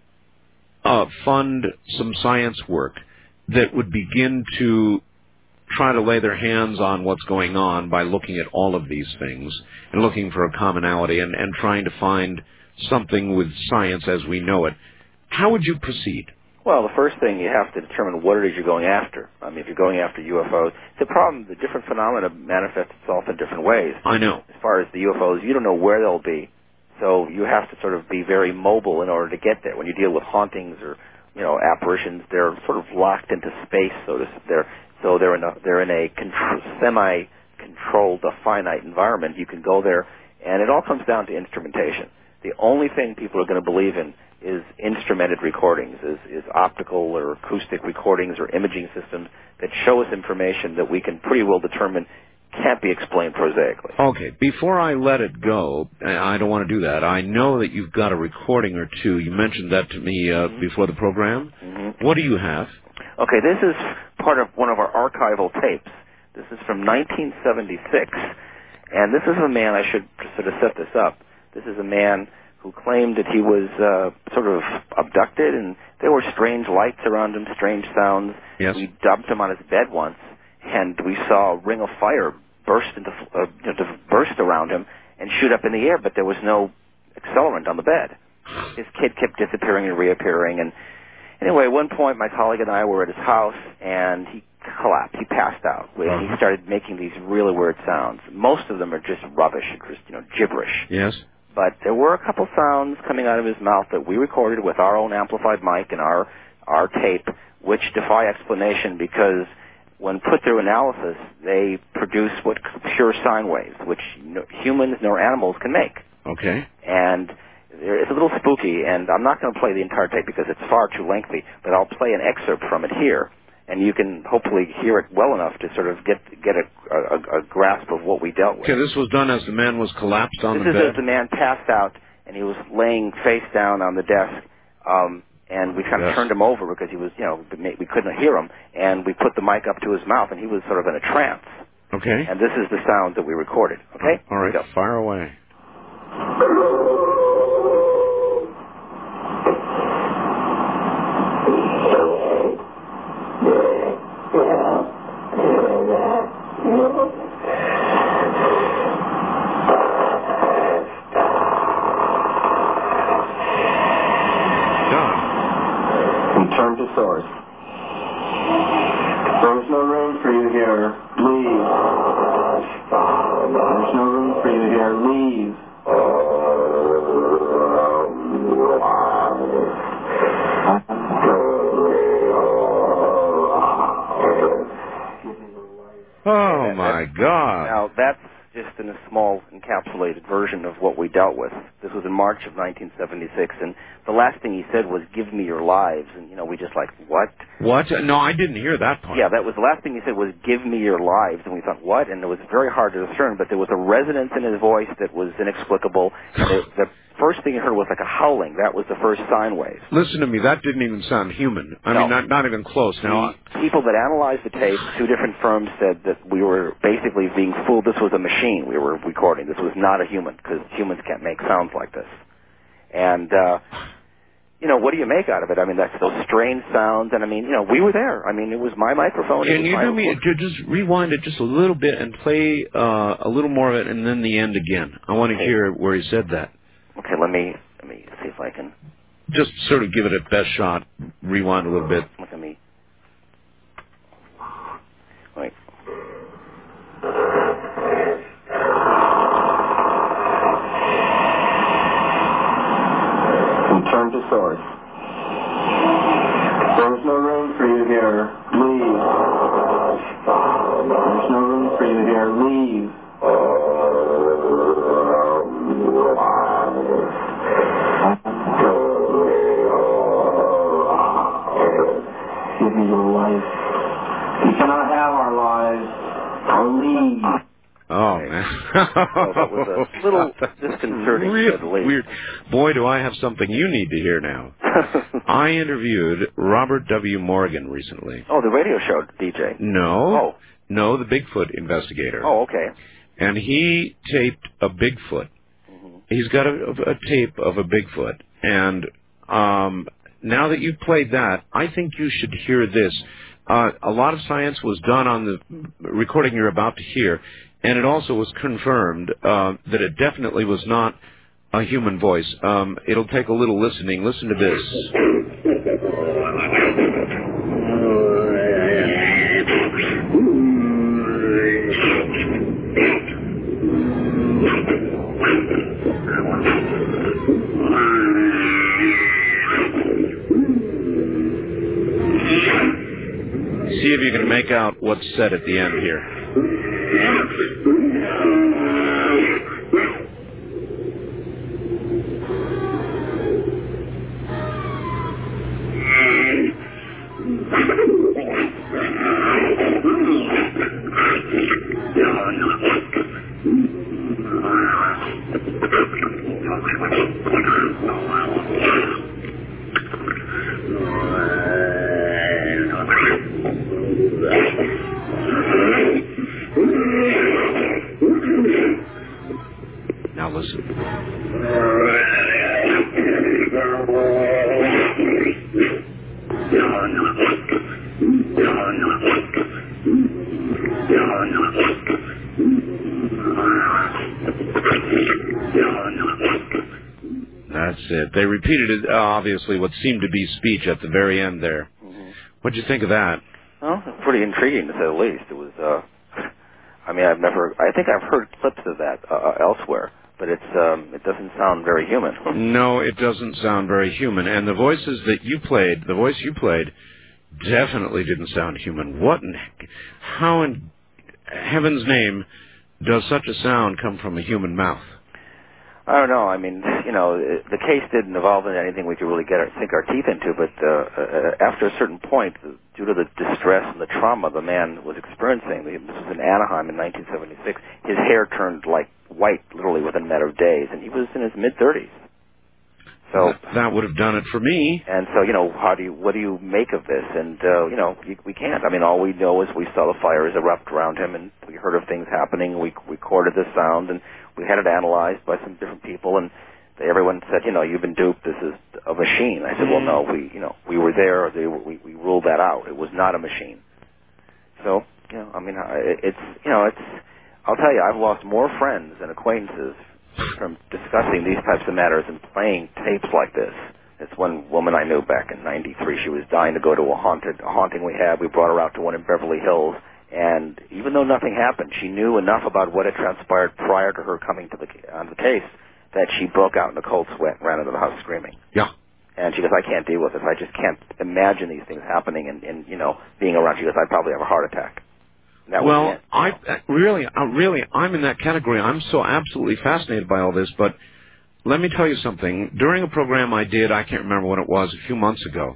uh, fund some science work that would begin to try to lay their hands on what's going on by looking at all of these things and looking for a commonality and, and trying to find something with science as we know it, how would you proceed? Well, the first thing you have to determine what it is you're going after. I mean, if you're going after U F Os, the problem, the different phenomena manifest itself in different ways. I know. As far as the U F Os, you don't know where they'll be, so you have to sort of be very mobile in order to get there. When you deal with hauntings or, you know, apparitions, they're sort of locked into space, so to they're so they're in a they're in a control, semi-controlled, a finite environment. You can go there, and it all comes down to instrumentation. The only thing people are going to believe in is instrumented recordings, is, is optical or acoustic recordings or imaging systems that show us information that we can pretty well determine can't be explained prosaically. Okay, before I let it go, I don't want to do that. I know that you've got a recording or two. You mentioned that to me uh, mm-hmm. before the program. Mm-hmm. What do you have? Okay, this is part of one of our archival tapes. This is from nineteen seventy-six, and this is a man, I should sort of set this up. This is a man who claimed that he was uh, sort of abducted, and there were strange lights around him, strange sounds. Yes. We dumped him on his bed once, and we saw a ring of fire burst into uh, you know, burst around him and shoot up in the air, but there was no accelerant on the bed. His kid kept disappearing and reappearing, and anyway, at one point, my colleague and I were at his house, and he collapsed. He passed out, and he started making these really weird sounds. Most of them are just rubbish, just you know, gibberish. Yes. But there were a couple sounds coming out of his mouth that we recorded with our own amplified mic and our our tape, which defy explanation because when put through analysis, they produce what pure sine waves, which no, humans nor animals can make. Okay. And it's a little spooky, and I'm not going to play the entire tape because it's far too lengthy, but I'll play an excerpt from it here. and you can hopefully hear it well enough to sort of get get a, a, a grasp of what we dealt with. Okay, this was done as the man was collapsed on this the is bed? as the man passed out, and he was laying face down on the desk, um, and we kind of Yes. turned him over because he was, you know, we couldn't hear him, and we put the mic up to his mouth, and he was sort of in a trance. Okay. And this is the sound that we recorded, okay? All right, fire away. Return to source. There's no room for you here. Leave. There's no room for you here. Leave. Oh, my God. Now, that's just in a small encapsulated version of what we dealt with. This was in March of nineteen seventy-six, and the last thing he said was, "Give me your lives," and, you know, we just like, what? What? No, I didn't hear that part. Yeah, that was the last thing he said was, "Give me your lives," and we thought, what? And it was very hard to discern, but there was a resonance in his voice that was inexplicable, and it, the first thing you heard was like a howling. That was the first sine wave. Listen to me, that didn't even sound human. I No. mean, not not even close. Now, The people that analyzed the tape, two different firms said that we were basically being fooled. This was a machine we were recording. This was not a human, because humans can't make sounds like this. And, uh, you know, what do you make out of it? I mean, that's those strange sounds, and I mean, you know, we were there. I mean, it was my microphone. it can was you my do me, record. ju- just rewind it just a little bit and play uh, a little more of it and then the end again? I want to Okay. hear where he said that. Okay, let me, let me see if I can, Just sort of give it a best shot, rewind a little bit. look at me. Wait. Return to source. There's no room for you here. Leave. There's no room for you here. Leave. Give me your life. You cannot have our lives. Or leave. Oh, man. Well, that was a little disconcerting, Real to say the least. weird. Boy, do I have something you need to hear now. I interviewed Robert W. Morgan recently. Oh, the radio show D J. No. Oh. No, the Bigfoot investigator. Oh, okay. And he taped a Bigfoot. He's got a, a tape of a Bigfoot. And um, now that you've played that, I think you should hear this. Uh, a lot of science was done on the recording you're about to hear, and it also was confirmed uh, that it definitely was not a human voice. Um, it'll take a little listening. Listen to this. See if you can make out what's said at the end here. Now listen. That's it. They repeated it, uh, obviously, what seemed to be speech at the very end there. Mm-hmm. What'd you think of that? Well, it's pretty intriguing to say the least. It was, uh, I mean, I've never, I think I've heard clips of that uh, elsewhere, but it's, um, it doesn't sound very human. No, it doesn't sound very human. And the voices that you played, the voice you played, definitely didn't sound human. What in, how in heaven's name does such a sound come from a human mouth? I don't know. I mean, you know, the case didn't evolve into anything we could really get our, sink our teeth into, but uh, uh, after a certain point, due to the distress and the trauma the man was experiencing, this was in Anaheim in nineteen seventy-six, his hair turned like white literally within a matter of days, and he was in his mid-thirties. So that, that would have done it for me. And so, you know, how do you, what do you make of this? And, uh, you know, we, we can't. I mean, all we know is we saw the fires erupt around him, and we heard of things happening. We recorded the sound, and we had it analyzed by some different people, and they, everyone said, you know, you've been duped. This is a machine. I said, well, no, we, you know, we were there. They, we, we ruled that out. It was not a machine. So, you know, I mean, it's, you know, it's, I'll tell you, I've lost more friends and acquaintances from discussing these types of matters and playing tapes like this. It's one woman I knew back in ninety-three. She was dying to go to a haunted a haunting we had. We brought her out to one in Beverly Hills, and even though nothing happened, she knew enough about what had transpired prior to her coming to the on the case that she broke out in a cold sweat and ran into the house screaming. Yeah. And she goes, I can't deal with this. I just can't imagine these things happening and, and you know, being around. She goes, I'd probably have a heart attack. That well, I really, I really, I'm in that category. I'm so absolutely fascinated by all this. But let me tell you something. During a program I did, I can't remember when it was, a few months ago.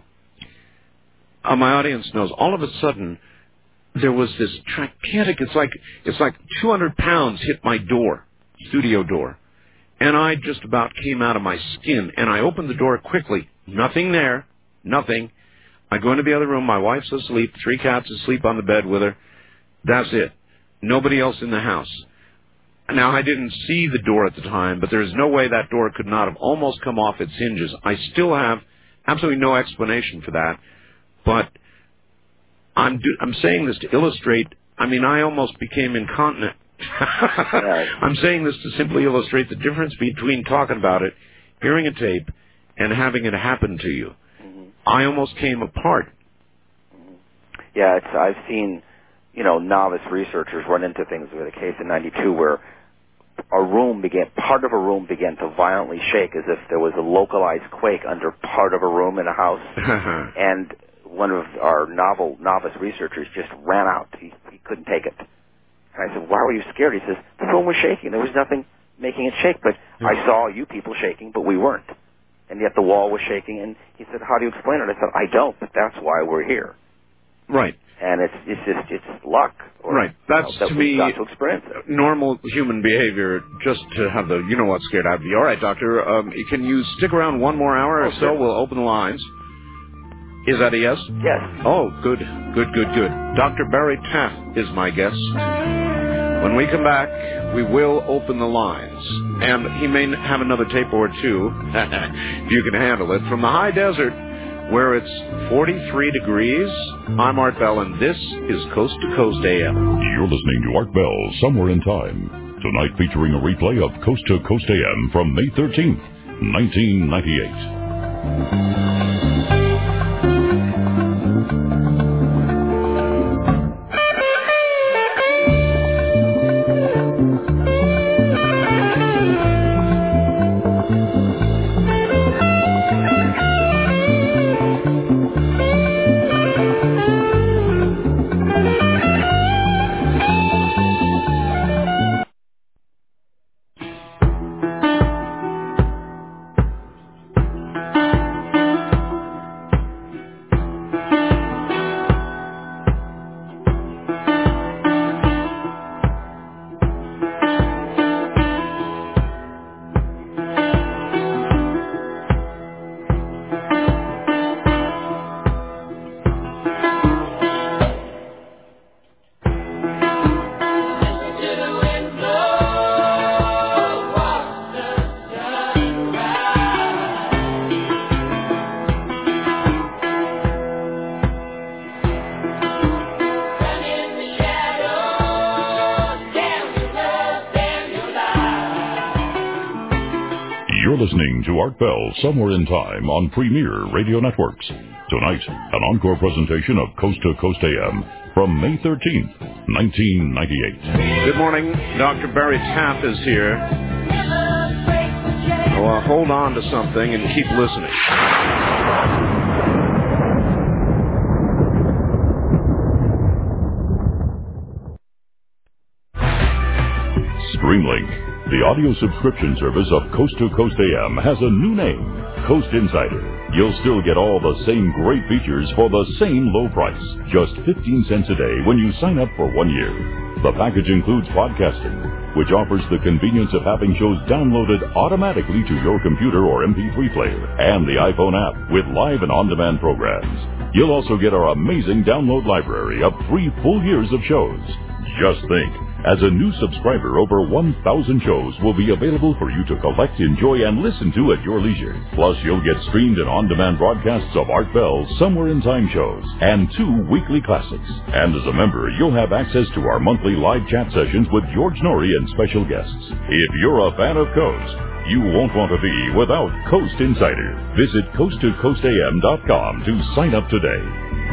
Uh, my audience knows. All of a sudden, there was this gigantic. It's like it's like two hundred pounds hit my door, studio door, and I just about came out of my skin. And I opened the door quickly. Nothing there. Nothing. I go into the other room. My wife's asleep. Three cats asleep on the bed with her. That's it. Nobody else in the house. Now, I didn't see the door at the time, but there's no way that door could not have almost come off its hinges. I still have absolutely no explanation for that, but I'm do- I'm saying this to illustrate, I mean, I almost became incontinent. I'm saying this to simply illustrate the difference between talking about it, hearing a tape, and having it happen to you. Mm-hmm. I almost came apart. Mm-hmm. Yeah, it's, I've seen... you know, novice researchers run into things with a case in ninety-two where a room began, part of a room began to violently shake as if there was a localized quake under part of a room in a house. And one of our novel novice researchers just ran out. He, he couldn't take it. And I said, why were you scared? He says, the room was shaking. There was nothing making it shake, but yeah. I saw you people shaking, but we weren't. And yet the wall was shaking. And he said, how do you explain it? I said, I don't, but that's why we're here. Right. And it's it's just it's luck. Or, right. That's you know, that to me got to experience it. Normal human behavior. Just to have the you know what scared out of you. All right, doctor. Um, can you stick around one more hour oh, or so? Sure. We'll open the lines. Is that a yes? Yes. Oh, good, good, good, good. Doctor Barry Taff is my guest. When we come back, we will open the lines, and he may have another tape or two if you can handle it from the high desert, where it's forty-three degrees. I'm Art Bell, and this is Coast to Coast A M. You're listening to Art Bell, Somewhere in Time. Tonight featuring a replay of Coast to Coast A M from May thirteenth, nineteen ninety-eight. Listening to Art Bell, Somewhere in Time on Premier Radio Networks. Tonight, an encore presentation of Coast to Coast A M from May thirteenth, nineteen ninety-eight. Good morning. Doctor Barry Taff is here. Well, hold on to something and keep listening. Springlink The audio subscription service of Coast to Coast A M has a new name, Coast Insider. You'll still get all the same great features for the same low price, just fifteen cents a day when you sign up for one year. The package includes podcasting, which offers the convenience of having shows downloaded automatically to your computer or M P three player, and the iPhone app with live and on-demand programs. You'll also get our amazing download library of three full years of shows. Just think, as a new subscriber, over one thousand shows will be available for you to collect, enjoy, and listen to at your leisure. Plus, you'll get streamed and on-demand broadcasts of Art Bell's Somewhere in Time shows and two weekly classics. And as a member, you'll have access to our monthly live chat sessions with George Norrie and special guests. If you're a fan of Coast, you won't want to be without Coast Insider. Visit coast to coast a m dot com to sign up today.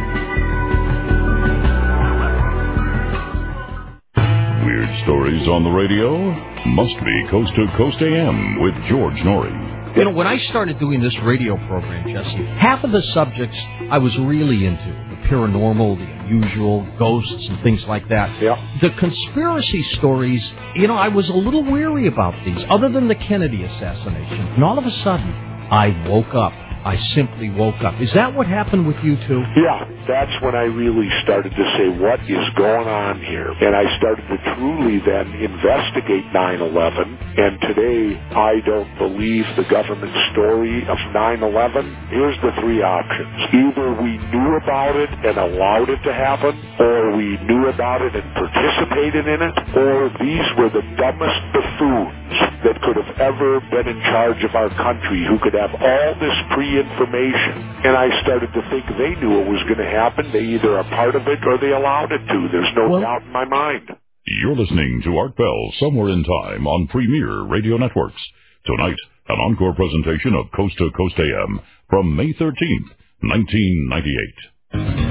Weird stories on the radio? Must be Coast to Coast A M with George Norrie. You know, when I started doing this radio program, Jesse, half of the subjects I was really into, the paranormal, the unusual, ghosts and things like that. Yeah. The conspiracy stories, you know, I was a little weary about these, other than the Kennedy assassination. And all of a sudden, I woke up. I simply woke up. Is that what happened with you, too? Yeah, that's when I really started to say, what is going on here? And I started to truly then investigate nine eleven. And today, I don't believe the government story of nine eleven. Here's the three options. Either we knew about it and allowed it to happen, or we knew about it and participated in it, or these were the dumbest buffoons that could have ever been in charge of our country, who could have all this pre-information. And I started to think they knew it was going to happen. They either are part of it or they allowed it to. There's no well, doubt in my mind. You're listening to Art Bell Somewhere in Time on Premier Radio Networks. Tonight, an encore presentation of Coast to Coast A M from May thirteenth, nineteen ninety-eight.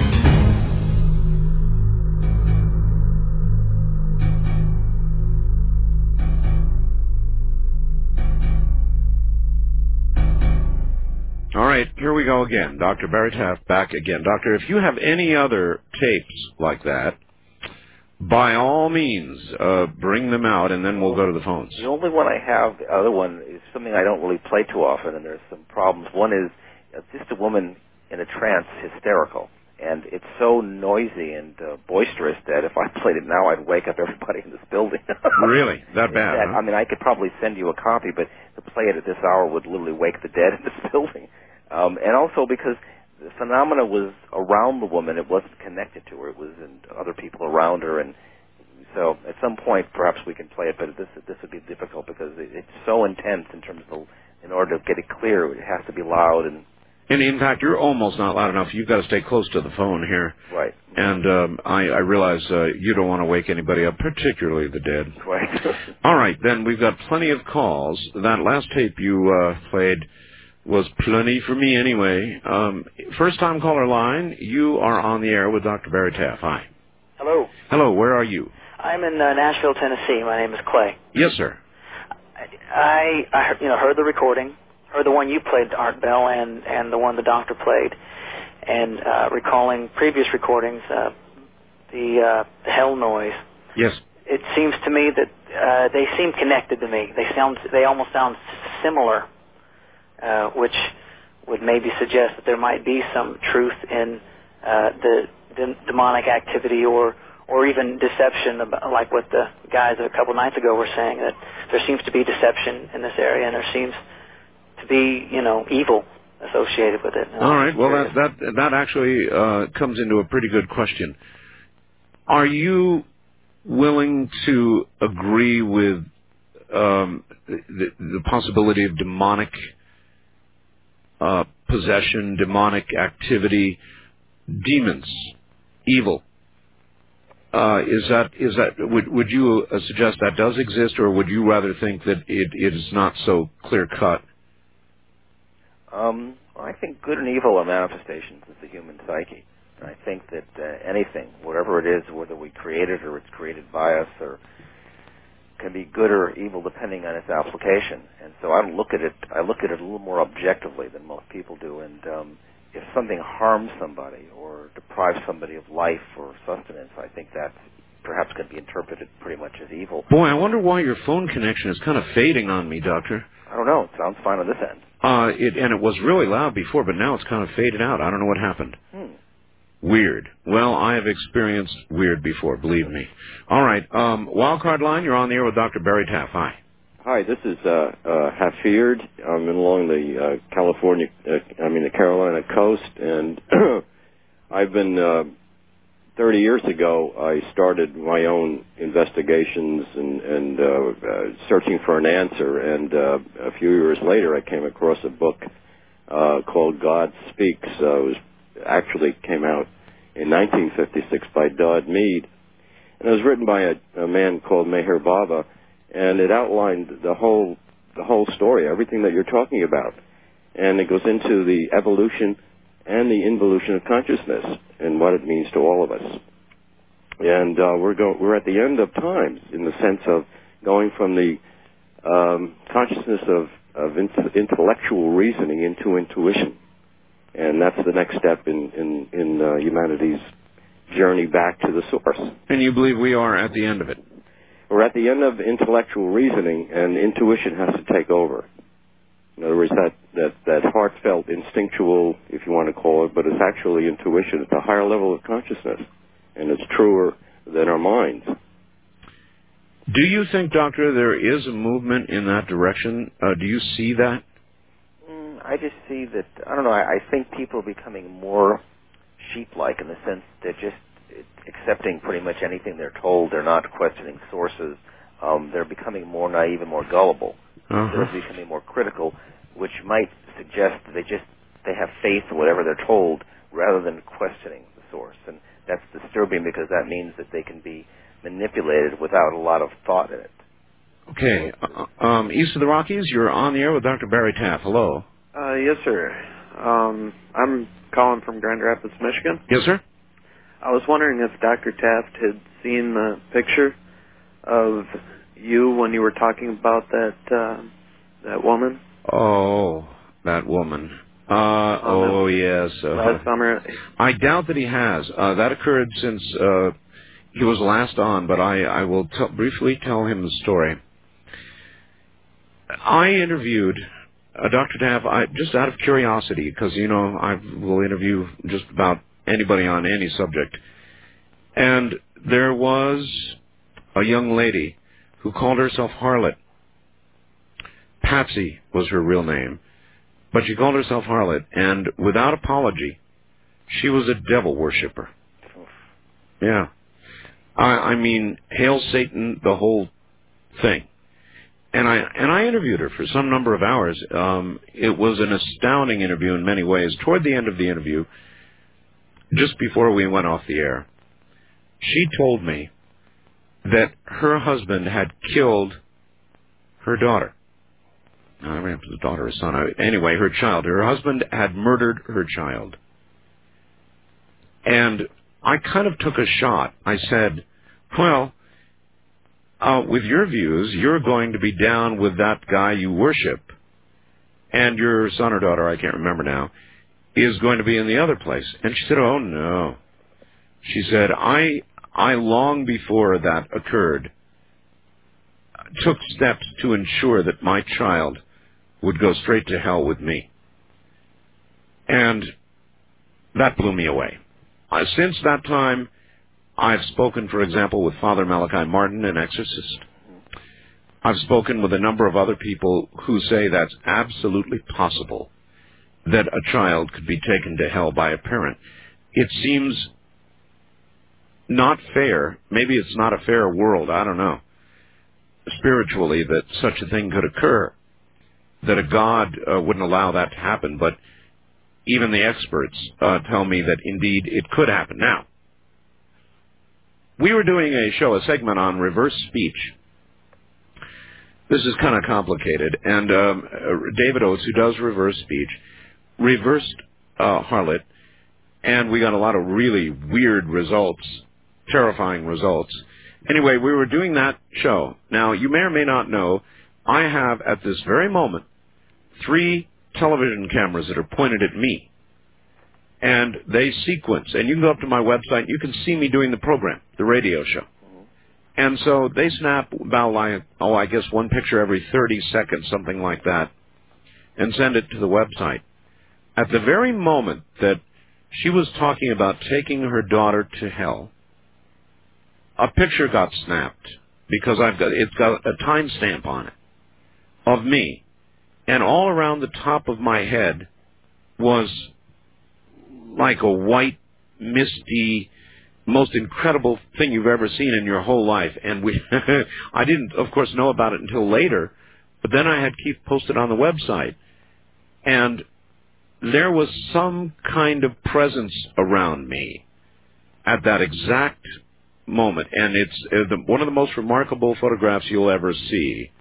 All right, here we go again. Doctor Barry Taft back again. Doctor, if you have any other tapes like that, by all means, uh, bring them out, and then we'll go to the phones. The only one I have, the other one, is something I don't really play too often, and there's some problems. One is uh, just a woman in a trance, hysterical. And it's so noisy and uh, boisterous that if I played it now, I'd wake up everybody in this building. Really? That bad? That, huh? I mean, I could probably send you a copy, but to play it at this hour would literally wake the dead in this building. Um, and also because the phenomena was around the woman, it wasn't connected to her. It was in other people around her. And so at some point, perhaps we can play it, but this this would be difficult because it, it's so intense in terms of, in order to get it clear, it has to be loud and... And in fact, you're almost not loud enough. You've got to stay close to the phone here. Right. And um, I, I realize uh, you don't want to wake anybody up, particularly the dead. Right. All right, then we've got plenty of calls. That last tape you uh, played was plenty for me anyway. Um, first-time caller line, you are on the air with Doctor Barry Taft. Hi. Hello. Hello, where are you? I'm in uh, Nashville, Tennessee. My name is Clay. Yes, sir. I, I heard, you know, heard the recording. Heard the one you played, Art Bell, and, and the one the doctor played. And uh, recalling previous recordings, uh, the, uh, the hell noise. Yes. It seems to me that uh, they seem connected to me. They sound, they almost sound similar, uh, which would maybe suggest that there might be some truth in uh, the, the demonic activity or or even deception, about, like what the guys a couple nights ago were saying, that there seems to be deception in this area, and there seems to be, you know, evil associated with it. All right. Well, that that that actually uh, comes into a pretty good question. Are you willing to agree with um, the, the possibility of demonic uh, possession, demonic activity, demons, evil? Uh, is that is that would would you uh, suggest that does exist, or would you rather think that it, it is not so clear cut? Um, I think good and evil are manifestations of the human psyche. And I think that uh, anything, whatever it is, whether we create it or it's created by us, or can be good or evil depending on its application. And so I look at it, I look at it a little more objectively than most people do. And um, if something harms somebody or deprives somebody of life or sustenance, I think that's perhaps can be interpreted pretty much as evil. Boy, I wonder why your phone connection is kind of fading on me, Doctor. I don't know. It sounds fine on this end. Uh, it, and it was really loud before, but now it's kind of faded out. I don't know what happened. Hmm. Weird. Well, I have experienced weird before, believe me. All right, um, Wildcard Line, you're on the air with Doctor Barry Taff. Hi. Hi, this is uh, uh, Haffiard. I'm along the uh, California, uh, I mean the Carolina coast, and I've been, uh, thirty years ago, I started my own investigations and, and uh, uh, searching for an answer, and uh, a few years later I came across a book uh, called God Speaks. Uh, it was actually came out in nineteen fifty-six by Dodd Mead, and it was written by a, a man called Meher Baba, and it outlined the whole the whole story, everything that you're talking about, and it goes into the evolution and the involution of consciousness and what it means to all of us. And uh, we're go- we're at the end of times in the sense of going from the um, consciousness of of int- intellectual reasoning into intuition. And that's the next step in, in, in uh, humanity's journey back to the source. And you believe we are at the end of it? We're at the end of intellectual reasoning, and intuition has to take over. In other words, that, that, that heartfelt, instinctual, if you want to call it, but it's actually intuition. It's a higher level of consciousness, and it's truer than our minds. Do you think, Doctor, there is a movement in that direction? Uh, do you see that? I just see that, I don't know, I, I think people are becoming more sheep-like in the sense they're just accepting pretty much anything they're told. They're not questioning sources. Um, they're becoming more naive and more gullible. Uh-huh. They're becoming more critical, which might suggest that they just, they have faith in whatever they're told rather than questioning the source. And that's disturbing because that means that they can be manipulated without a lot of thought in it. Okay. Uh, um, east of the Rockies, you're on the air with Doctor Barry Taff. Hello. Uh, yes, sir. Um, I'm calling from Grand Rapids, Michigan. Yes, sir. I was wondering if Doctor Taft had seen the picture of you when you were talking about that uh, that woman. Oh, that woman. Uh, um, oh, yes. Uh, last summer. I doubt that he has. Uh, that occurred since uh, he was last on, but I, I will t- briefly tell him the story. I interviewed... Uh, Doctor Taff, I, just out of curiosity, because, you know, I will interview just about anybody on any subject. And there was a young lady who called herself Harlot. Patsy was her real name. But she called herself Harlot, and without apology, she was a devil worshiper. Yeah. I, I mean, hail Satan, the whole thing. And I and I interviewed her for some number of hours. Um, it was an astounding interview in many ways. Toward the end of the interview, just before we went off the air, she told me that her husband had killed her daughter. I don't know if it was a daughter or a son. Anyway, her child. Her husband had murdered her child. And I kind of took a shot. I said, well... Uh, with your views, you're going to be down with that guy you worship, and your son or daughter, I can't remember now, is going to be in the other place. And she said, oh, no. She said, I, I long before that occurred, took steps to ensure that my child would go straight to hell with me. And that blew me away. Uh, since that time, I've spoken, for example, with Father Malachi Martin, an exorcist. I've spoken with a number of other people who say that's absolutely possible, that a child could be taken to hell by a parent. It seems not fair. Maybe it's not a fair world. I don't know. Spiritually, that such a thing could occur, that a God uh, wouldn't allow that to happen. But even the experts uh, tell me that indeed it could happen. Now, we were doing a show, a segment on reverse speech. This is kind of complicated. And um, David Oates, who does reverse speech, reversed uh, Harlot, and we got a lot of really weird results, terrifying results. Anyway, we were doing that show. Now, you may or may not know, I have, at this very moment, three television cameras that are pointed at me. And they sequence. And you can go up to my website, and you can see me doing the program, the radio show. And so they snap about like, oh, I guess one picture every thirty seconds, something like that, and send it to the website. At the very moment that she was talking about taking her daughter to hell, a picture got snapped because I've got it's got a timestamp on it of me, and all around the top of my head was like a white, misty, most incredible thing you've ever seen in your whole life. And we, I didn't, of course, know about it until later, but then I had Keith posted on the website, and there was some kind of presence around me at that exact moment, and it's uh, the, one of the most remarkable photographs you'll ever see.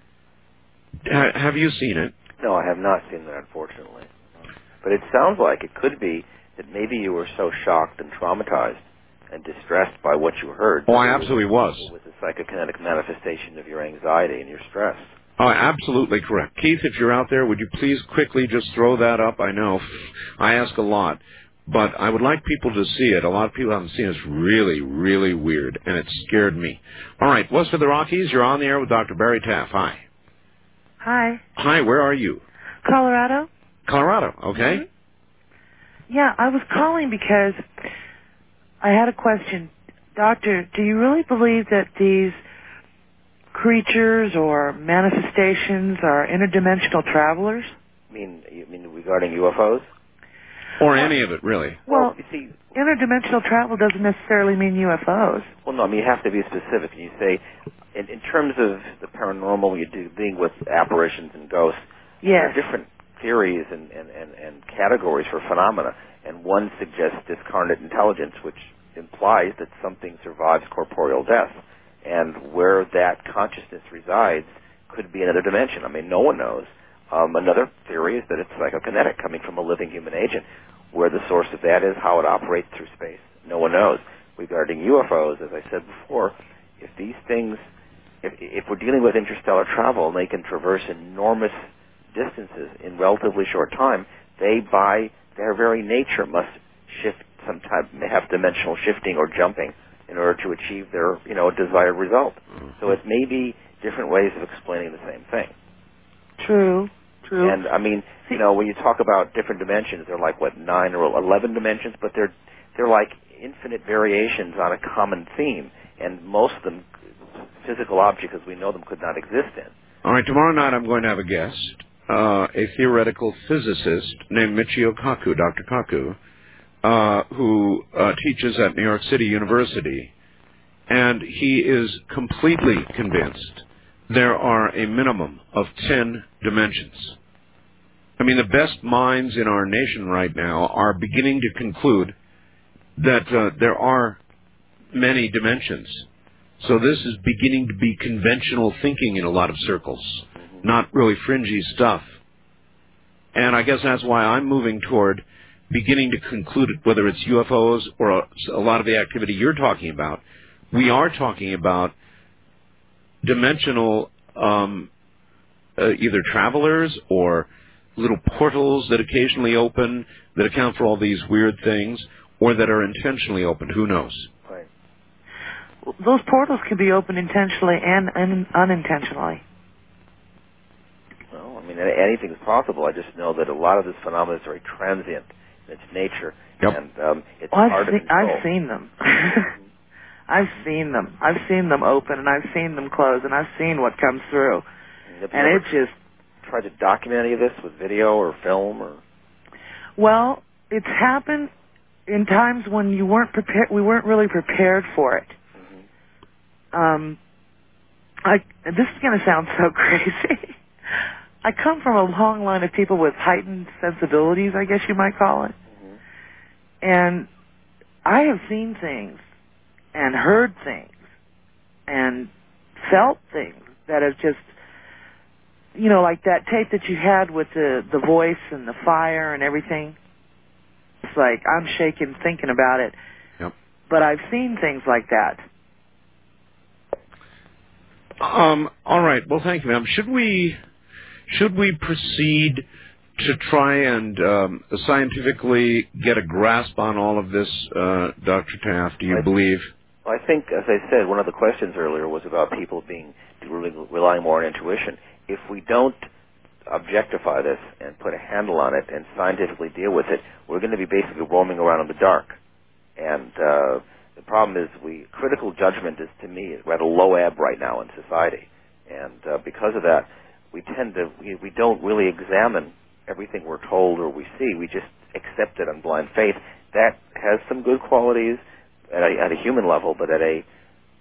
Ha- have you seen it? No, I have not seen that, unfortunately. But it sounds like it could be that maybe you were so shocked and traumatized and distressed by what you heard. Oh, I absolutely was. It was a psychokinetic manifestation of your anxiety and your stress. Oh, absolutely correct. Keith, if you're out there, would you please quickly just throw that up? I know I ask a lot, but I would like people to see it. A lot of people haven't seen it. It's really, really weird, and it scared me. All right, west of the Rockies, you're on the air with Doctor Barry Taff. Hi. Hi. Hi, where are you? Colorado. Colorado, okay. Mm-hmm. Yeah, I was calling because I had a question. Doctor, do you really believe that these creatures or manifestations are interdimensional travelers? I mean, you mean regarding U F Os? Or any of it, really. Well, you see, interdimensional travel doesn't necessarily mean U F Os. Well, no, I mean, you have to be specific. You say, in, in terms of the paranormal, you do dealing with apparitions and ghosts. Yes. There are different theories and, and, and, and categories for phenomena, and one suggests discarnate intelligence, which implies that something survives corporeal death. And where that consciousness resides could be another dimension. I mean, no one knows. Um, another theory is that it's psychokinetic, coming from a living human agent. Where the source of that is, how it operates through space, no one knows. Regarding U F Os, as I said before, if these things, if, if we're dealing with interstellar travel and they can traverse enormous distances in relatively short time, they, by their very nature, must shift some type, have dimensional shifting or jumping in order to achieve their, you know, desired result. So it may be different ways of explaining the same thing. True, true. And, I mean, you know, when you talk about different dimensions, they're like, what, nine or eleven dimensions, but they're they're like infinite variations on a common theme, and most of them, physical objects as we know them, could not exist in. All right, tomorrow night I'm going to have a guest, uh, a theoretical physicist named Michio Kaku, Doctor Kaku, uh, who uh, teaches at New York City University, and he is completely convinced there are a minimum of ten dimensions. I mean, the best minds in our nation right now are beginning to conclude that uh, there are many dimensions. So this is beginning to be conventional thinking in a lot of circles, not really fringy stuff. And I guess that's why I'm moving toward beginning to conclude it, whether it's U F Os or a, a lot of the activity you're talking about. We are talking about dimensional um, uh, either travelers or little portals that occasionally open that account for all these weird things, or that are intentionally open. Who knows? Right. Those portals can be opened intentionally and un- unintentionally. Well, I mean, anything's possible. I just know that a lot of this phenomenon is very transient in its nature, yep. and um, it's well, hard I've to seen, control. I've seen them. I've seen them. I've seen them open, and I've seen them close, and I've seen what comes through. Have and you it just tried to document any of this with video or film or? Well, it's happened in times when you weren't prepared. We weren't really prepared for it. Mm-hmm. Um, I this is going to sound so crazy. I come from a long line of people with heightened sensibilities, I guess you might call it, mm-hmm. and I have seen things and heard things and felt things that have just, you know, like that tape that you had with the, the voice and the fire and everything. It's like I'm shaking thinking about it. Yep. But I've seen things like that. Um, all right. Well, thank you, ma'am. Should we should we proceed to try and um, scientifically get a grasp on all of this, uh, Doctor Taft? Do you I, believe? Well, I think, as I said, one of the questions earlier was about people being really relying more on intuition. If we don't objectify this and put a handle on it and scientifically deal with it, we're going to be basically roaming around in the dark. And uh, the problem is, we critical judgment is, to me, we're at a low ebb right now in society, and uh, because of that, we tend to we, we don't really examine everything we're told or we see. We just accept it on blind faith. That has some good qualities at a, at a human level, but at a,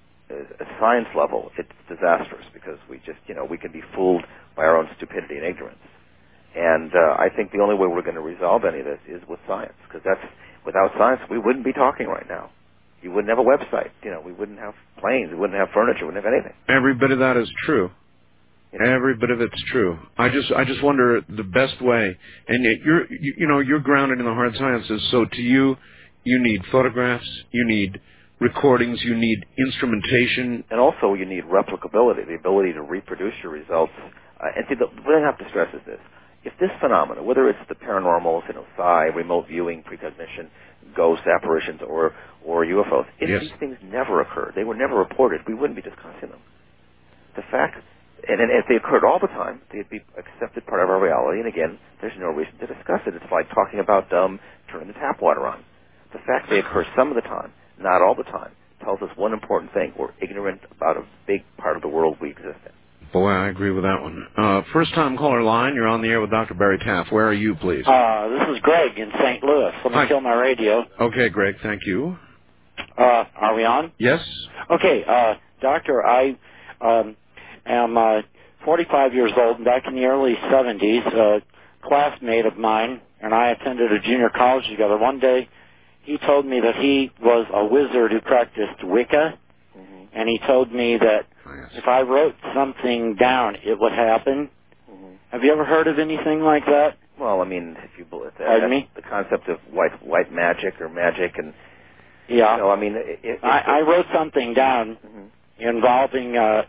a science level, it's disastrous because we just, you know, we can be fooled by our own stupidity and ignorance. And uh, I think the only way we're going to resolve any of this is with science, because that's without science, we wouldn't be talking right now. You wouldn't have a website. You know, we wouldn't have planes. We wouldn't have furniture. We wouldn't have anything. Every bit of that is true. You know? Every bit of it's true. I just, I just wonder the best way. And yet you're, you, you know, you're grounded in the hard sciences. So to you, you need photographs. You need recordings. You need instrumentation. And also, you need replicability, the ability to reproduce your results. Uh, and see, the, what I have to stress is this. If this phenomenon, whether it's the paranormal, you know, psi, remote viewing, precognition, ghosts, apparitions, or or U F Os, if yes. these things never occurred, they were never reported, we wouldn't be discussing them. The fact, and, and if they occurred all the time, they'd be accepted part of our reality, and again, there's no reason to discuss it. It's like talking about um, turning the tap water on. The fact they occur some of the time, not all the time, tells us one important thing. We're ignorant about a big part of the world we exist in. Boy, I agree with that one. Uh, first-time caller line, you're on the air with Doctor Barry Taff. Where are you, please? Uh, this is Greg in Saint Louis. Let me Hi. kill my radio. Okay, Greg, thank you. Uh, are we on? Yes. Okay, uh, doctor, I um, am uh, forty-five years old, and back in the early seventies, a classmate of mine and I attended a junior college together. One day, he told me that he was a wizard who practiced Wicca, mm-hmm. and he told me that oh, yes. if I wrote something down, it would happen. Mm-hmm. Have you ever heard of anything like that? Well, I mean, if you believe that, Pardon me? The concept of white white magic or magic, and yeah, you know, I mean, it, it, I, I wrote something down mm-hmm. involving uh,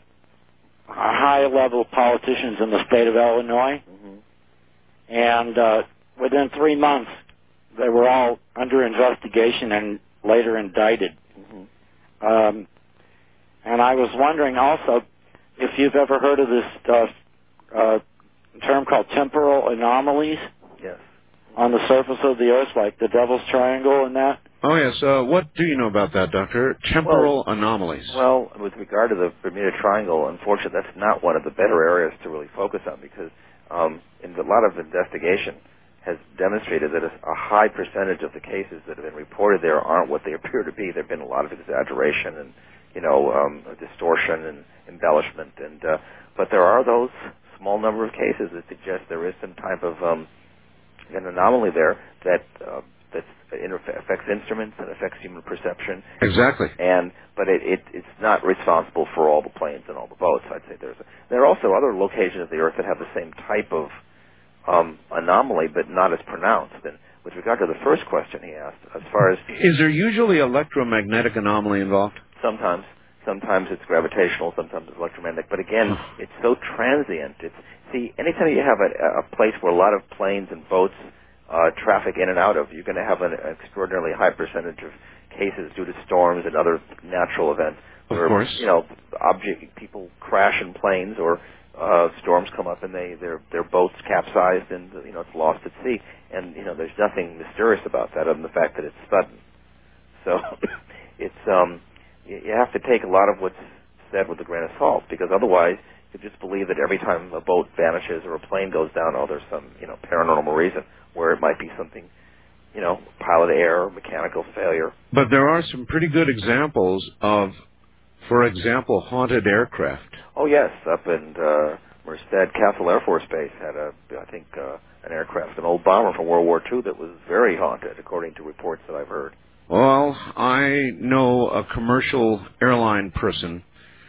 high-level politicians in the state of Illinois, mm-hmm. and uh, within three months, they were all under investigation and later indicted. Mm-hmm. Um, and I was wondering also if you've ever heard of this uh, uh, term called temporal anomalies. Yes. On the surface of the Earth, like the Devil's Triangle and that. Oh, yes. Uh, what do you know about that, Doctor? Temporal well, anomalies. Well, with regard to the Bermuda Triangle, unfortunately, that's not one of the better areas to really focus on because um, in a lot of investigation has demonstrated that a, a high percentage of the cases that have been reported there aren't what they appear to be. There have been a lot of exaggeration and, you know, um, distortion and embellishment. And uh, but there are those small number of cases that suggest there is some type of um, an anomaly there that uh, that affects instruments and affects human perception. Exactly. And but it, it it's not responsible for all the planes and all the boats. I'd say there's a, there are also other locations of the Earth that have the same type of um, anomaly, but not as pronounced. And with regard to the first question he asked, as far as is there usually electromagnetic anomaly involved? Sometimes. Sometimes it's gravitational, sometimes it's electromagnetic. But again, it's so transient. It's see, anytime you have a, a place where a lot of planes and boats uh, traffic in and out of, you're going to have an extraordinarily high percentage of cases due to storms and other natural events. Where, of course. You know, object people crash in planes or uh, storms come up and they their their boats capsized and you know it's lost at sea. And you know, there's nothing mysterious about that other than the fact that it's sudden. So it's um. You have to take a lot of what's said with a grain of salt, because otherwise you just believe that every time a boat vanishes or a plane goes down, oh, there's some, you know, paranormal reason, where it might be something, you know, pilot error, mechanical failure. But there are some pretty good examples of, for example, haunted aircraft. Oh, yes. Up in uh, Merced, Castle Air Force Base had, a, I think, uh, an aircraft, an old bomber from World War Two that was very haunted, according to reports that I've heard. Well, I know a commercial airline person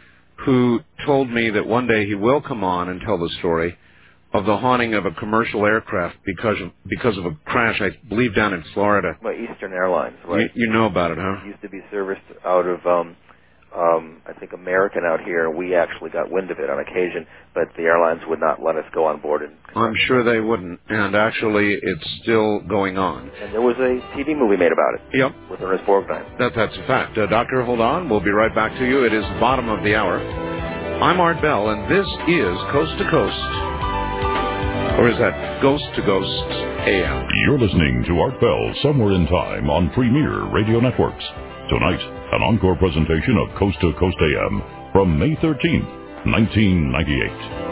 who told me that one day he will come on and tell the story of the haunting of a commercial aircraft because of, because of a crash, I believe, down in Florida. Well, Eastern Airlines, right? You, you know about it, huh? It used to be serviced out of um, um, I think, American out here. We actually got wind of it on occasion, but the airlines would not let us go on board. And I'm sure they wouldn't. And actually, it's still going on. And there was a T V movie made about it. Yep. With Ernest Borgnine. That, that's a fact. Uh, doctor, hold on. We'll be right back to you. It is the bottom of the hour. I'm Art Bell, and this is Coast to Coast. Or is that Ghost to Ghost A M? You're listening to Art Bell, Somewhere in Time, on Premier Radio Networks. Tonight, an encore presentation of Coast to Coast A M from May thirteenth, nineteen ninety-eight.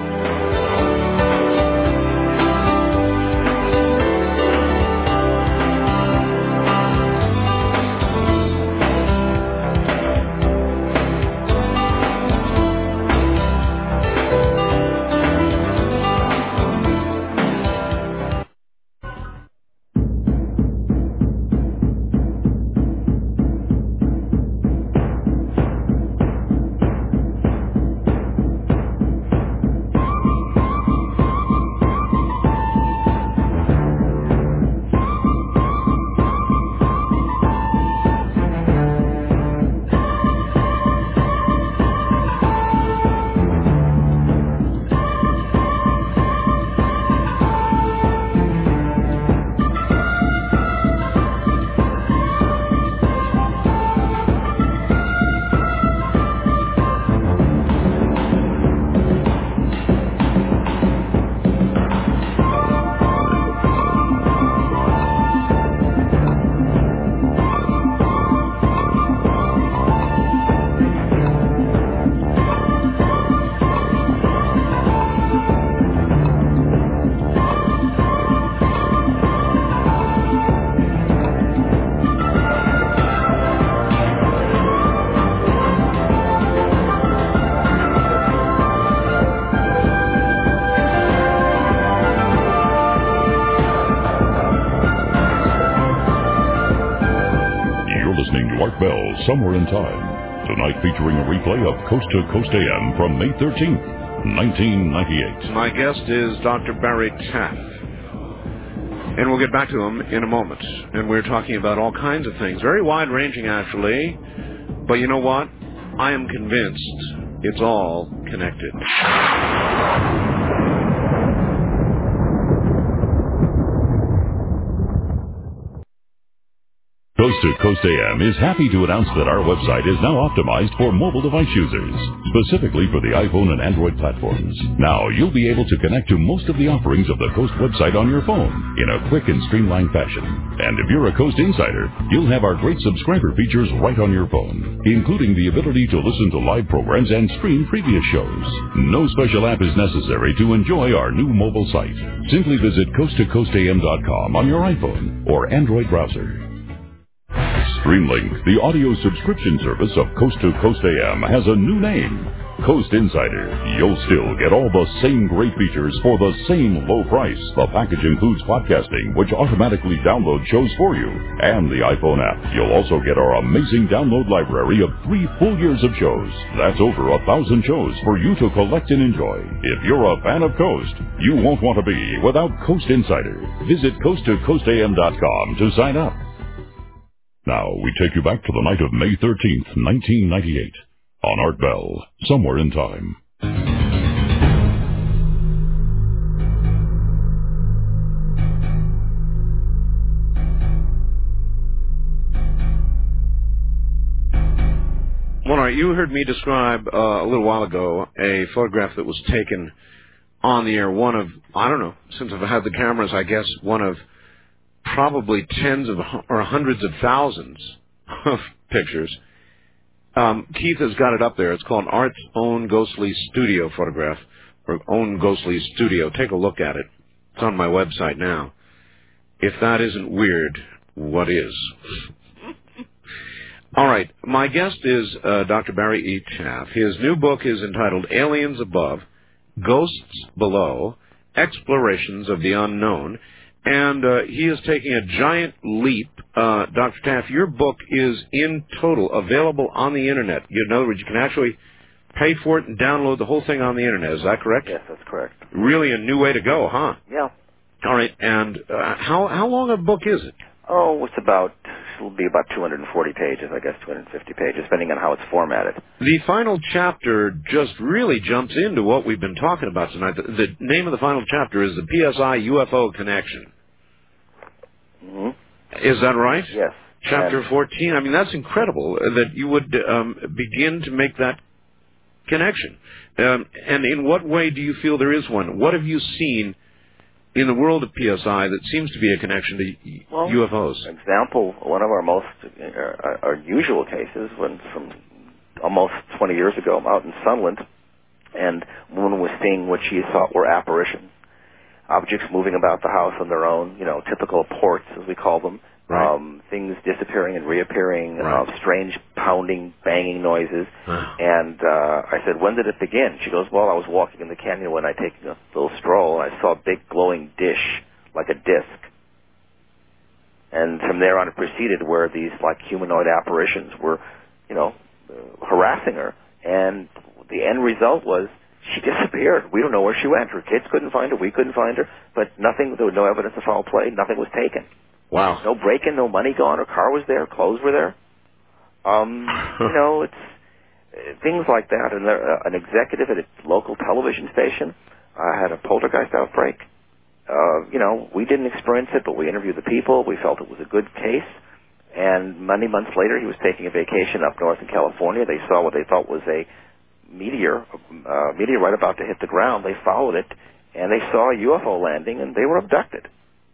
Somewhere in Time. Tonight featuring a replay of Coast to Coast A M from May thirteenth, nineteen ninety-eight. My guest is Doctor Barry Taff. And we'll get back to him in a moment. And we're talking about all kinds of things. Very wide-ranging, actually. But you know what? I am convinced it's all connected. Coast to Coast A M is happy to announce that our website is now optimized for mobile device users, specifically for the iPhone and Android platforms. Now, you'll be able to connect to most of the offerings of the Coast website on your phone in a quick and streamlined fashion. And if you're a Coast insider, you'll have our great subscriber features right on your phone, including the ability to listen to live programs and stream previous shows. No special app is necessary to enjoy our new mobile site. Simply visit coast to coast A M dot com on your iPhone or Android browser. Streamlink, the audio subscription service of Coast to Coast A M, has a new name, Coast Insider. You'll still get all the same great features for the same low price. The package includes podcasting, which automatically downloads shows for you, and the iPhone app. You'll also get our amazing download library of three full years of shows. That's over a thousand shows for you to collect and enjoy. If you're a fan of Coast, you won't want to be without Coast Insider. Visit coast to coast A M dot com to sign up. Now, we take you back to the night of May thirteenth, nineteen ninety-eight, on Art Bell, Somewhere in Time. All right, you heard me describe uh, a little while ago a photograph that was taken on the air, one of, I don't know, since I've had the cameras, I guess, one of probably tens of or hundreds of thousands of pictures. Um, Keith has got it up there. It's called Art's Own Ghostly Studio Photograph, or Own Ghostly Studio. Take a look at it. It's on my website now. If that isn't weird, what is? All right. My guest is uh, Doctor Barry E. Taff. His new book is entitled Aliens Above, Ghosts Below, Explorations of the Unknown. And uh, he is taking a giant leap. Uh, Doctor Taff, your book is in total available on the Internet. In other words, you can actually pay for it and download the whole thing on the Internet. Is that correct? Yes, that's correct. Really a new way to go, huh? Yeah. All right. And uh, how how long a book is it? Oh, it's about will be about two hundred forty pages, I guess, two hundred fifty pages, depending on how it's formatted. The final chapter just really jumps into what we've been talking about tonight. The, the name of the final chapter is the P S I U F O Connection. Mm-hmm. Is that right? Yes. Chapter And fourteen. I mean, that's incredible that you would um, begin to make that connection. Um, and in what way do you feel there is one? What have you seen in the world of P S I that seems to be a connection to well, U F Os? Example, one of our most uh, unusual cases when from almost twenty years ago, I'm out in Sunland, and a woman was seeing what she thought were apparitions, objects moving about the house on their own, you know, typical ports, as we call them, right. um, things disappearing and reappearing, right. uh, strange pounding, banging noises. Wow. And uh, I said, when did it begin? She goes, well, I was walking in the canyon when I take a little stroll, and I saw a big glowing dish, like a disc. And from there on it proceeded where these, like, humanoid apparitions were, you know, uh, harassing her. And the end result was she disappeared. We don't know where she went. Her kids couldn't find her. We couldn't find her. But nothing, there was no evidence of foul play. Nothing was taken. Wow. No break-in, no money gone. Her car was there. Clothes were there. Um, you know, it's uh, things like that. And there, uh, an executive at a local television station uh, had a poltergeist outbreak. Uh, you know, we didn't experience it, but we interviewed the people. We felt it was a good case. And many months later, he was taking a vacation up north in California. They saw what they thought was a meteor, uh, meteorite about to hit the ground. They followed it, and they saw a U F O landing, and they were abducted.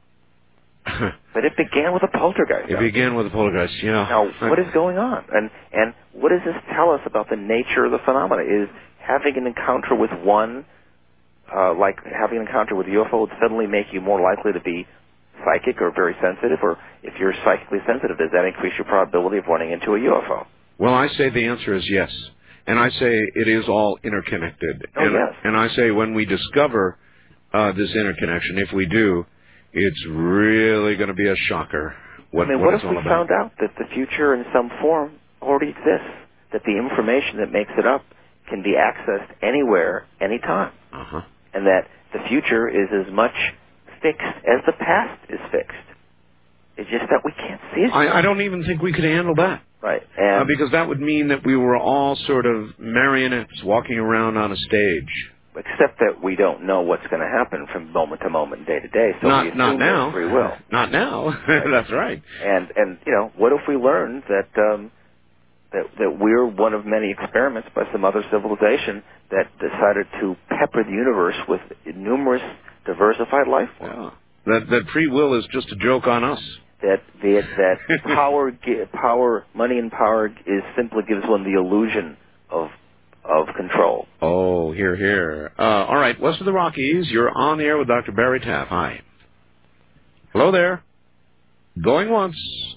But it began with a poltergeist. It began with a poltergeist, yeah. Now, what is going on? And and what does this tell us about the nature of the phenomena? Is having an encounter with one, uh, like having an encounter with a U F O, would suddenly make you more likely to be psychic or very sensitive? Or if you're psychically sensitive, does that increase your probability of running into a U F O? Well, I say the answer is yes. And I say it is all interconnected. Oh, and, yes. and I say when we discover uh, this interconnection, if we do, it's really going to be a shocker. What, I mean, what, what it's if all we about. found out that the future in some form already exists, that the information that makes it up can be accessed anywhere, anytime, uh-huh. and that the future is as much fixed as the past is fixed? It's just that we can't see it. I, I don't even think we could handle that. Right. And uh, because that would mean that we were all sort of marionettes walking around on a stage. Except that we don't know what's going to happen from moment to moment, day to day. So not we assume not now. there's free will. Not now. Right. That's right. And and you know, what if we learned that um, that that we're one of many experiments by some other civilization that decided to pepper the universe with numerous diversified life forms? Yeah. That that free will is just a joke on us. That that that power power money and power is simply gives one the illusion of of control. Oh, here, here. Uh, all right, west of the Rockies, you're on the air with Doctor Barry Taff. Hi. Hello there. Going once.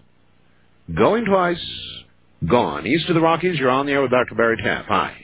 Going twice. Gone. East of the Rockies, you're on the air with Doctor Barry Taff. Hi.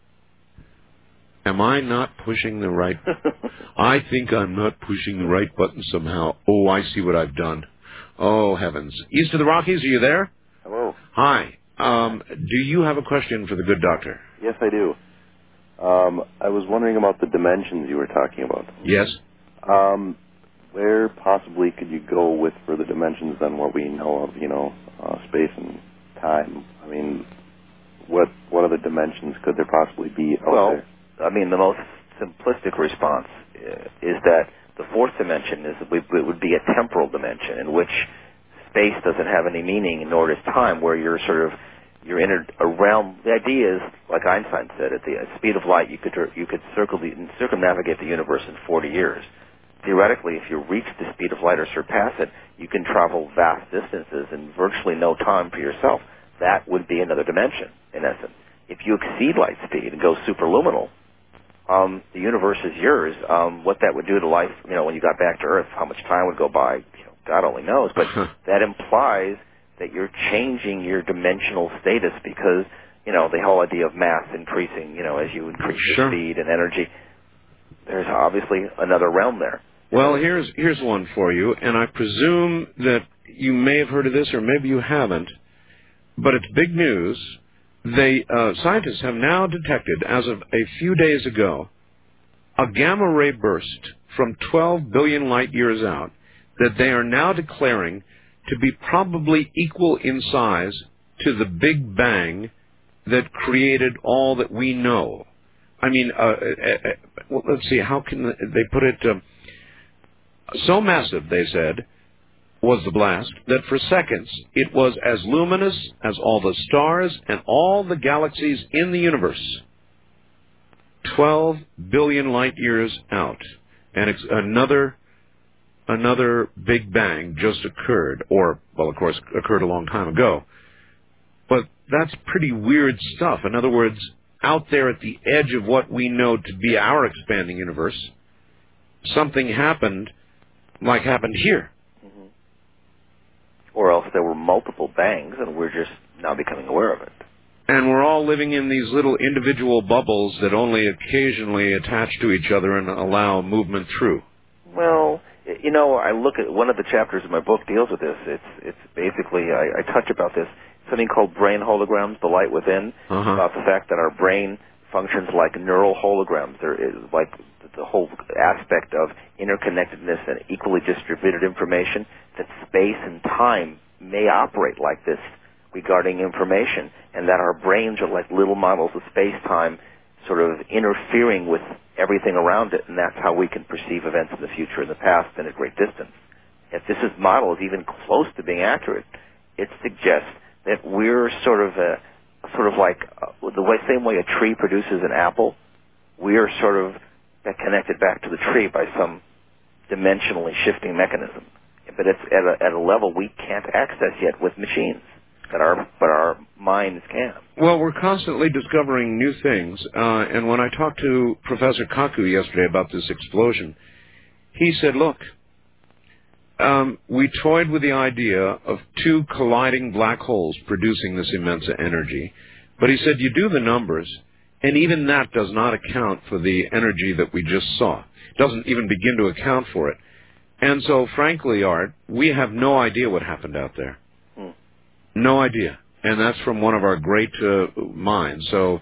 Am I not pushing the right... I think I'm not pushing the right button somehow. Oh, I see what I've done. Oh, heavens. East of the Rockies, are you there? Hello. Hi. Um, do you have a question for the good doctor? Yes, I do. Um, I was wondering about the dimensions you were talking about. Yes. Um, where possibly could you go with further dimensions than what we know of, you know, uh, space and time? I mean, what what other dimensions could there possibly be out well, there? I mean, the most simplistic response is that the fourth dimension is it would be a temporal dimension in which space doesn't have any meaning, nor does time, where you're sort of you're in a, a realm. The idea is, like Einstein said, at the speed of light, you could you could circle the, circumnavigate the universe in forty years. Theoretically, if you reach the speed of light or surpass it, you can travel vast distances in virtually no time for yourself. That would be another dimension, in essence. If you exceed light speed and go superluminal, um, the universe is yours. Um, what that would do to life, you know, when you got back to Earth, how much time would go by, you know, God only knows. But that implies that you're changing your dimensional status because, you know, the whole idea of mass increasing, you know, as you increase sure. your speed and energy. There's obviously another realm there. Well, here's here's one for you, and I presume that you may have heard of this or maybe you haven't, but it's big news. They uh, scientists have now detected, as of a few days ago, a gamma ray burst from twelve billion light years out that they are now declaring to be probably equal in size to the Big Bang that created all that we know. I mean, uh, uh, uh, well, let's see, how can they put it? Uh, so massive, they said, was the blast, that for seconds it was as luminous as all the stars and all the galaxies in the universe. Twelve billion light years out. And it's another another Big Bang just occurred, or, well, of course, occurred a long time ago. But that's pretty weird stuff. In other words, out there at the edge of what we know to be our expanding universe, something happened like happened here. Mm-hmm. Or else there were multiple bangs, and we're just now becoming aware of it. And we're all living in these little individual bubbles that only occasionally attach to each other and allow movement through. Well, you know, I look at one of the chapters of my book deals with this. It's it's basically, I, I touch about this, something called brain holograms, the light within, uh-huh. about the fact that our brain functions like neural holograms. There is like the whole aspect of interconnectedness and equally distributed information, that space and time may operate like this regarding information, and that our brains are like little models of space-time sort of interfering with everything around it, and that's how we can perceive events in the future and the past and at great distance. If this is model is even close to being accurate, it suggests that we're sort of a, sort of like uh, the way, same way a tree produces an apple, we are sort of connected back to the tree by some dimensionally shifting mechanism. But it's at a, at a level we can't access yet with machines. But our, but our minds can. Well, we're constantly discovering new things, uh, and when I talked to Professor Kaku yesterday about this explosion, he said, look, um, we toyed with the idea of two colliding black holes producing this immense energy, but he said, you do the numbers, and even that does not account for the energy that we just saw. It doesn't even begin to account for it. And so, frankly, Art, we have no idea what happened out there. No idea. And that's from one of our great uh, minds. So,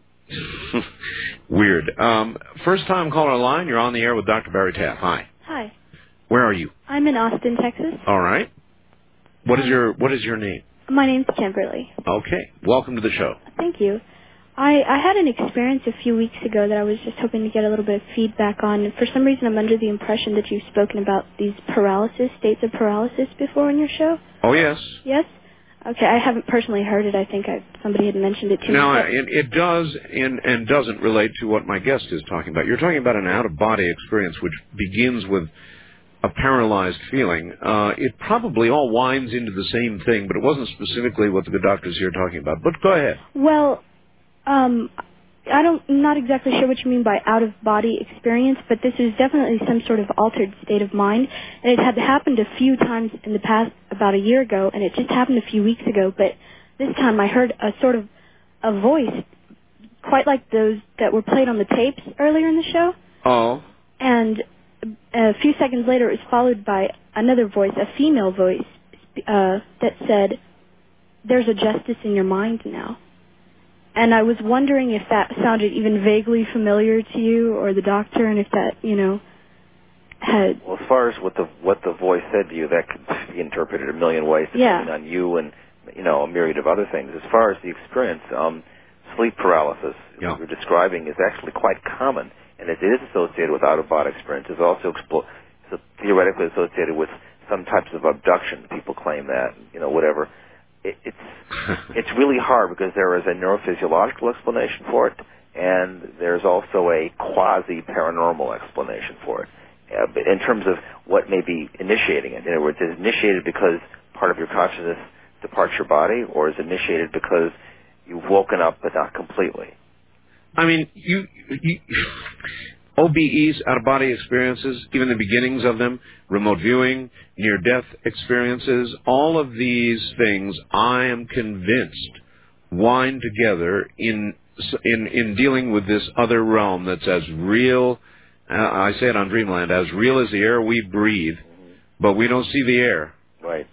weird. Um, first time caller line, you're on the air with Doctor Barry Taff. Hi. Hi. Where are you? I'm in Austin, Texas. All right. What is your What is your name? My name's Kimberly. Okay. Welcome to the show. Thank you. I, I had an experience a few weeks ago that I was just hoping to get a little bit of feedback on. For some reason, I'm under the impression that you've spoken about these paralysis, states of paralysis before on your show. Oh, yes. Yes? Okay, I haven't personally heard it. I think I, somebody had mentioned it to me. No, it, it does and, and doesn't relate to what my guest is talking about. You're talking about an out-of-body experience which begins with a paralyzed feeling. Uh, it probably all winds into the same thing, but it wasn't specifically what the good doctors here are talking about. But go ahead. Well, um, I don't, I'm not exactly sure what you mean by out-of-body experience, but this is definitely some sort of altered state of mind. And it had happened a few times in the past, about a year ago, and it just happened a few weeks ago. But this time I heard a sort of a voice, quite like those that were played on the tapes earlier in the show. Oh. And a few seconds later it was followed by another voice, a female voice, uh, that said, "There's a justice in your mind now." And I was wondering if that sounded even vaguely familiar to you or the doctor, and if that, you know, had... Well, as far as what the what the voice said to you, that could be interpreted a million ways, depending yeah. on you and, you know, a myriad of other things. As far as the experience, um, sleep paralysis, yeah. what you're describing, is actually quite common, and it is associated with out-of-body experience. It's also explo- so theoretically associated with some types of abduction. People claim that, you know, whatever. It, it's it's really hard because there is a neurophysiological explanation for it, and there's also a quasi-paranormal explanation for it. Uh, but in terms of what may be initiating it, in other words, is it initiated because part of your consciousness departs your body, or is it initiated because you've woken up but not completely? I mean, you, you O B Es, out-of-body experiences, even the beginnings of them, remote viewing, near-death experiences, all of these things, I am convinced, wind together in in in dealing with this other realm that's as real, uh, I say it on Dreamland, as real as the air we breathe, but we don't see the air. Right.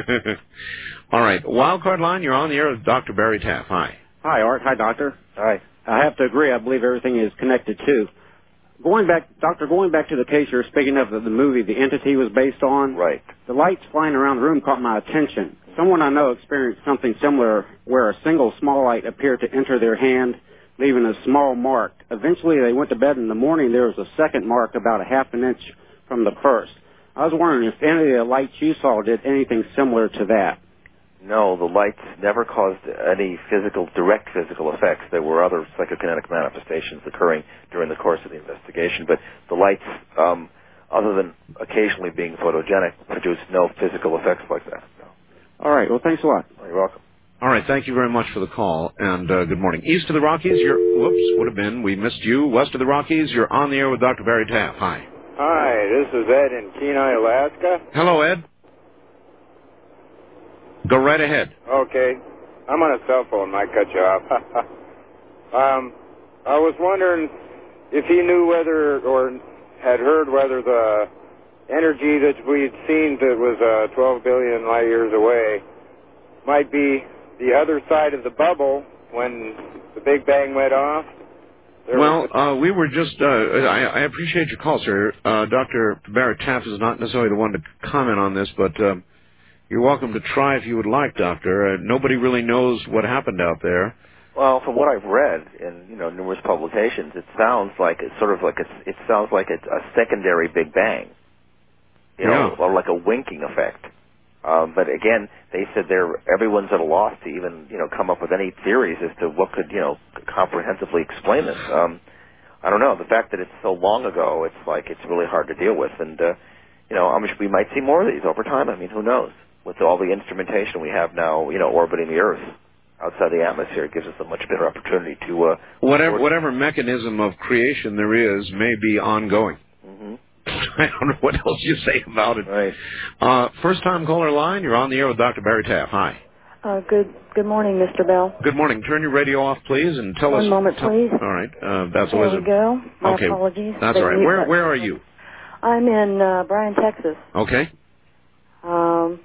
All right. Wildcard line, you're on the air with Doctor Barry Taff. Hi. Hi, Art. Hi, Doctor. Hi. I have to agree. I believe everything is connected, too. going back, Doctor, going back to the case you're speaking of, the, the movie the Entity was based on. Right. The lights flying around the room caught my attention. Someone I know experienced something similar where a single small light appeared to enter their hand, leaving a small mark. Eventually, they went to bed in the morning. There was a second mark about a half an inch from the first. I was wondering if any of the lights you saw did anything similar to that. No, the lights never caused any physical, direct physical effects. There were other psychokinetic manifestations occurring during the course of the investigation, but the lights, um, other than occasionally being photogenic, produced no physical effects like that. No. All right. Well, thanks a lot. Oh, you're welcome. All right, thank you very much for the call, and uh, good morning. East of the Rockies, you're, whoops, would have been, we missed you. West of the Rockies, you're on the air with Doctor Barry Taff. Hi. Hi, this is Ed in Kenai, Alaska. Hello, Ed. Go right ahead. Okay. I'm on a cell phone, might cut you off. um, I was wondering if you knew whether, or had heard whether the energy that we'd seen that was uh, twelve billion light years away might be the other side of the bubble when the Big Bang went off. There Well, was uh, we were just, uh, I, I appreciate your call, sir. Uh, Doctor Barrett Taft is not necessarily the one to comment on this, but um, you're welcome to try if you would like, Doctor. Uh, nobody really knows what happened out there. Well, from what I've read in, you know, numerous publications, it sounds like it's sort of like a, it sounds like it's a secondary Big Bang, you know, Yeah. or like a winking effect. Um, but again, they said they're everyone's at a loss to even, you know, come up with any theories as to what could, you know, comprehensively explain this. Um, I don't know. The fact that it's so long ago, it's like it's really hard to deal with, and uh, you know, I'm sure we might see more of these over time. I mean, who knows? With all the instrumentation we have now, you know, orbiting the Earth outside the atmosphere, it gives us a much better opportunity to uh, Whatever whatever mechanism of creation there is may be ongoing. Mm-hmm. I don't know what else you say about it. Right. Uh, first time caller line, you're on the air with Doctor Barry Taff. Hi. Uh, good good morning, Mister Bell. Good morning. Turn your radio off, please, and tell One us. moment, tell- please. All right. Uh, that's There always we a- go. My okay. apologies. That's The all right. mute Where button. where are you? I'm in uh, Bryan, Texas. Okay. Um,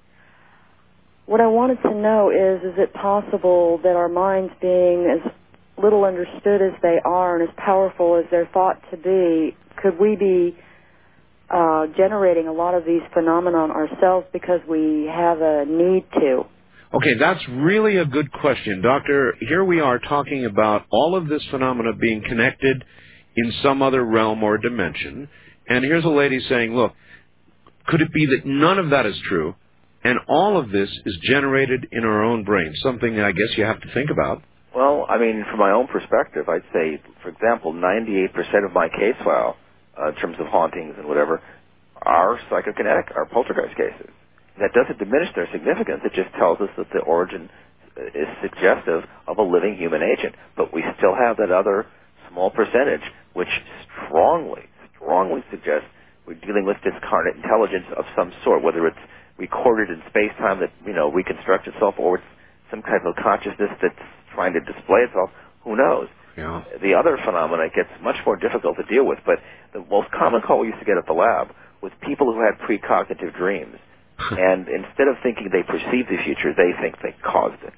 what I wanted to know is, is it possible that our minds, being as little understood as they are and as powerful as they're thought to be, could we be uh, generating a lot of these phenomena ourselves because we have a need to? Okay, that's really a good question, Doctor. Here we are talking about all of this phenomena being connected in some other realm or dimension, and here's a lady saying, look, could it be that none of that is true, and all of this is generated in our own brain? Something I guess you have to think about. Well, I mean, from my own perspective, I'd say, for example, ninety-eight percent of my case file, uh, in terms of hauntings and whatever, are psychokinetic, are poltergeist cases. That doesn't diminish their significance. It just tells us that the origin is suggestive of a living human agent. But we still have that other small percentage, which strongly, strongly suggests we're dealing with discarnate intelligence of some sort, whether it's recorded in space-time that, you know, reconstructs itself, or it's some kind of consciousness that's trying to display itself. Who knows? Yeah. The other phenomena gets much more difficult to deal with, but the most common call we used to get at the lab was people who had precognitive dreams. And instead of thinking they perceive the future, they think they caused it.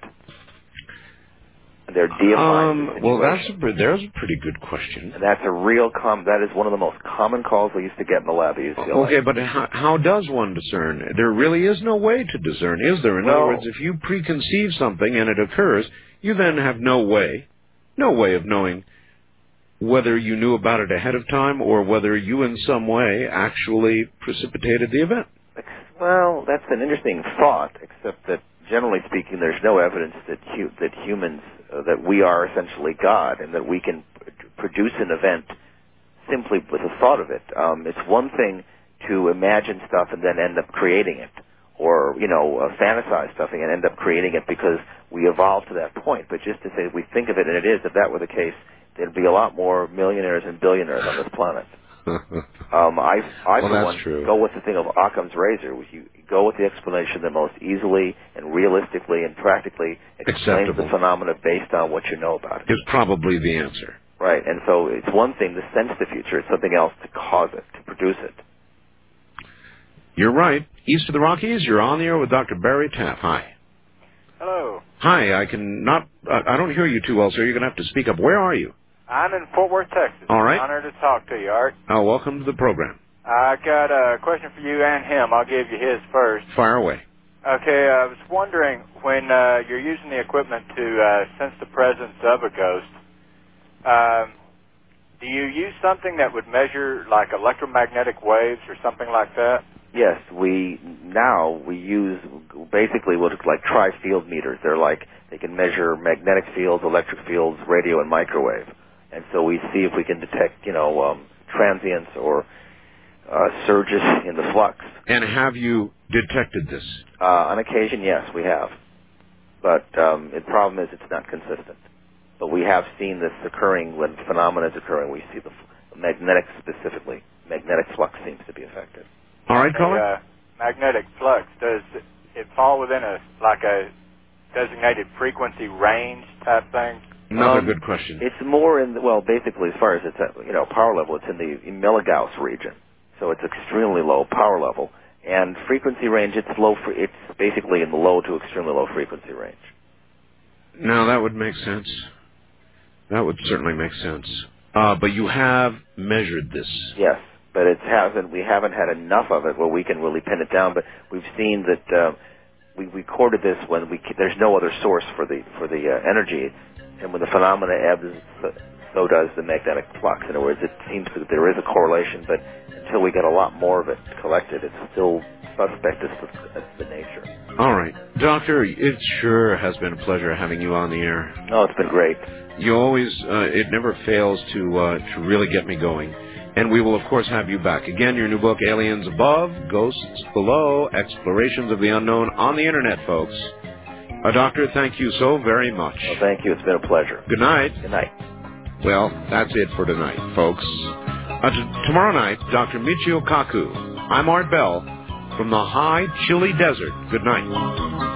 And they're deifying Um, the well, that's situation. a, pre- there's a pretty good question. And that's a real com. That is one of the most common calls we used to get in the lab at U C L A. Okay, but how, how does one discern? There really is no way to discern, is there? In Well- other words, if you preconceive something and it occurs, you then have no way, no way of knowing whether you knew about it ahead of time or whether you in some way actually precipitated the event. Well, that's an interesting thought, except that generally speaking, there's no evidence that hu- that humans, uh, that we are essentially God, and that we can p- produce an event simply with the thought of it. Um, it's one thing to imagine stuff and then end up creating it, or, you know, uh, fantasize something and end up creating it because we evolved to that point. But just to say we think of it, and it is, if that were the case, there'd be a lot more millionaires and billionaires on this planet. Um, I, I Well, for that's one, true. go with the thing of Occam's razor. You go with the explanation that most easily and realistically and practically explains Acceptable. the phenomena based on what you know about it. Is probably the answer. Right, and so it's one thing to sense the future. It's something else to cause it, to produce it. You're right. East of the Rockies, you're on the air with Doctor Barry Taff. Hi. Hello. Hi, I can not, uh, I don't hear you too well, sir. You're going to have to speak up. Where are you? I'm in Fort Worth, Texas. All right. Honored to talk to you, Art. Uh, welcome to the program. I got a question for you and him. I'll give you his first. Fire away. Okay, I was wondering, when uh, you're using the equipment to uh, sense the presence of a ghost, um, do you use something that would measure like electromagnetic waves or something like that? Yes, we now we use basically what is like tri-field meters. They're like they can measure magnetic fields, electric fields, radio, and microwave. And so we see if we can detect, you know, um, transients or uh, surges in the flux. And have you detected this? Uh, on occasion, yes, we have. But um, the problem is it's not consistent. But we have seen this occurring when phenomena is occurring. We see the f- magnetic specifically. Magnetic flux seems to be affected. All right, caller. Uh, magnetic flux, does it fall within a like a designated frequency range type thing? Another um, good question. It's more in the, well, basically as far as it's at, you know, power level, it's in the milligauss region, so it's extremely low power level. And frequency range, it's low. Fre- it's basically in the low to extremely low frequency range. Now that would make sense. That would certainly make sense. Uh, but you have measured this. Yes, but it hasn't. We haven't had enough of it where we can really pin it down. But we've seen that uh, we recorded this when we there's no other source for the for the uh, energy, and when the phenomena ebbs, so does the magnetic flux. In other words, it seems that there is a correlation, but until we get a lot more of it collected, it's still suspect as to as the nature. All right. Doctor, it sure has been a pleasure having you on the air. Oh, it's been great. You always, uh, it never fails to uh, to really get me going. And we will, of course, have you back. Again, your new book, Aliens Above, Ghosts Below, Explorations of the Unknown on the Internet, folks. Uh, doctor, thank you so very much. Well, thank you. It's been a pleasure. Good night. Good night. Well, that's it for tonight, folks. Uh, t- tomorrow night, Doctor Michio Kaku. I'm Art Bell from the high, chilly desert. Good night.